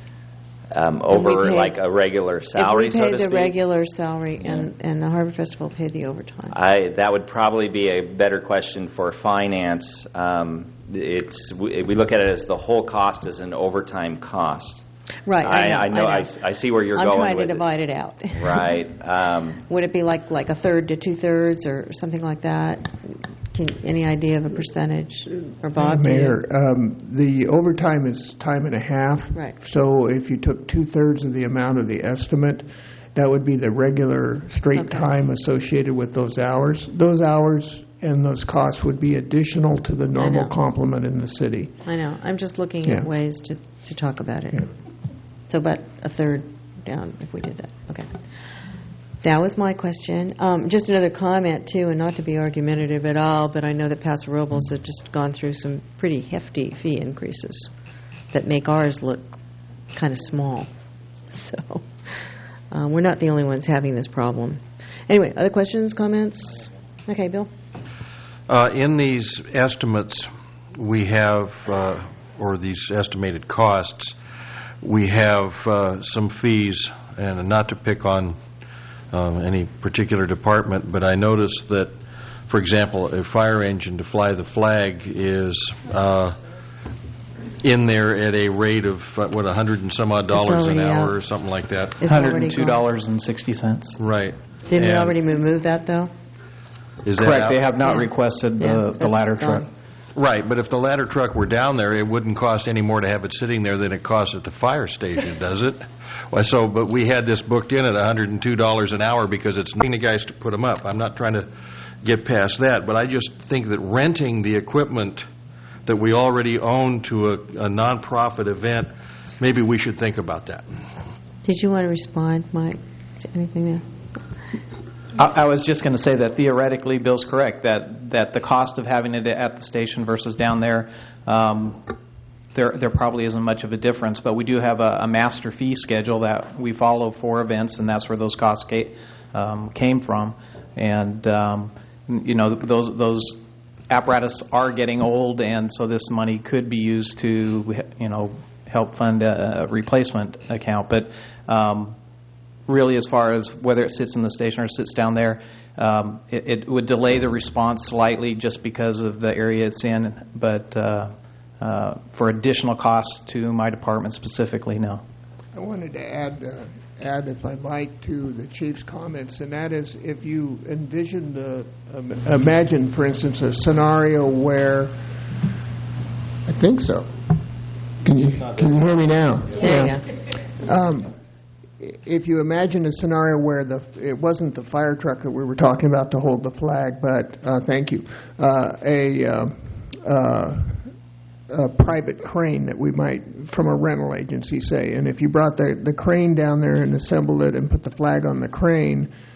Um, over paid, like a regular salary, if we so paid to the speak? regular salary and, yeah. and the Harbor Festival paid the overtime. I, that would probably be a better question for finance. Um, it's we, we look at it as the whole cost as an overtime cost. Right, I know. I, I, know, I, know. I, I see where you're I'm going trying with to divide it, it out. Right. Um, Would it be like, like a third to two-thirds or something like that? Can, any idea of a percentage? Or Bob? Uh, Mayor, um, the overtime is time and a half. Right. So if you took two-thirds of the amount of the estimate, that would be the regular straight Okay. time associated with those hours. Those hours and those costs would be additional to the normal complement in the city. I know. I'm just looking Yeah. at ways to, to talk about it. Yeah. So about a third down if we did that. Okay. That was my question. Um, just another comment, too, and not to be argumentative at all, but I know that Paso Robles has just gone through some pretty hefty fee increases that make ours look kind of small. So um, we're not the only ones having this problem. Anyway, other questions, comments? Okay, Bill? Uh, in these estimates, we have, uh, or these estimated costs, we have uh, some fees, and not to pick on um, any particular department, but I noticed that, for example, a fire engine to fly the flag is uh, in there at a rate of, uh, what, a hundred and some odd dollars an hour out. or something like that? It's one hundred already two dollars and sixty cents. Right. Didn't we And already move that, though? Is that Correct. out? They have not Yeah. requested the, Yeah, the that's ladder gone. truck. Right, but if the ladder truck were down there, it wouldn't cost any more to have it sitting there than it costs at the fire station, does it? Well, so, but we had this booked in at one hundred two dollars an hour because it's needing the guys to put them up. I'm not trying to get past that, but I just think that renting the equipment that we already own to a, a nonprofit event, maybe we should think about that. Did you want to respond, Mike, to anything there? I, I was just going to say that theoretically, Bill's correct, that, that the cost of having it at the station versus down there, um, there there probably isn't much of a difference, but we do have a, a master fee schedule that we follow for events, and that's where those costs came, um, came from. And, um, you know, those those apparatus are getting old, and so this money could be used to, you know, help fund a, a replacement account. But um, really, as far as whether it sits in the station or sits down there, um, it, it would delay the response slightly just because of the area it's in. But uh, uh, for additional costs to my department specifically, no. I wanted to add, uh, add, if I might, to the chief's comments, and that is if you envision the, um, imagine, for instance, a scenario where, I think so. Can you can you hear me now? There you go. Um, if you imagine a scenario where the it wasn't the fire truck that we were talking about to hold the flag, but uh, thank you, uh, a, uh, uh, a private crane that we might from a rental agency say, and if you brought the the crane down there and assembled it and put the flag on the crane,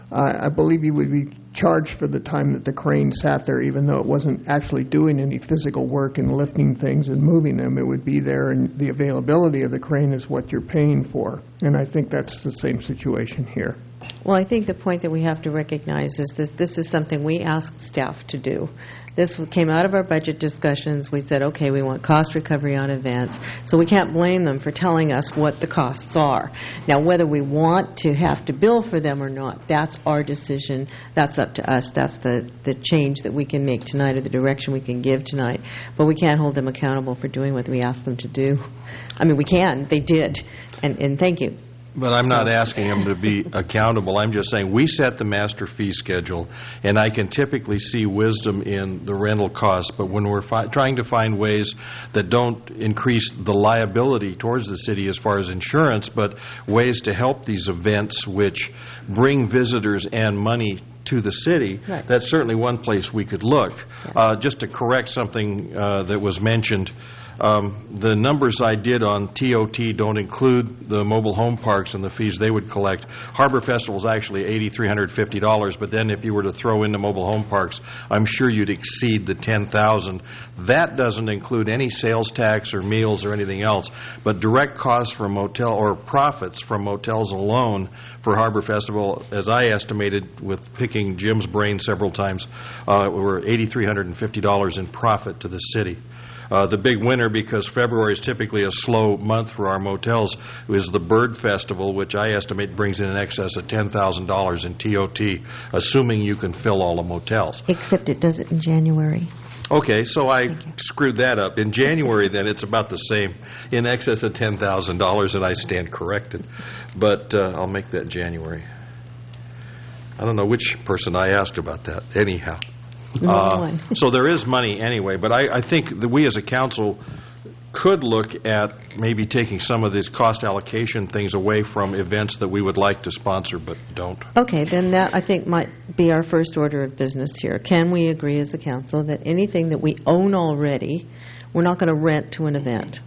I I believe you would be charged for the time that the crane sat there, even though it wasn't actually doing any physical work and lifting things and moving them. It would be there, and the availability of the crane is what you're paying for. And I think that's the same situation here. Well, I think the point that we have to recognize is that this is something we asked staff to do. This came out of our budget discussions. We said, okay, we want cost recovery on events. So we can't blame them for telling us what the costs are. Now, whether we want to have to bill for them or not, that's our decision. That's up to us. That's the, the change that we can make tonight or the direction we can give tonight. But we can't hold them accountable for doing what we asked them to do. I mean, we can. They did. And, and thank you. But I'm not asking them to be accountable. I'm just saying we set the master fee schedule, and I can typically see wisdom in the rental costs. But when we're fi- trying to find ways that don't increase the liability towards the city as far as insurance, but ways to help these events which bring visitors and money to the city, right. That's certainly one place we could look. Yeah. Uh, just to correct something uh, that was mentioned, Um, the numbers I did on T O T don't include the mobile home parks and the fees they would collect. Harbor Festival is actually eight thousand three hundred fifty dollars, but then if you were to throw in the mobile home parks, I'm sure you'd exceed the ten thousand dollars. That doesn't include any sales tax or meals or anything else, but direct costs from motel or profits from motels alone for Harbor Festival, as I estimated with picking Jim's brain several times, uh, were eight thousand three hundred fifty dollars in profit to the city. Uh, the big winner, because February is typically a slow month for our motels, is the Bird Festival, which I estimate brings in an excess of ten thousand dollars in T O T, assuming you can fill all the motels. Except it does it in January. Okay, so I screwed that up. In January, then, it's about the same, in excess of ten thousand dollars, and I stand corrected. But uh, I'll make that January. I don't know which person I asked about that. Anyhow. Uh, so there is money anyway, but I, I think that we as a council could look at maybe taking some of these cost allocation things away from events that we would like to sponsor but don't. Okay, then that I think might be our first order of business here. Can we agree as a council that anything that we own already, we're not going to rent to an event?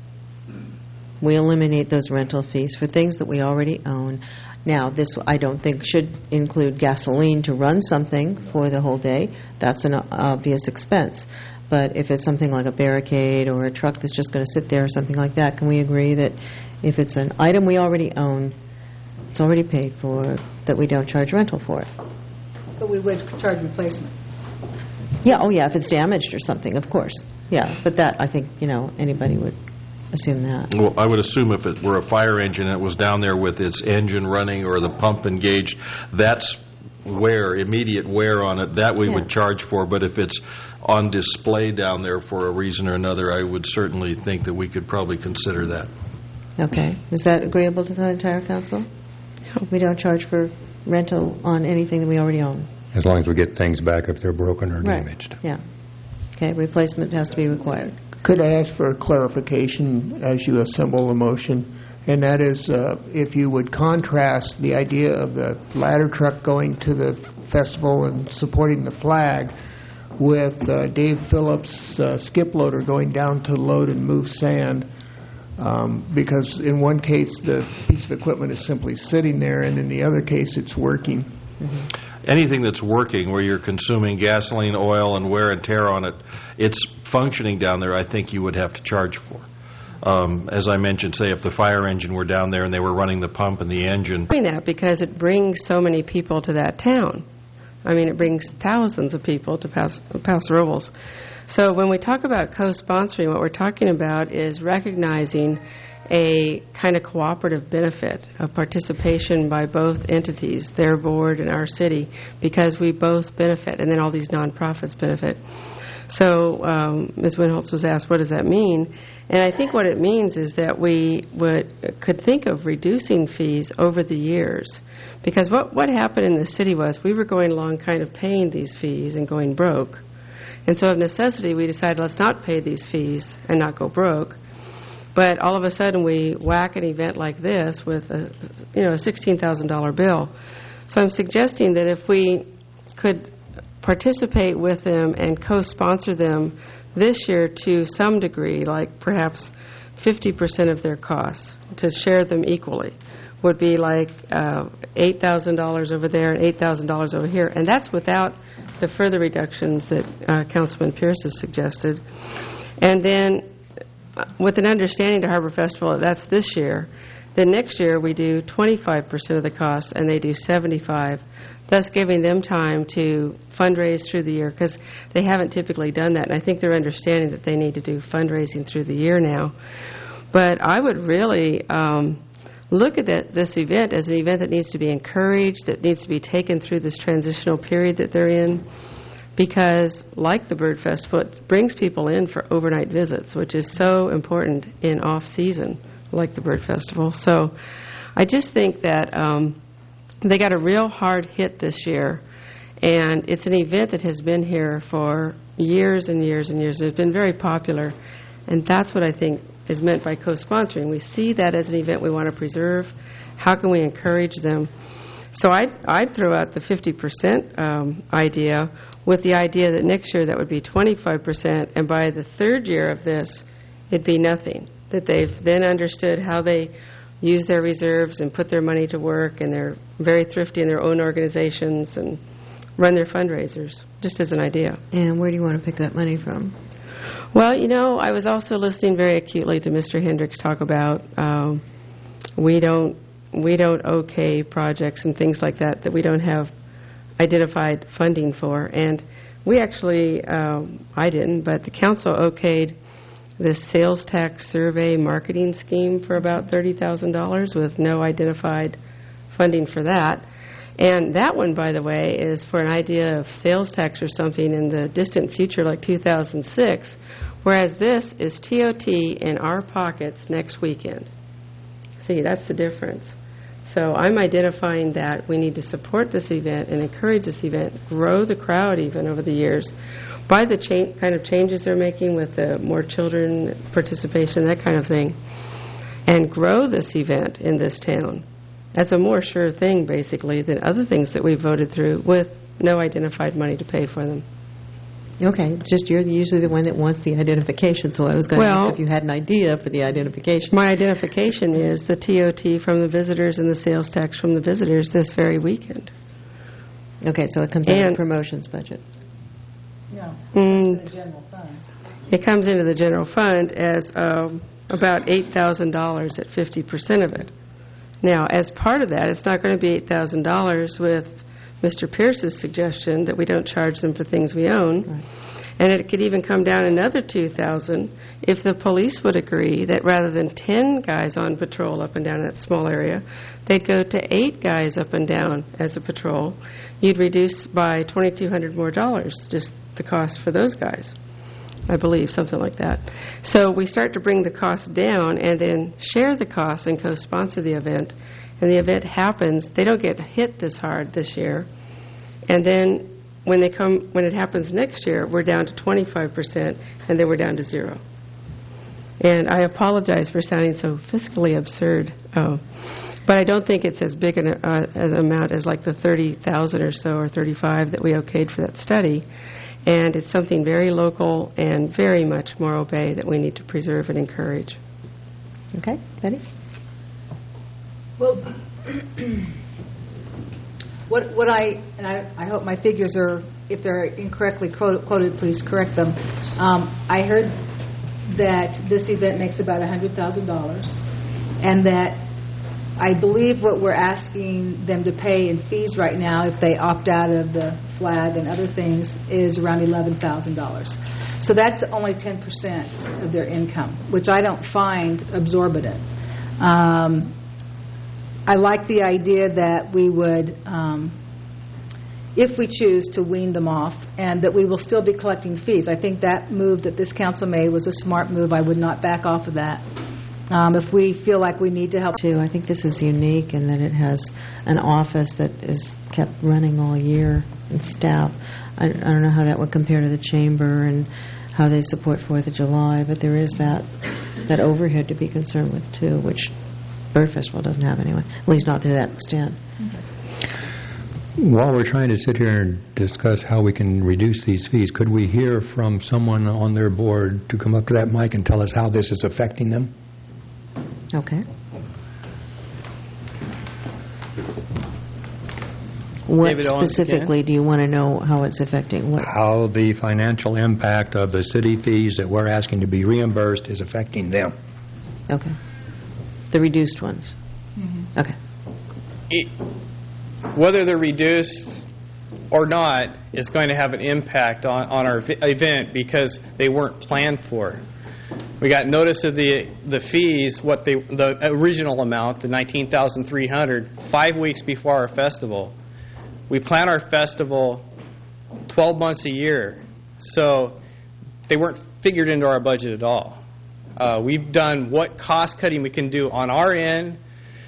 We eliminate those rental fees for things that we already own. Now, this I don't think should include gasoline to run something for the whole day. That's an obvious expense. But if it's something like a barricade or a truck that's just going to sit there or something like that, can we agree that if it's an item we already own, it's already paid for, that we don't charge rental for it? But we would charge replacement. Yeah, oh yeah, if it's damaged or something, of course. Yeah, but that, I think, you know, anybody would assume that. Well, I would assume if it were a fire engine and it was down there with its engine running or the pump engaged, that's wear, immediate wear on it, that we yeah. would charge for. But if it's on display down there for a reason or another, I would certainly think that we could probably consider that. Okay. Is that agreeable to the entire council? No. We don't charge for rental on anything that we already own. As long as we get things back if they're broken or right. damaged. Yeah. Okay, replacement has to be required. Could I ask for a clarification as you assemble the motion? And that is, uh, if you would contrast the idea of the ladder truck going to the festival and supporting the flag with uh, Dave Phillips' uh, skip loader going down to load and move sand, um, because in one case the piece of equipment is simply sitting there, and in the other case it's working. Mm-hmm. Anything that's working where you're consuming gasoline, oil, and wear and tear on it, it's functioning down there, I think you would have to charge for. Um, as I mentioned, say if the fire engine were down there and they were running the pump and the engine. Doing that because it brings so many people to that town. I mean, it brings thousands of people to Paso, Paso Robles. So when we talk about co-sponsoring, what we're talking about is recognizing a kind of cooperative benefit of participation by both entities, their board and our city, because we both benefit, and then all these nonprofits benefit. So um, Miz Winholtz was asked, what does that mean? And I think what it means is that we would could think of reducing fees over the years. Because what, what happened in the city was we were going along kind of paying these fees and going broke. And so of necessity, we decided let's not pay these fees and not go broke. But all of a sudden, we whack an event like this with a, you know, a sixteen thousand dollars bill. So I'm suggesting that if we could participate with them and co-sponsor them this year to some degree, like perhaps fifty percent of their costs, to share them equally, would be like uh, eight thousand dollars over there and eight thousand dollars over here. And that's without the further reductions that uh, Councilman Pierce has suggested. And then uh, with an understanding to Harbor Festival that that's this year, then next year we do twenty-five percent of the cost and they do seventy-five, thus giving them time to fundraise through the year, because they haven't typically done that. And I think they're understanding that they need to do fundraising through the year now. But I would really um, look at that, this event as an event that needs to be encouraged, that needs to be taken through this transitional period that they're in, because like the Bird Festival, it brings people in for overnight visits, which is so important in off-season, like the Bird Festival. So I just think that um, they got a real hard hit this year, and it's an event that has been here for years and years and years. It's been very popular, and that's what I think is meant by co-sponsoring. We see that as an event we want to preserve. How can we encourage them? So I'd, I'd throw out the fifty percent um, idea, with the idea that next year that would be twenty-five percent, and by the third year of this, it'd be nothing. That they've then understood how they use their reserves and put their money to work, and they're very thrifty in their own organizations and run their fundraisers, just as an idea. And where do you want to pick that money from? Well, you know, I was also listening very acutely to Mister Hendricks talk about um, we don't we don't okay projects and things like that that we don't have identified funding for. And we actually, um, I didn't, but the council okayed this sales tax survey marketing scheme for about thirty thousand dollars with no identified funding for that. And that one, by the way, is for an idea of sales tax or something in the distant future, like two thousand six, whereas this is T O T in our pockets next weekend. See, that's the difference. So I'm identifying that we need to support this event and encourage this event, grow the crowd even over the years, by the cha- kind of changes they're making with the more children participation, that kind of thing, and grow this event in this town. That's a more sure thing, basically, than other things that we voted through with no identified money to pay for them. Okay, just you're usually the one that wants the identification, so I was going to Well, ask if you had an idea for the identification. My identification is the T O T from the visitors and the sales tax from the visitors this very weekend. Okay, so it comes out of And- the promotions budget. No, Mm. it's the general fund. It comes into the general fund as um, about eight thousand dollars at fifty percent of it. Now, as part of that, it's not going to be eight thousand dollars with Mister Pierce's suggestion that we don't charge them for things we own. Right. And it could even come down another two thousand dollars if the police would agree that rather than ten guys on patrol up and down that small area, they'd go to eight guys up and down as a patrol. You'd reduce by twenty-two hundred dollars more dollars, just the cost for those guys, I believe, something like that. So we start to bring the cost down and then share the cost and co-sponsor the event. And the event happens, they don't get hit this hard this year. And then when they come, when it happens next year, we're down to twenty-five percent, and then we're down to zero. And I apologize for sounding so fiscally absurd, uh, but I don't think it's as big an uh, as amount as like the thirty thousand or so, or thirty-five that we okayed for that study. And it's something very local and very much Morro Bay that we need to preserve and encourage. Okay, Betty? Well, what what I, and I, I hope my figures are, if they're incorrectly quoted, quoted please correct them. Um, I heard that this event makes about one hundred thousand dollars, and that I believe what we're asking them to pay in fees right now, if they opt out of the flag and other things, is around eleven thousand dollars. So that's only ten percent of their income, which I don't find absorbent. Um, I like the idea that we would, um, if we choose to wean them off, and that we will still be collecting fees. I think that move that this council made was a smart move. I would not back off of that. Um, if we feel like we need to help. Too, I think this is unique in that it has an office that is kept running all year and staff. I, I don't know how that would compare to the chamber and how they support Fourth of July, but there is that that overhead to be concerned with too, which Bird Festival doesn't have anyway, at least not to that extent. While we're trying to sit here and discuss how we can reduce these fees, could we hear from someone on their board to come up to that mic and tell us how this is affecting them? Okay. What David Owens again. specifically do you want to know how it's affecting? What? How the financial impact of the city fees that we're asking to be reimbursed is affecting them. Okay. The reduced ones. Mm-hmm. Okay. It, whether they're reduced or not is going to have an impact on, on our vi- event because they weren't planned for. We got notice of the the fees, what they the original amount, the nineteen thousand three hundred, five weeks before our festival. We plan our festival twelve months a year, so they weren't figured into our budget at all. Uh, we've done what cost cutting we can do on our end,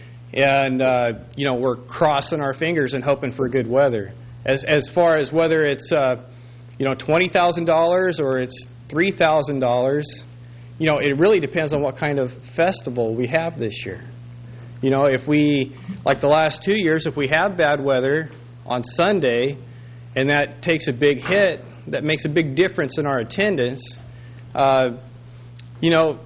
and uh, you know we're crossing our fingers and hoping for good weather. As as far as whether it's uh, you know twenty thousand dollars or it's three thousand dollars, you know it really depends on what kind of festival we have this year. You know, if we like the last two years, if we have bad weather on Sunday, and that takes a big hit, that makes a big difference in our attendance. Uh, you know,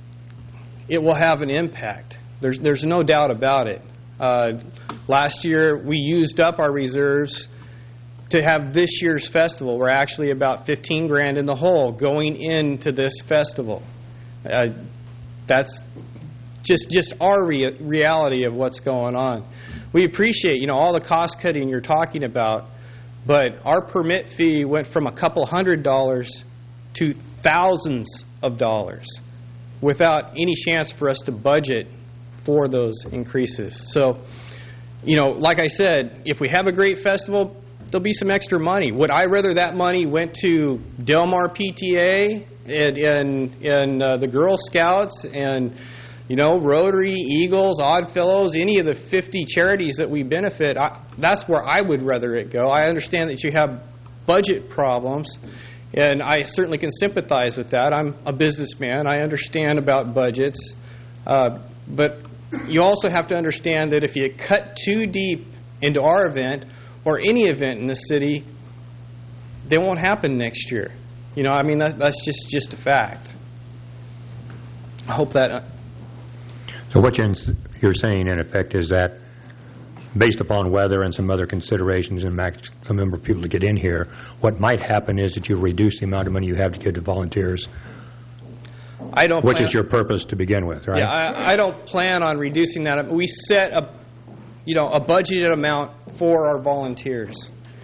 it will have an impact. There's there's no doubt about it. Uh, last year we used up our reserves to have this year's festival. We're actually about fifteen grand in the hole going into this festival. Uh, that's just just our rea- reality of what's going on. We appreciate, you know, all the cost cutting you're talking about, but our permit fee went from a couple hundred dollars to thousands of dollars without any chance for us to budget for those increases. So, you know, like I said, if we have a great festival, there'll be some extra money. Would I rather that money went to Del Mar P T A and, and, and uh, the Girl Scouts and, you know, Rotary, Eagles, Oddfellows, any of the fifty charities that we benefit? I, that's where I would rather it go. I understand that you have budget problems, and I certainly can sympathize with that. I'm a businessman. I understand about budgets. Uh, but you also have to understand that if you cut too deep into our event or any event in the city, they won't happen next year. You know, I mean, that, that's just, just a fact. I hope that... Uh, So what you're you're saying, in effect, is that based upon weather and some other considerations and max the number of people to get in here, what might happen is that you reduce the amount of money you have to give to volunteers, I don't which plan, is your purpose to begin with, right? Yeah, I, I don't plan on reducing that. We set a, you know, a budgeted amount for our volunteers.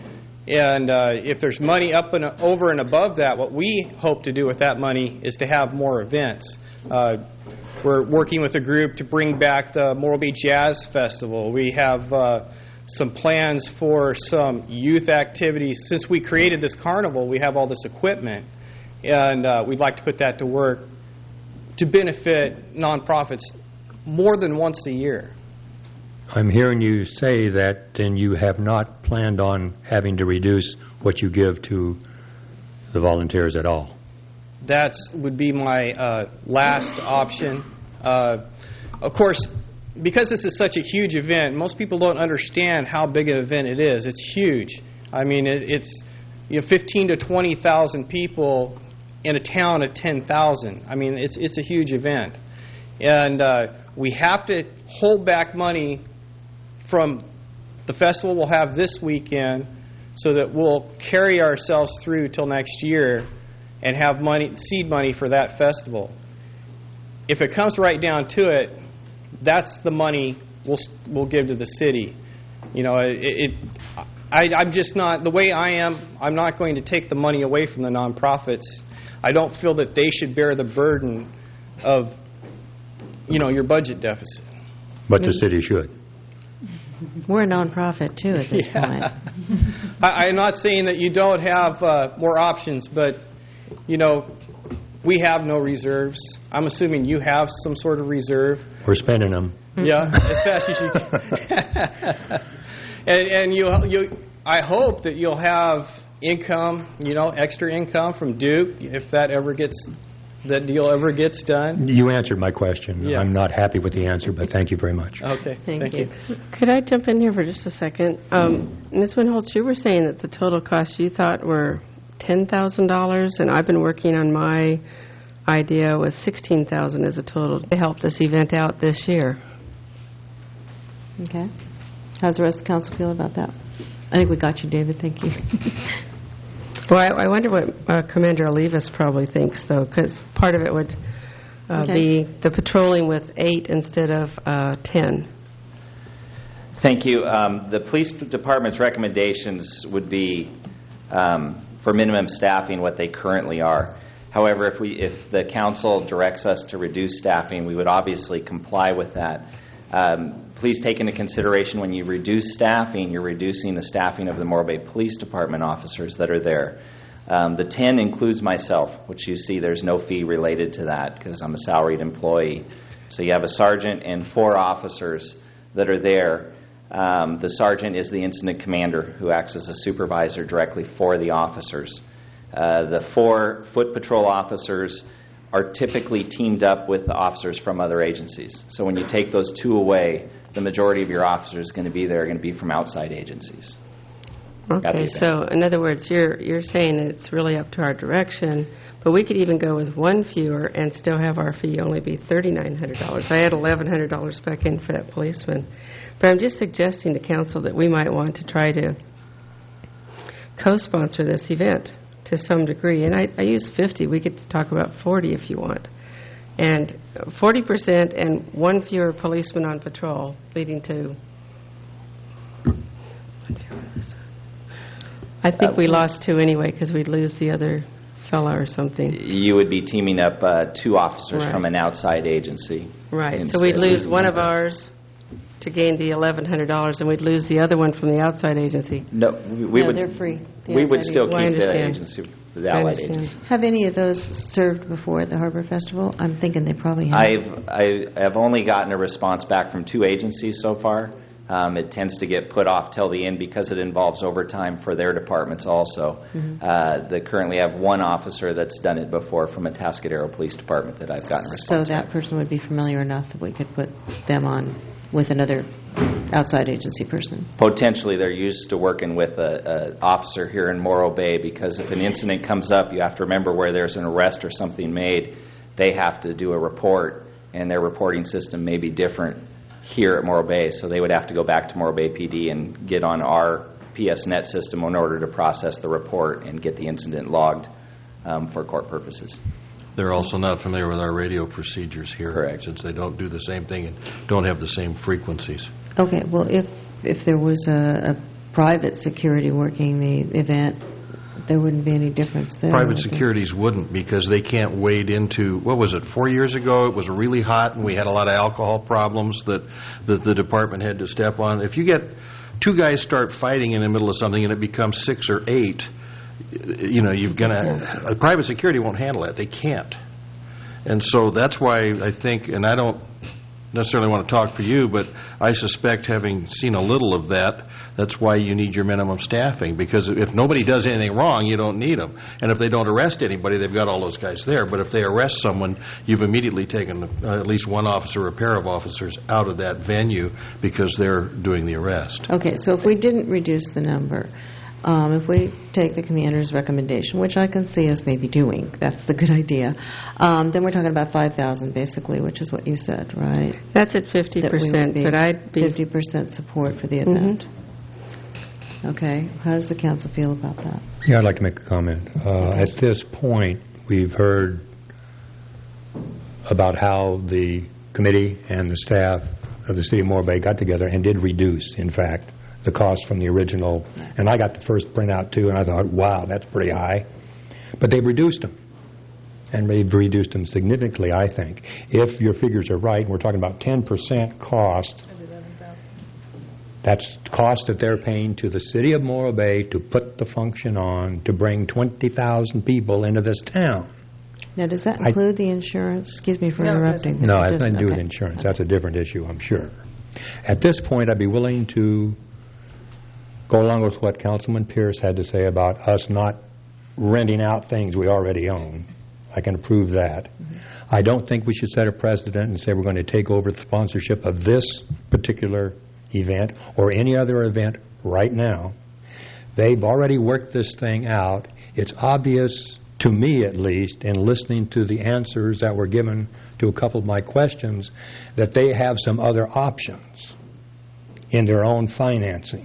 And uh, if there's money up and over and above that, what we hope to do with that money is to have more events. Uh, we're working with a group to bring back the Morro Bay Jazz Festival. We have uh, some plans for some youth activities. Since we created this carnival, we have all this equipment, and uh, we'd like to put that to work to benefit nonprofits more than once a year. I'm hearing you say that then you have not planned on having to reduce what you give to the volunteers at all. That would be my uh, last option. Uh, of course, because this is such a huge event, most people don't understand how big an event it is. It's huge. I mean, it, it's you know, fifteen to twenty thousand people in a town of ten thousand. I mean, it's it's a huge event, and uh, we have to hold back money from the festival we'll have this weekend, so that we'll carry ourselves through till next year and have money, seed money for that festival. If it comes right down to it, that's the money we'll we'll give to the city. You know, it, it I, I'm just not the way I am. I'm not going to take the money away from the nonprofits. I don't feel that they should bear the burden of, you know, your budget deficit. But the city should. We're a nonprofit, too, at this Yeah. point. I, I'm not saying that you don't have uh, more options, but, you know, we have no reserves. I'm assuming you have some sort of reserve. We're spending them. Yeah, as fast as you can. and and you, you, I hope that you'll have income, you know, extra income from Duke, if that ever gets, that deal ever gets done. You answered my question. Yeah. I'm not happy with the answer, but thank you very much. Okay, Thank thank, you. you. Could I jump in here for just a second? Um, Miz Winholtz, you were saying that the total costs you thought were ten thousand dollars, and I've been working on my idea with sixteen thousand dollars as a total. It helped this event out this year. Okay. How's the rest of the council feel about that? I think we got you, David. Thank you. Well, I, I wonder what uh, Commander Olivas probably thinks, though, because part of it would uh, Okay. be the patrolling with eight instead of uh, ten. Thank you. Um, The police department's recommendations would be um, for minimum staffing what they currently are. However, if we, if the council directs us to reduce staffing, we would obviously comply with that. Um, Please take into consideration when you reduce staffing, you're reducing the staffing of the Morro Bay Police Department officers that are there. Um, The ten includes myself, which you see there's no fee related to that because I'm a salaried employee. So you have a sergeant and four officers that are there. Um, The sergeant is the incident commander who acts as a supervisor directly for the officers. Uh, The four foot patrol officers are typically teamed up with the officers from other agencies. So when you take those two away, the majority of your officers going to be there are going to be from outside agencies. Okay, so in other words, you're you're saying it's really up to our direction, but we could even go with one fewer and still have our fee only be thirty-nine hundred dollars. I had eleven hundred dollars back in for that policeman. But I'm just suggesting to council that we might want to try to co-sponsor this event to some degree. And I, I use fifty. We could talk about forty if you want. And forty percent and one fewer policeman on patrol, leading to... I think we lost two anyway because we'd lose the other fella or something. You would be teaming up uh, two officers Right. from an outside agency. Right, And so we'd lose losing one one. of ours to gain the eleven hundred dollars, and we'd lose the other one from the outside agency. No, we we No, would... they're free. The We would outside still agency. Well, I keep the understand. agency, the I allied understand. agency. Have any of those served before at the Harbor Festival? I'm thinking they probably have. I've I have only gotten a response back from two agencies so far. Um, it tends to get put off till the end because it involves overtime for their departments also. Mhm. Uh, they currently have one officer that's done it before from a Tascadero Police Department that I've gotten a So response. that person would be familiar enough that we could put them on with another outside agency person. Potentially, they're used to working with a, a officer here in Morro Bay because if an incident comes up, you have to remember where there's an arrest or something made, they have to do a report, and their reporting system may be different here at Morro Bay, so they would have to go back to Morro Bay P D and get on our P S Net system in order to process the report and get the incident logged um, for court purposes. They're also not familiar with our radio procedures here. Correct. Since they don't do the same thing and don't have the same frequencies. Okay, well, if, if there was a, a private security working the event, there wouldn't be any difference there. Private would there? securities wouldn't because they can't wade into, what was it, four years ago? It was really hot and we had a lot of alcohol problems that, that the department had to step on. If you get two guys start fighting in the middle of something and it becomes six or eight, you know, you're going to, a private security won't handle that. They can't. And so that's why I think, and I don't necessarily want to talk for you, but I suspect having seen a little of that, that's why you need your minimum staffing, because if nobody does anything wrong, you don't need them. And if they don't arrest anybody, they've got all those guys there. But if they arrest someone, you've immediately taken uh, at least one officer or a pair of officers out of that venue because they're doing the arrest. Okay, so if we didn't reduce the number, um, if we take the commander's recommendation, which I can see us maybe doing, that's the good idea, um, then we're talking about five thousand basically, which is what you said, right? That's at fifty percent, but I'd be... fifty percent support for the Mhm. event. Okay, how does the council feel about that? Yeah, I'd like to make a comment. Uh, At this point, we've heard about how the committee and the staff of the city of Morro Bay got together and did reduce, in fact, the cost from the original. And I got the first printout, too, and I thought, wow, that's pretty high. But they've reduced them. And they've reduced them significantly, I think. If your figures are right, we're talking about ten percent cost. That's cost that they're paying to the city of Morro Bay to put the function on, to bring twenty thousand people into this town. Now, does that I- include the insurance? Excuse me for No, it interrupting. No, It it has doesn't, nothing to do with okay. insurance. That's a different issue, I'm sure. At this point, I'd be willing to go along with what Councilman Pierce had to say about us not renting out things we already own. I can approve that. I don't think we should set a precedent and say we're going to take over the sponsorship of this particular event or any other event right now. They've already worked this thing out. It's obvious, to me at least, in listening to the answers that were given to a couple of my questions, that they have some other options in their own financing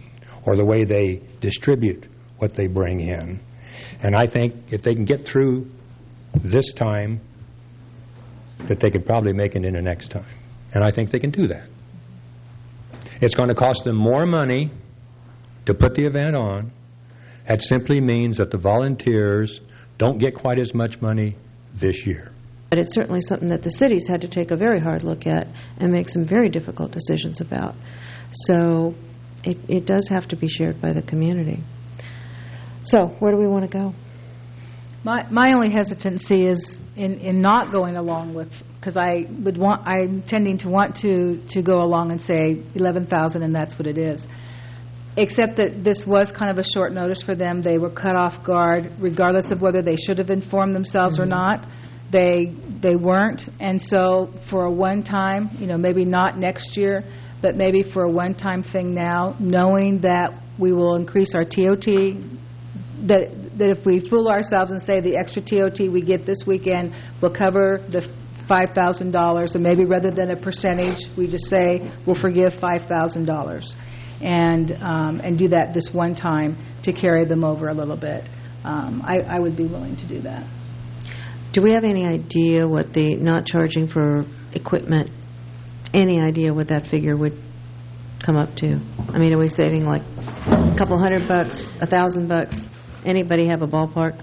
or the way they distribute what they bring in. And I think if they can get through this time, that they could probably make it in the next time. And I think they can do that. It's going to cost them more money to put the event on. That simply means that the volunteers don't get quite as much money this year. But it's certainly something that the city's had to take a very hard look at and make some very difficult decisions about. So it, it does have to be shared by the community. So where do we want to go? My my only hesitancy is in, in not going along with, because I would want, I'm tending to want to, to go along and say eleven thousand and that's what it is. Except that this was kind of a short notice for them. They were cut off guard, regardless of whether they should have informed themselves mm-hmm. or not. They they weren't, and so for a one-time, you know, maybe not next year, but maybe for a one-time thing now, knowing that we will increase our T O T, that that if we fool ourselves and say the extra T O T we get this weekend will cover the five thousand dollars, and maybe rather than a percentage, we just say we'll forgive five thousand dollars. And um, and do that this one time to carry them over a little bit. Um, I, I would be willing to do that. Do we have any idea what the not charging for equipment, any idea what that figure would come up to? I mean, are we saving like a couple hundred bucks, a thousand bucks? Anybody have a ballpark?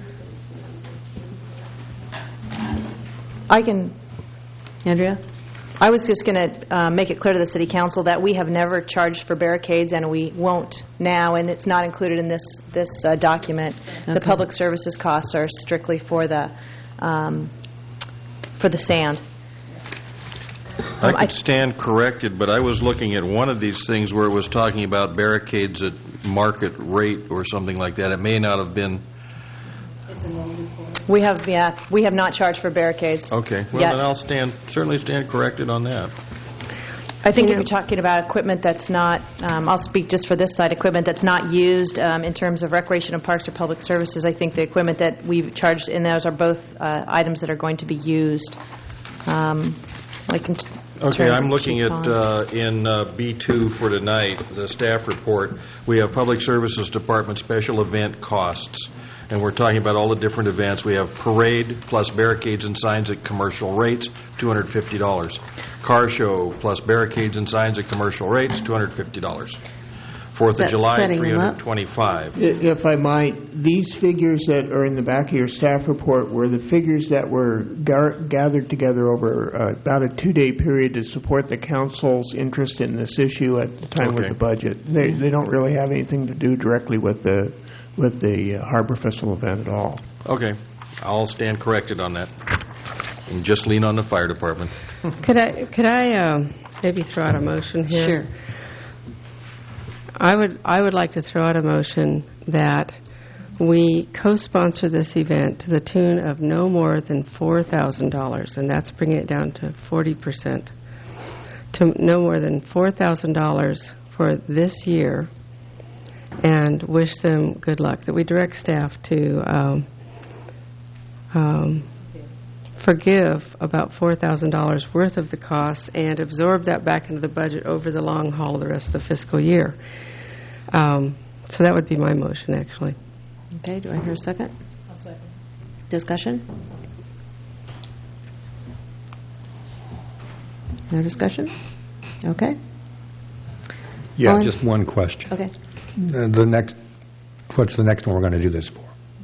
I can... Andrea? I was just going to uh, make it clear to the City Council that we have never charged for barricades, and we won't now, and it's not included in this this uh, document. Okay. The public services costs are strictly for the um, for the sand. I Um, could I- stand corrected, but I was looking at one of these things where it was talking about barricades at market rate or something like that. It may not have been... We have, yeah, we have not charged for barricades. Okay, well, yet. then I'll stand, certainly stand corrected on that. I think if you're talking about equipment that's not, um, I'll speak just for this side, equipment that's not used um, in terms of recreation and parks or public services, I think the equipment that we've charged in those are both uh, items that are going to be used. Um, like in Okay, terms I'm of looking cheap at, on- uh, in uh, B two for tonight, the staff report. We have Public Services Department special event costs, and we're talking about all the different events. We have parade plus barricades and signs at commercial rates, two hundred fifty dollars. Car show plus barricades and signs at commercial rates, two hundred fifty dollars. Fourth of That's July, setting them three up. hundred twenty-five. If I might, these figures that are in the back of your staff report were the figures that were gar- gathered together over uh, about a two-day period to support the council's interest in this issue at the time Okay. with the budget. They they don't really have anything to do directly with the with the uh, Harbor Festival event at all. Okay, I'll stand corrected on that. And just lean on the fire department. Could I, could I um, maybe throw out a motion here? Sure. I would, I would like to throw out a motion that we co-sponsor this event to the tune of no more than four thousand dollars, and that's bringing it down to forty percent, to no more than four thousand dollars for this year, and wish them good luck. That we direct staff to um, um, forgive about four thousand dollars worth of the costs and absorb that back into the budget over the long haul of the rest of the fiscal year. Um, so that would be my motion, actually. Okay, do I hear a second? I'll second. Discussion? No discussion? Okay. Yeah, On- just one question. Okay. Uh, The next, what's the next one we're going to do this for?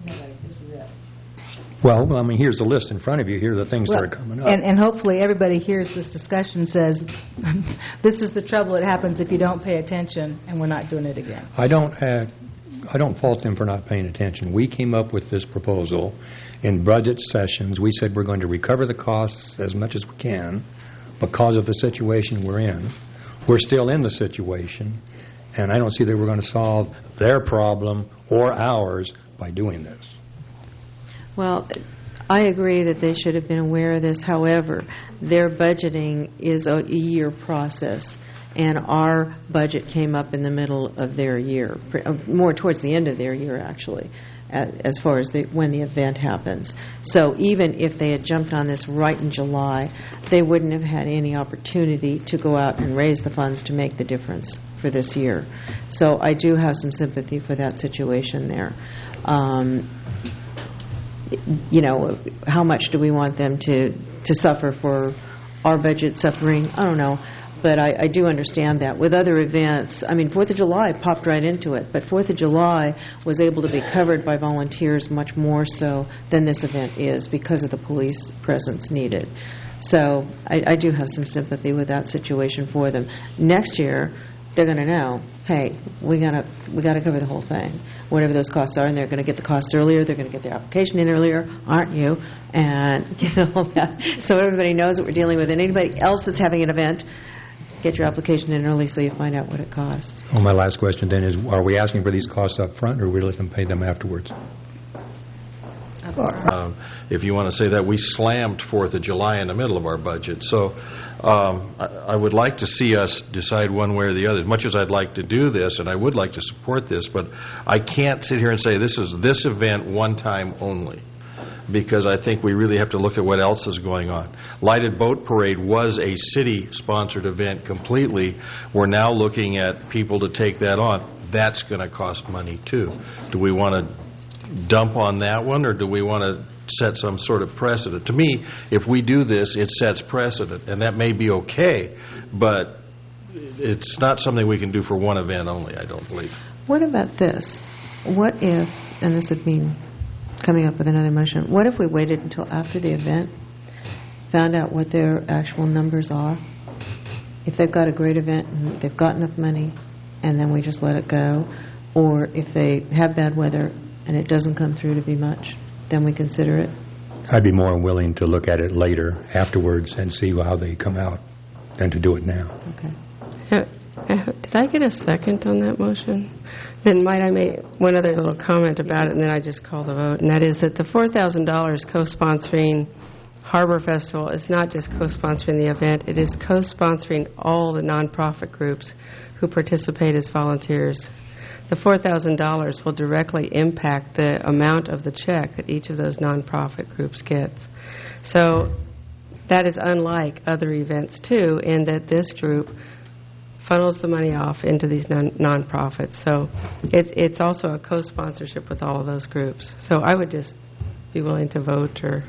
Well, I mean, here's the list in front of you. Here are the things that are coming up. And, and hopefully everybody hears this discussion says, this is the trouble that happens if you don't pay attention, and we're not doing it again. I don't have, I don't fault them for not paying attention. We came up with this proposal in budget sessions. We said we're going to recover the costs as much as we can because of the situation we're in. We're still in the situation, and I don't see that we're going to solve their problem or ours by doing this. Well, I agree that they should have been aware of this. However, their budgeting is a year process, and our budget came up in the middle of their year, pre- uh, more towards the end of their year, actually. a- as far as the, when the event happens. So even if they had jumped on this right in July, they wouldn't have had any opportunity to go out and raise the funds to make the difference for this year. So I do have some sympathy for that situation there. Um, you know, how much do we want them to, to suffer for our budget suffering? I don't know. But I, I do understand that. With other events, I mean, Fourth of July popped right into it, but Fourth of July was able to be covered by volunteers much more so than this event is because of the police presence needed. So I, I do have some sympathy with that situation for them. Next year, they're going to know, hey, we gotta we gotta cover the whole thing, whatever those costs are, and they're going to get the costs earlier. They're going to get their application in earlier, aren't you? And you know, so everybody knows what we're dealing with. And anybody else that's having an event, get your application in early so you find out what it costs. Well, my last question then is, are we asking for these costs up front, or are we letting them pay them afterwards? Um, if you want to say that, we slammed Fourth of July in the middle of our budget. So um, I, I would like to see us decide one way or the other. As much as I'd like to do this, and I would like to support this, but I can't sit here and say this is this event one time only, because I think we really have to look at what else is going on. Lighted Boat Parade was a city-sponsored event completely. We're now looking at people to take that on. That's going to cost money, too. Do we want to dump on that one, or do we want to set some sort of precedent? To me, if we do this, it sets precedent, and that may be okay, but it's not something we can do for one event only, I don't believe. What about this? What if, and this would mean coming up with another motion, what if we waited until after the event, found out what their actual numbers are, if they've got a great event and they've got enough money, and then we just let it go, or if they have bad weather and it doesn't come through to be much, then we consider it? I'd be more willing to look at it later, afterwards, and see how they come out than to do it now. Okay. Uh, uh, Did I get a second on that motion? Then might I make one other little comment about it, and then I just call the vote, and that is that the four thousand dollars co-sponsoring Harbor Festival is not just co-sponsoring the event, it is co-sponsoring all the nonprofit groups who participate as volunteers. The four thousand dollars will directly impact the amount of the check that each of those nonprofit groups gets. So that is unlike other events, too, in that this group funnels the money off into these non- nonprofits. So it's it's also a co-sponsorship with all of those groups. So I would just be willing to vote or...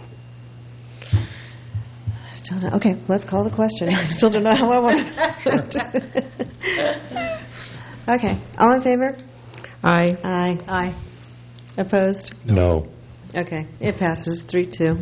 Still don't, okay, let's call the question. I still don't know how I want to vote. Okay, all in favor? Aye. Aye. Aye. Opposed? No. Okay, it passes three two.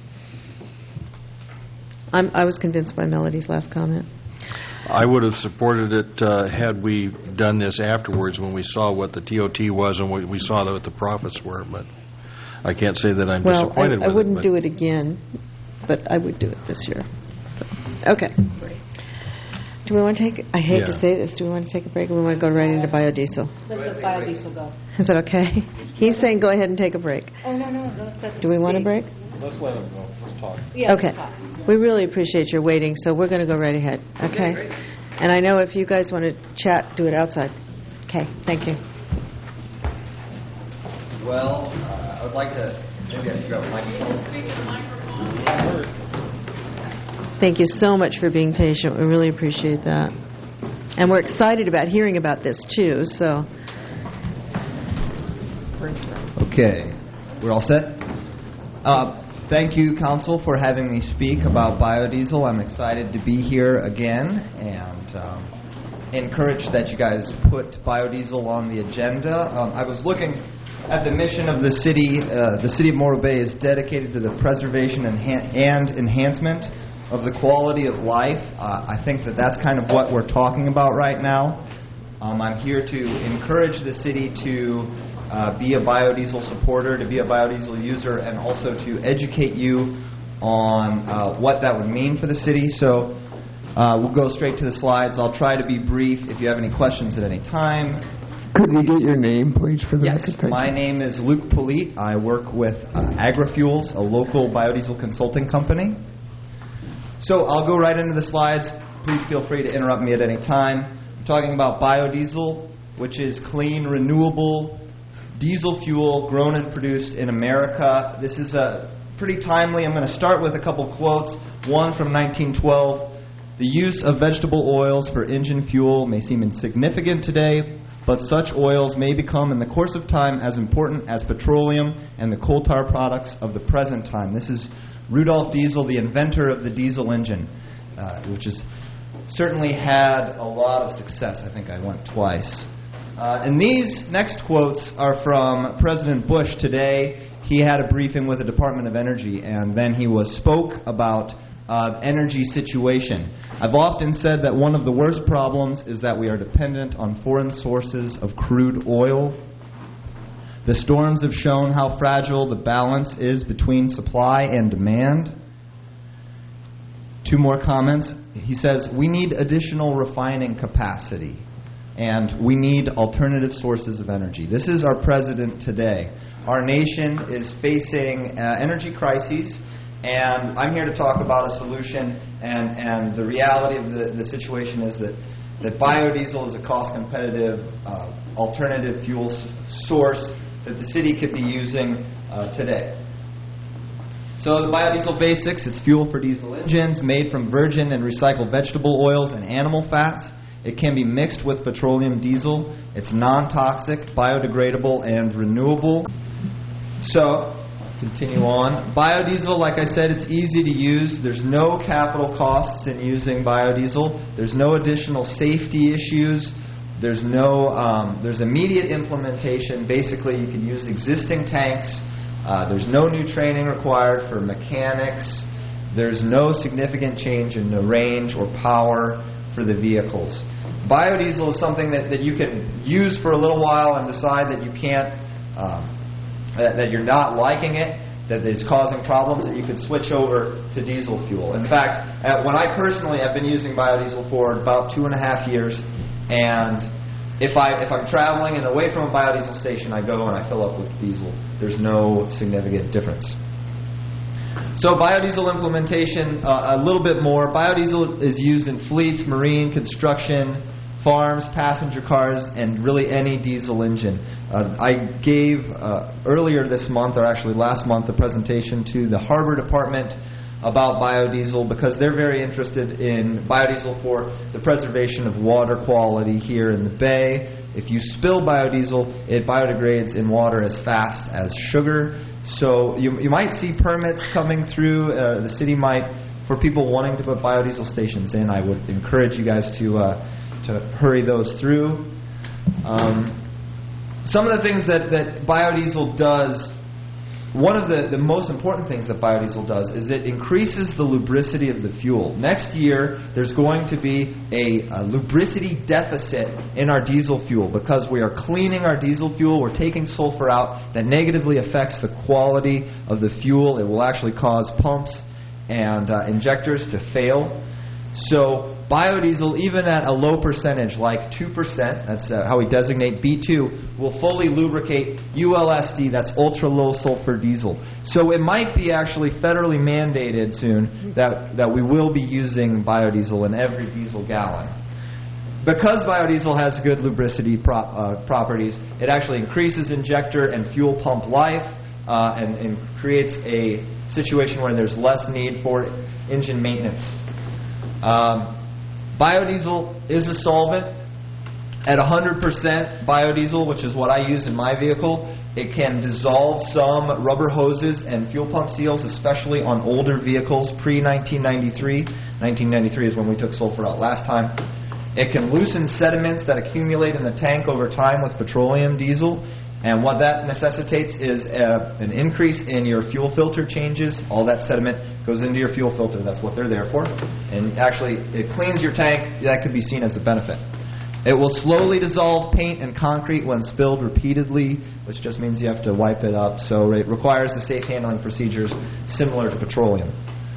I'm, I was convinced by Melody's last comment. I would have supported it uh, had we done this afterwards when we saw what the T O T was and we, we saw what the profits were, but I can't say that I'm well, disappointed I, I with wouldn't it. do it again, but I would do it this year. So, okay. Do we want to take, I hate Yeah. to say this, do we want to take a break or we want to go right into biodiesel? Let's let biodiesel go. Is that okay? He's saying go ahead and take a break. Oh, no, no, let's let them Do we want a speak. break? Let's let them go. Let's talk. Yeah, Okay. let's talk. We really appreciate your waiting, so we're going to go right ahead, okay? And I know if you guys want to chat, do it outside. Okay, thank you. Well, uh, I would like to, maybe I should go microphone. Thank you so much for being patient. We really appreciate that. And we're excited about hearing about this, too, so. Okay, we're all set? Uh, thank you, Council, for having me speak about biodiesel. I'm excited to be here again and um, encouraged that you guys put biodiesel on the agenda. Um, I was looking at the mission of the city. Uh, the City of Morro Bay is dedicated to the preservation and, ha- and enhancement of the quality of life. Uh, I think that that's kind of what we're talking about right now. Um, I'm here to encourage the city to uh, be a biodiesel supporter, to be a biodiesel user, and also to educate you on uh, what that would mean for the city. So uh, we'll go straight to the slides. I'll try to be brief. If you have any questions at any time. Could we get your name, please, for the Yes, record? my name is Luke Polite. I work with uh, AgriFuels, a local biodiesel consulting company. So I'll go right into the slides. Please feel free to interrupt me at any time. I'm talking about biodiesel, which is clean, renewable, diesel fuel grown and produced in America. This is a pretty timely. I'm going to start with a couple quotes. One from nineteen twelve. The use of vegetable oils for engine fuel may seem insignificant today, but such oils may become in the course of time as important as petroleum and the coal tar products of the present time. This is Rudolf Diesel, the inventor of the diesel engine, uh, which has certainly had a lot of success. I think I went twice. Uh, and these next quotes are from President Bush today. He had a briefing with the Department of Energy, and then he was spoke about uh, energy situation. I've often said that one of the worst problems is that we are dependent on foreign sources of crude oil. The storms have shown how fragile the balance is between supply and demand. Two more comments. He says, we need additional refining capacity, and we need alternative sources of energy. This is our president today. Our nation is facing uh, energy crises, and I'm here to talk about a solution, and, and the reality of the, the situation is that, that biodiesel is a cost-competitive uh, alternative fuel s- source that the city could be using uh, today. So the biodiesel basics, it's fuel for diesel engines made from virgin and recycled vegetable oils and animal fats. It can be mixed with petroleum diesel. It's non-toxic, biodegradable, and renewable. So, continue on. Biodiesel, like I said, it's easy to use. There's no capital costs in using biodiesel. There's no additional safety issues. There's no, um, there's immediate implementation. Basically, you can use existing tanks. Uh, there's no new training required for mechanics. There's no significant change in the range or power for the vehicles. Biodiesel is something that, that you can use for a little while and decide that you can't, um, that, that you're not liking it, that it's causing problems, and you could switch over to diesel fuel. In fact, uh, when I personally have been using biodiesel for about two and a half years, and if, I, if I'm traveling and away from a biodiesel station, I go and I fill up with diesel. There's no significant difference. So biodiesel implementation, uh, a little bit more. Biodiesel is used in fleets, marine, construction, farms, passenger cars, and really any diesel engine. Uh, I gave uh, earlier this month, or actually last month, a presentation to the Harbor Department about biodiesel because they're very interested in biodiesel for the preservation of water quality here in the Bay. If you spill biodiesel, it biodegrades in water as fast as sugar. So you, you might see permits coming through. Uh, the city might, for people wanting to put biodiesel stations in. I would encourage you guys to uh, to hurry those through. Um, some of the things that, that biodiesel does, one of the, the most important things that biodiesel does is it increases the lubricity of the fuel. Next year, there's going to be a, a lubricity deficit in our diesel fuel because we are cleaning our diesel fuel. We're taking sulfur out. That negatively affects the quality of the fuel. It will actually cause pumps and uh, injectors to fail. So biodiesel, even at a low percentage, like two percent, that's uh, how we designate B two, will fully lubricate U L S D, that's ultra-low sulfur diesel. So it might be actually federally mandated soon that, that we will be using biodiesel in every diesel gallon. Because biodiesel has good lubricity prop, uh, properties, it actually increases injector and fuel pump life uh, and, and creates a situation where there's less need for engine maintenance. Um, biodiesel is a solvent. At one hundred percent biodiesel, which is what I use in my vehicle, it can dissolve some rubber hoses and fuel pump seals, especially on older vehicles pre nineteen ninety-three. nineteen ninety-three is when we took sulfur out last time. It can loosen sediments that accumulate in the tank over time with petroleum diesel. And what that necessitates is a, an increase in your fuel filter changes. All that sediment goes into your fuel filter. That's what they're there for. And actually, it cleans your tank. That could be seen as a benefit. It will slowly dissolve paint and concrete when spilled repeatedly, which just means you have to wipe it up. So it requires the safe handling procedures similar to petroleum.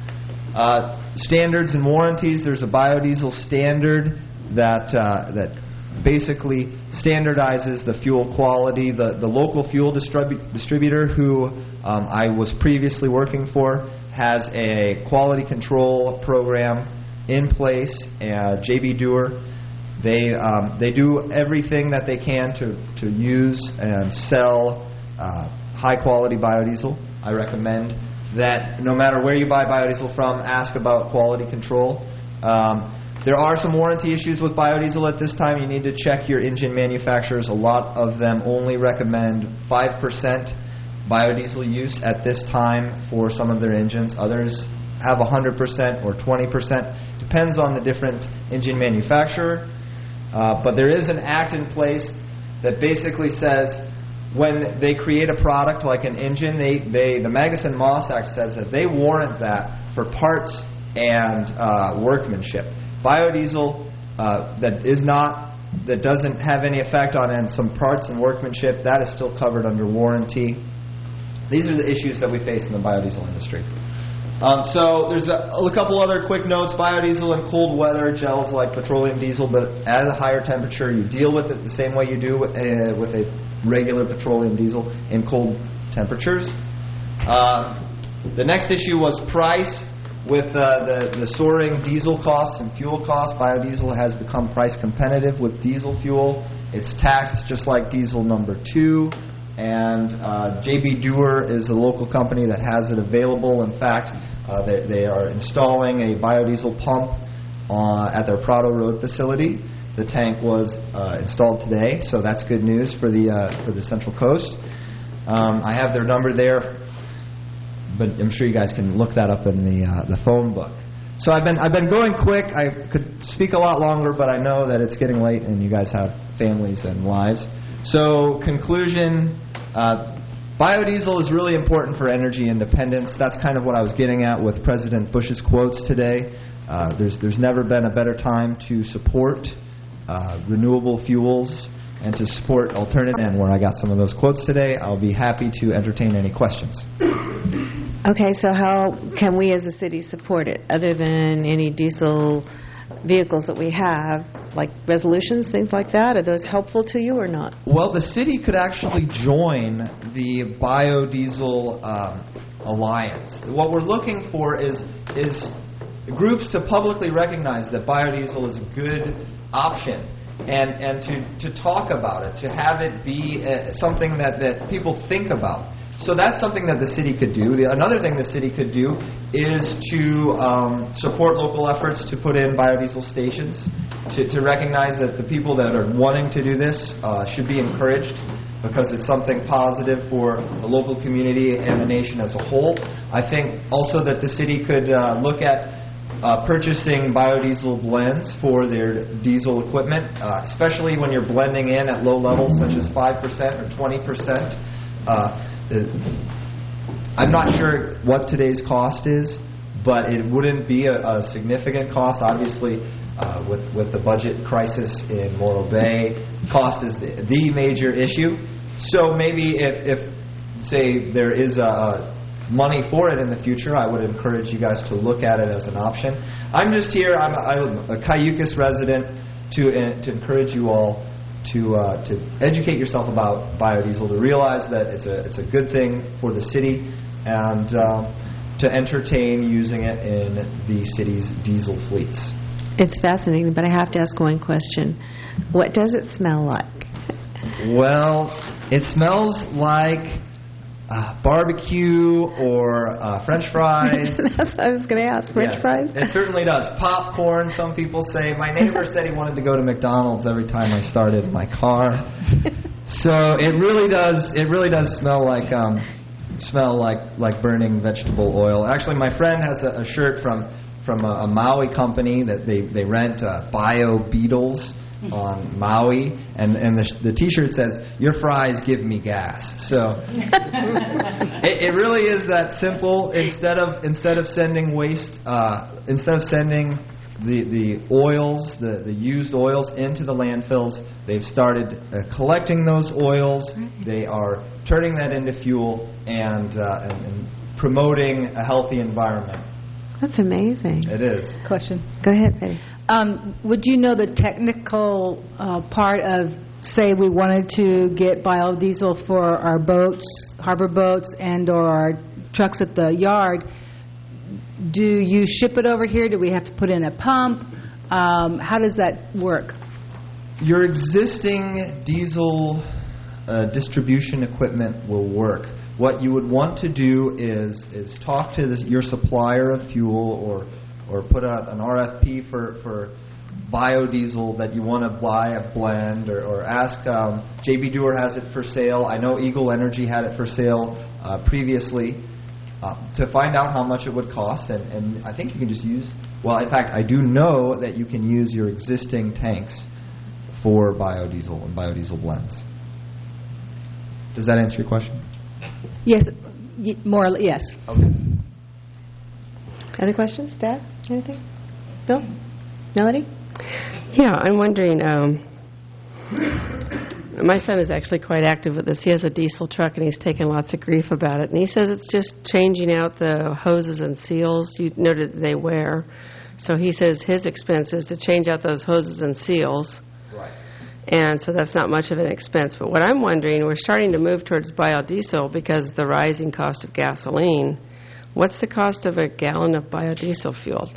Uh, standards and warranties. There's a biodiesel standard that uh, that basically standardizes the fuel quality. The, the local fuel distribu- distributor who um, I was previously working for has a quality control program in place, uh, J B Dewar. They um, they do everything that they can to, to use and sell uh, high-quality biodiesel. I recommend that no matter where you buy biodiesel from, ask about quality control. Um, there are some warranty issues with biodiesel at this time. You need to check your engine manufacturers. A lot of them only recommend five percent biodiesel use at this time for some of their engines. Others have one hundred percent or twenty percent. Depends on the different engine manufacturer. Uh, but there is an act in place that basically says when they create a product like an engine, they, they the Magnuson-Moss Act says that they warrant that for parts and uh, workmanship. Biodiesel uh, that is not, that doesn't have any effect on and some parts and workmanship, that is still covered under warranty. These are the issues that we face in the biodiesel industry. Um, so there's a, a couple other quick notes. Biodiesel in cold weather gels like petroleum diesel, but at a higher temperature, you deal with it the same way you do with, uh, with a regular petroleum diesel in cold temperatures. Uh, the next issue was price. With uh, the, the soaring diesel costs and fuel costs, biodiesel has become price competitive with diesel fuel. It's taxed just like diesel number two. And uh, J B. Dewar is a local company that has it available. In fact, uh, they, they are installing a biodiesel pump uh, at their Prado Road facility. The tank was uh, installed today, so that's good news for the uh, for the Central Coast. Um, I have their number there, but I'm sure you guys can look that up in the uh, the phone book. So I've been I've been going quick. I could speak a lot longer, but I know that it's getting late and you guys have families and lives. So conclusion. Uh, biodiesel is really important for energy independence. That's kind of what I was getting at with President Bush's quotes today. Uh, there's there's never been a better time to support uh, renewable fuels and to support alternative. And where I got some of those quotes today, I'll be happy to entertain any questions. Okay, so how can we as a city support it, other than any diesel vehicles that we have, like resolutions, things like that? Are those helpful to you or not? Well, the city could actually join the biodiesel um, alliance. What we're looking for is is groups to publicly recognize that biodiesel is a good option and, and to, to talk about it, to have it be uh, something that, that people think about. So that's something that the city could do. The, another thing the city could do is to um, support local efforts to put in biodiesel stations, to, to recognize that the people that are wanting to do this uh, should be encouraged because it's something positive for the local community and the nation as a whole. I think also that the city could uh, look at uh, purchasing biodiesel blends for their diesel equipment, uh, especially when you're blending in at low levels such as five percent or twenty percent. Uh, I'm not sure what today's cost is, but it wouldn't be a, a significant cost. Obviously, uh, with with the budget crisis in Morro Bay, cost is the, the major issue. So maybe if, if say there is a, a money for it in the future, I would encourage you guys to look at it as an option. I'm just here. I'm a, I'm a Cayucas resident to uh, to encourage you all to uh, to educate yourself about biodiesel, to realize that it's a it's a good thing for the city, and uh, to entertain using it in the city's diesel fleets. It's fascinating, but I have to ask one question. What does it smell like? Well, it smells like uh, barbecue or uh, French fries. That's what I was going to ask. French yeah, fries? It certainly does. Popcorn, some people say. My neighbor said he wanted to go to McDonald's every time I started my car. So it really does. It really does smell like um, smell like like burning vegetable oil. Actually, my friend has a, a shirt from from a, a Maui company that they they rent uh, bio beetles on Maui, and and the, the T-shirt says, "Your fries give me gas." So it, it really is that simple. Instead of instead of sending waste, uh, instead of sending the the oils, the, the used oils into the landfills, they've started uh, collecting those oils. They are turning that into fuel and, uh, and, and promoting a healthy environment. That's amazing. It is. Question. Go ahead, Betty. Um, would you know the technical uh, part of, say, we wanted to get biodiesel for our boats, harbor boats, and or our trucks at the yard? Do you ship it over here? Do we have to put in a pump? Um, how does that work? your existing diesel uh, distribution equipment will work. What you would want to do is is talk to this, your supplier of fuel, or or put out an R F P for, for biodiesel that you want to buy a blend, or, or ask um, J B. Dewar has it for sale. I know Eagle Energy had it for sale uh, previously, uh, to find out how much it would cost. And, and I think you can just use, well, in fact, I do know that you can use your existing tanks for biodiesel and biodiesel blends. Does that answer your question? Yes, y- more or less, yes. Okay. Other questions? Dad? Anything? Bill? Melody? Yeah, I'm wondering, um, my son is actually quite active with this. He has a diesel truck, and he's taken lots of grief about it. And he says it's just changing out the hoses and seals. You noted that they wear. So he says his expense is to change out those hoses and seals. Right. And so that's not much of an expense. But what I'm wondering, we're starting to move towards biodiesel because of the rising cost of gasoline. What's the cost of a gallon of biodiesel fuel?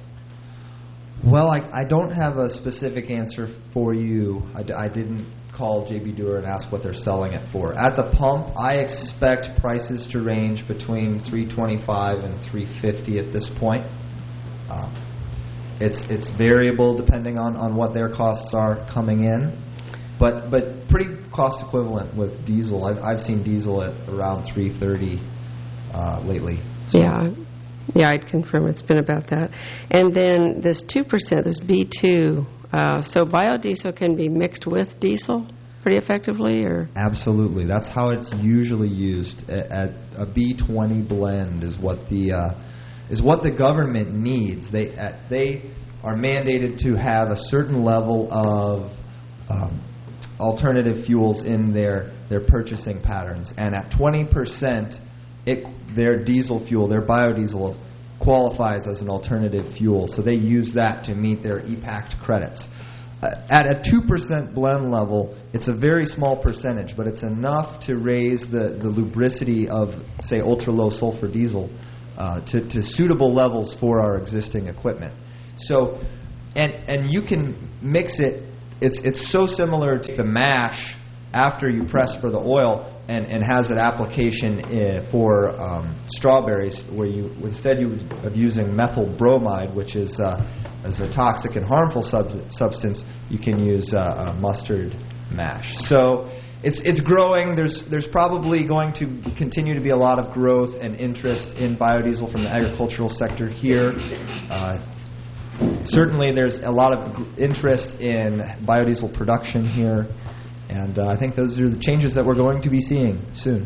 Well, I, I don't have a specific answer for you. I, d- I didn't call J B. Dewar and ask what they're selling it for. At the pump, I expect prices to range between three twenty-five and three fifty at this point. Um, it's it's variable depending on, on what their costs are coming in, but but pretty cost equivalent with diesel. I've I've seen diesel at around three thirty uh, lately. So. Yeah. Yeah, I'd confirm it's been about that. And then this two percent, this B two, uh, so biodiesel can be mixed with diesel pretty effectively, or? Absolutely. That's how it's usually used. At, at a B twenty blend is what the uh, is what the government needs. They at, they are mandated to have a certain level of um, alternative fuels in their their purchasing patterns, and at twenty percent, it their diesel fuel, their biodiesel, qualifies as an alternative fuel. So they use that to meet their E PACT credits. Uh, at a two percent blend level, it's a very small percentage, but it's enough to raise the, the lubricity of, say, ultra-low sulfur diesel uh, to, to suitable levels for our existing equipment. So, and and you can mix it. It's it's so similar to the mash after you press for the oil, and, and has an application uh, for um, strawberries, where you instead you, of using methyl bromide, which is uh, is a toxic and harmful sub- substance, you can use uh, a mustard mash. So it's it's growing. There's there's probably going to continue to be a lot of growth and interest in biodiesel from the agricultural sector here. Uh, certainly, there's a lot of interest in biodiesel production here. And uh, I think those are the changes that we're going to be seeing soon.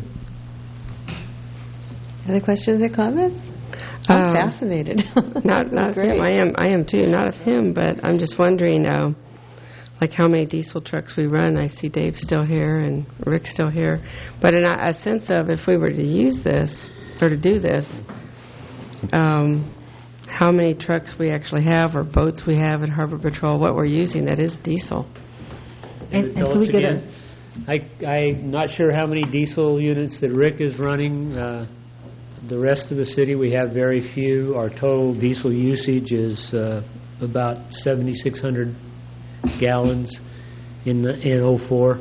Other questions or comments? I'm Um, fascinated. Not, not of Great. him. I am. I am too. Not of him, but I'm just wondering, uh, like how many diesel trucks we run. I see Dave still here and Rick still here, but in a, a sense of if we were to use this or to do this, um, how many trucks we actually have or boats we have at Harbor Patrol, what we're using that is diesel. And, David and can we Phillips get again. I, I'm not sure how many diesel units that Rick is running. Uh, the rest of the city, we have very few. Our total diesel usage is uh, about seventy-six hundred gallons in the, in oh four.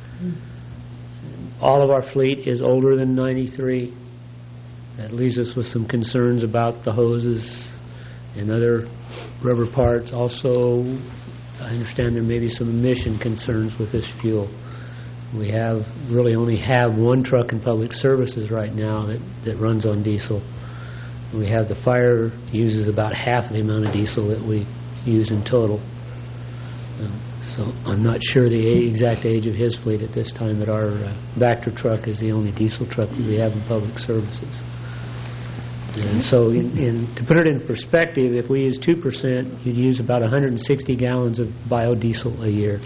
All of our fleet is older than ninety-three. That leaves us with some concerns about the hoses and other rubber parts. Also, I understand there may be some emission concerns with this fuel. We have really only have one truck in public services right now that, that runs on diesel. We have the fire uses about half the amount of diesel that we use in total. Uh, so I'm not sure the a- exact age of his fleet at this time, but our uh, Vector truck is the only diesel truck that we have in public services. And so in, in, to put it in perspective, if we use two percent, you'd use about one hundred sixty gallons of biodiesel a year.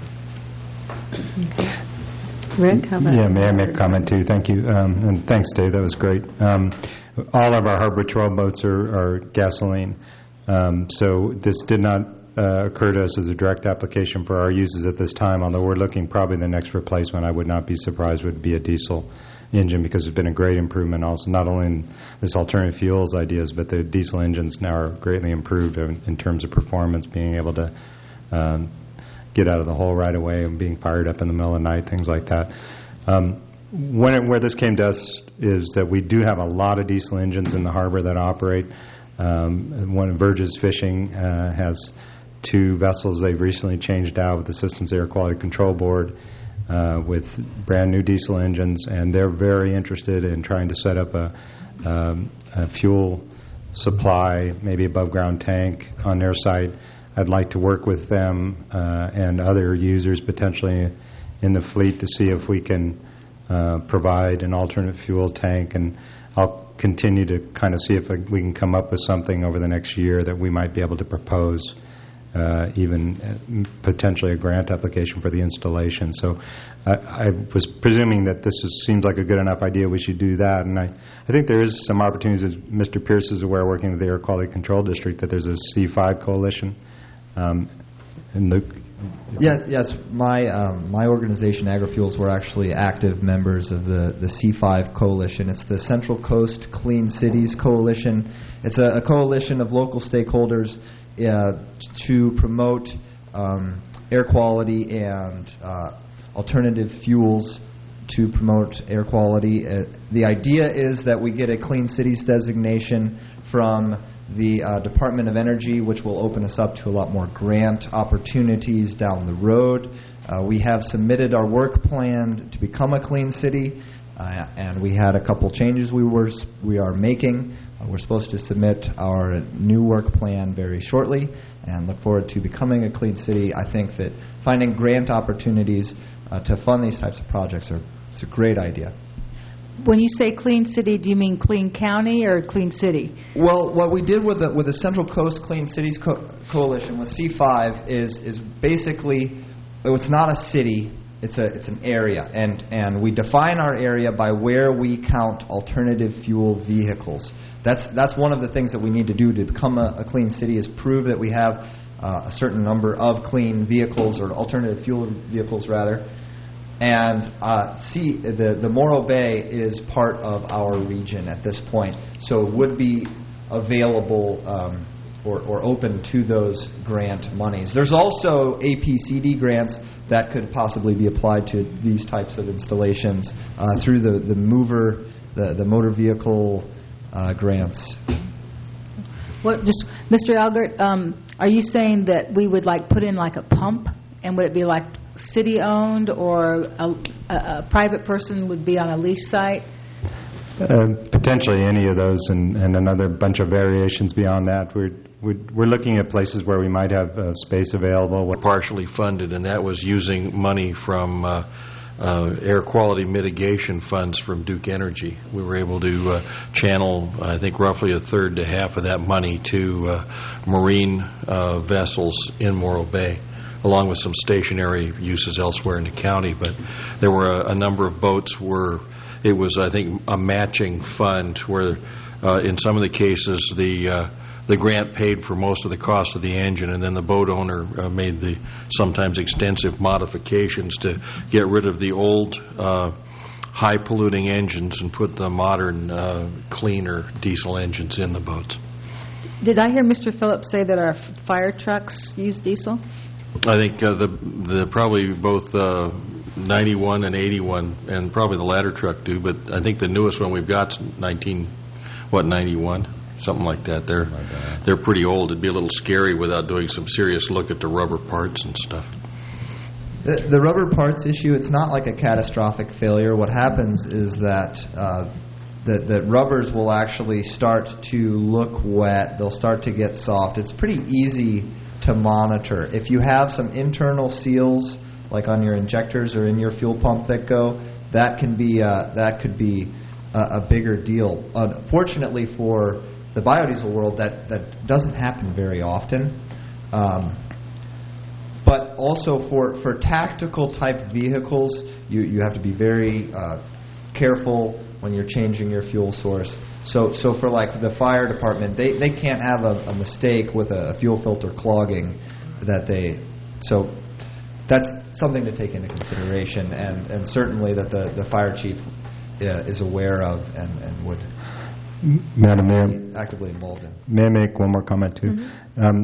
Rick, how about Yeah, may I make a comment too? Thank you. Um, and thanks, Dave. That was great. Um, all of our Harbor Patrol boats are, are gasoline. Um, so this did not uh, occur to us as a direct application for our uses at this time, although we're looking probably the next replacement, I would not be surprised, would be a diesel engine, because there's been a great improvement also, not only in this alternative fuels ideas, but the diesel engines now are greatly improved in, in terms of performance, being able to um, get out of the hole right away and being fired up in the middle of the night, things like that. Um, when it, where this came to us is that we do have a lot of diesel engines in the harbor that operate. Um, one of Burgess Fishing uh, has two vessels they've recently changed out with the Systems Air Quality Control Board uh, with brand new diesel engines, and they're very interested in trying to set up a, um, a fuel supply, maybe above ground tank on their site. I'd like to work with them uh, and other users potentially in the fleet to see if we can uh, provide an alternate fuel tank, and I'll continue to kind of see if we can come up with something over the next year that we might be able to propose, uh, even uh, potentially a grant application for the installation. So I, I was presuming that this is, seems like a good enough idea, we should do that. And I, I think there is some opportunities, as Mister Pierce is aware, working with the Air Quality Control District, that there's a C five coalition. Um, and Luke? Yeah, yes, my um, my organization, AgriFuels, we're actually active members of the, the C five coalition. It's the Central Coast Clean Cities Coalition. It's a, a coalition of local stakeholders uh, to promote um, air quality and uh, alternative fuels to promote air quality. Uh, the idea is that we get a Clean Cities designation from the uh, Department of Energy, which will open us up to a lot more grant opportunities down the road. Uh, we have submitted our work plan to become a clean city, uh, and we had a couple changes we were we are making. Uh, we're supposed to submit our new work plan very shortly, and look forward to becoming a clean city. I think that finding grant opportunities uh, to fund these types of projects are it's a great idea. When you say clean city, do you mean clean county or clean city? Well, what we did with the with the Central Coast Clean Cities Co- Coalition with C five is is basically, it's not a city, it's a it's an area, and and we define our area by where we count alternative fuel vehicles. That's that's one of the things that we need to do to become a, a clean city, is prove that we have uh, a certain number of clean vehicles, or alternative fuel vehicles rather. And uh, see, the, the Morro Bay is part of our region at this point, so it would be available um, or, or open to those grant monies. There's also A P C D grants that could possibly be applied to these types of installations uh, through the, the mover, the, the motor vehicle uh, grants. What, just Mister Elgert, um, are you saying that we would like put in like a pump, and would it be like city-owned, or a, a, a private person would be on a lease site? Uh, potentially any of those, and, and another bunch of variations beyond that. We're, we're, we're looking at places where we might have uh, space available. Partially funded, and that was using money from uh, uh, air quality mitigation funds from Duke Energy. We were able to uh, channel, I think, roughly a third to half of that money to uh, marine uh, vessels in Morro Bay, along with some stationary uses elsewhere in the county. But there were a, a number of boats where it was, I think, a matching fund where uh, in some of the cases the uh, the grant paid for most of the cost of the engine, and then the boat owner uh, made the sometimes extensive modifications to get rid of the old uh, high-polluting engines and put the modern, uh, cleaner diesel engines in the boats. Did I hear Mister Phillips say that our f- fire trucks use diesel? I think uh, the the probably both uh, ninety-one and eighty-one, and probably the ladder truck do, but I think the newest one we've got is nineteen, what, ninety-one, something like that. They're they're pretty old. It'd be a little scary without doing some serious look at the rubber parts and stuff. The, the rubber parts issue, it's not like a catastrophic failure. What happens is that uh, that the rubbers will actually start to look wet. They'll start to get soft. It's pretty easy to monitor. If you have some internal seals, like on your injectors or in your fuel pump that go, that can be uh, that could be a, a bigger deal. Unfortunately for the biodiesel world, that, that doesn't happen very often. Um, but also for, for tactical type vehicles, you, you have to be very uh, careful when you're changing your fuel source. So so for like the fire department, they, they can't have a, a mistake with a, a fuel filter clogging that they, so that's something to take into consideration, and, and certainly that the, the fire chief uh, is aware of and, and would Madam Mayor, be actively involved in. May I make one more comment too? Mm-hmm. Um,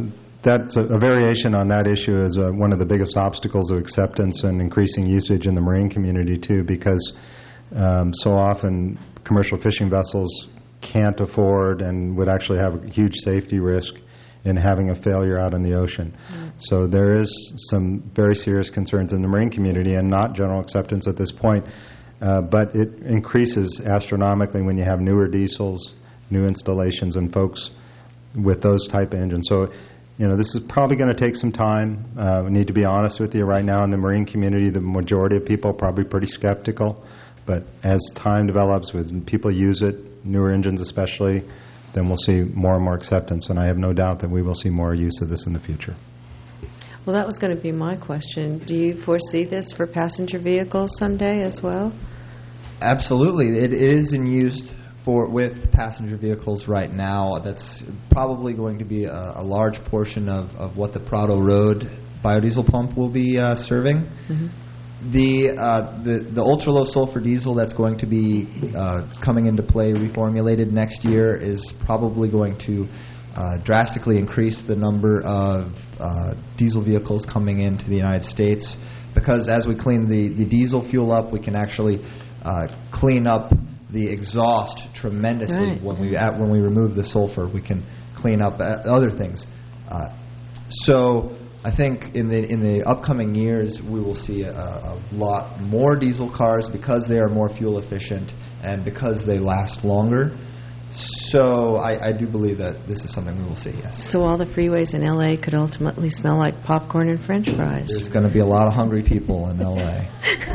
that's a, a variation on that issue is uh, one of the biggest obstacles of acceptance and increasing usage in the marine community too, because um, so often commercial fishing vessels can't afford and would actually have a huge safety risk in having a failure out in the ocean. Mm. So there is some very serious concerns in the marine community, and not general acceptance at this point, uh, but it increases astronomically when you have newer diesels, new installations, and folks with those type of engines. So, you know, this is probably going to take some time. Uh, we need to be honest with you. Right now in the marine community, the majority of people are probably pretty skeptical. But as time develops, when people use it, newer engines especially, then we'll see more and more acceptance. And I have no doubt that we will see more use of this in the future. Well, that was going to be my question. Do you foresee this for passenger vehicles someday as well? Absolutely. It, it is in use for with passenger vehicles right now. That's probably going to be a, a large portion of, of what the Prado Road biodiesel pump will be uh, serving. Mm-hmm. The, uh, the the ultra low sulfur diesel that's going to be uh, coming into play, reformulated next year, is probably going to uh, drastically increase the number of uh, diesel vehicles coming into the United States, because as we clean the, the diesel fuel up, we can actually uh, clean up the exhaust tremendously. Right. When we at, when we remove the sulfur, we can clean up other things. Uh, so I think in the in the upcoming years we will see a, a lot more diesel cars because they are more fuel efficient and because they last longer. So I, I do believe that this is something we will see, yes. So all the freeways in L A could ultimately smell like popcorn and French fries. There's going to be a lot of hungry people in L A.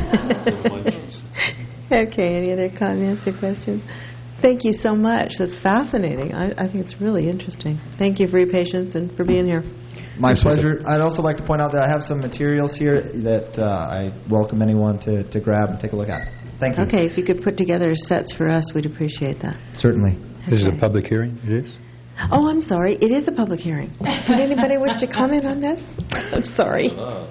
Okay, any other comments or questions? Thank you so much. That's fascinating. I, I think it's really interesting. Thank you for your patience and for being here. My pleasure. I'd also like to point out that I have some materials here that uh, I welcome anyone to, to grab and take a look at. Thank you. Okay, if you could put together sets for us, we'd appreciate that. Certainly. Okay. This is a public hearing? It is? Oh, I'm sorry. It is a public hearing. Did anybody wish to comment on this? I'm sorry.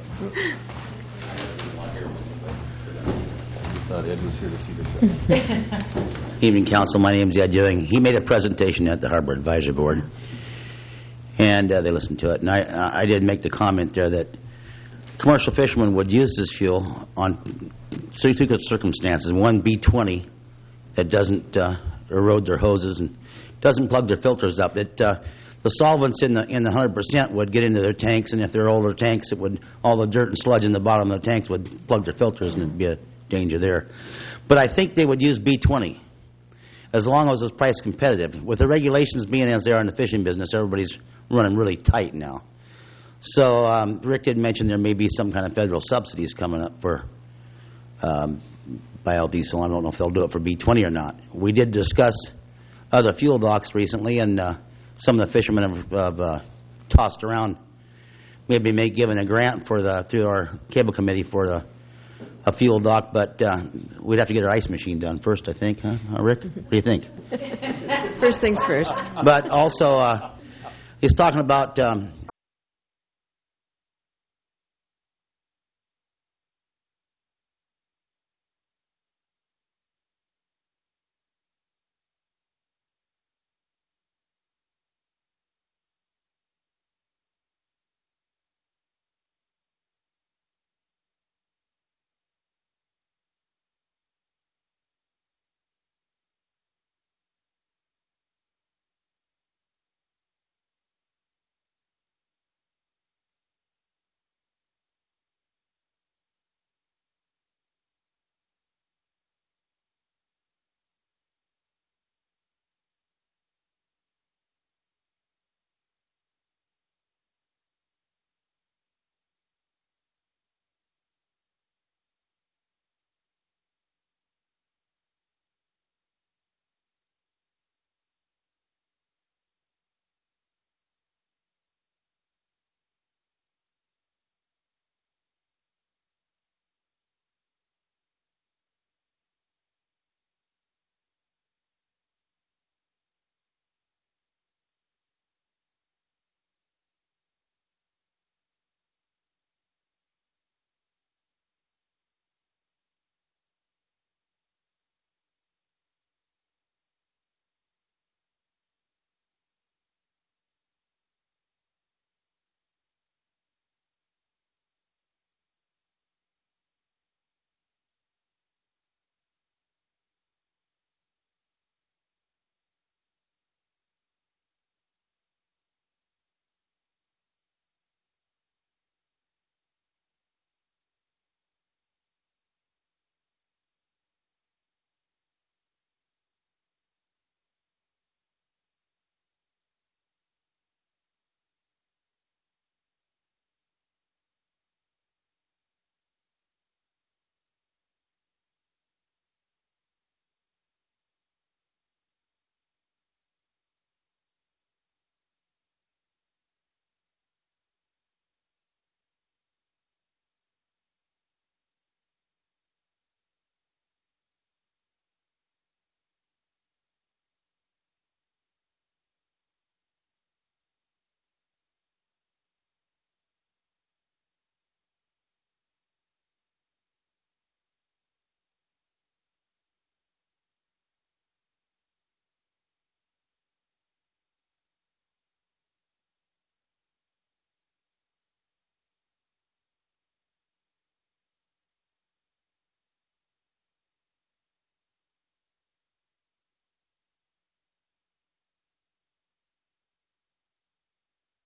Evening, Council. My name is Ed Ewing. He made a presentation at the Harbor Advisory Board, and uh, they listened to it. And I, I did make the comment there that commercial fishermen would use this fuel on three circumstances. One, B twenty, that doesn't uh, erode their hoses and doesn't plug their filters up. It, uh, the solvents in the in the one hundred percent would get into their tanks, and if they're older tanks, it would all the dirt and sludge in the bottom of the tanks would plug their filters, and it'd be a danger there. But I think they would use B twenty as long as it's price competitive. With the regulations being as they are in the fishing business, everybody's running really tight now. So um, Rick did mention there may be some kind of federal subsidies coming up for um, biodiesel. I don't know if they'll do it for B twenty or not. We did discuss other fuel docks recently, and uh, some of the fishermen have, have uh, tossed around maybe make given a grant for the through our cable committee for the a fuel dock, but uh, we'd have to get our ice machine done first, I think, huh, Rick? What do you think? First things first. But also, uh, he's talking about um,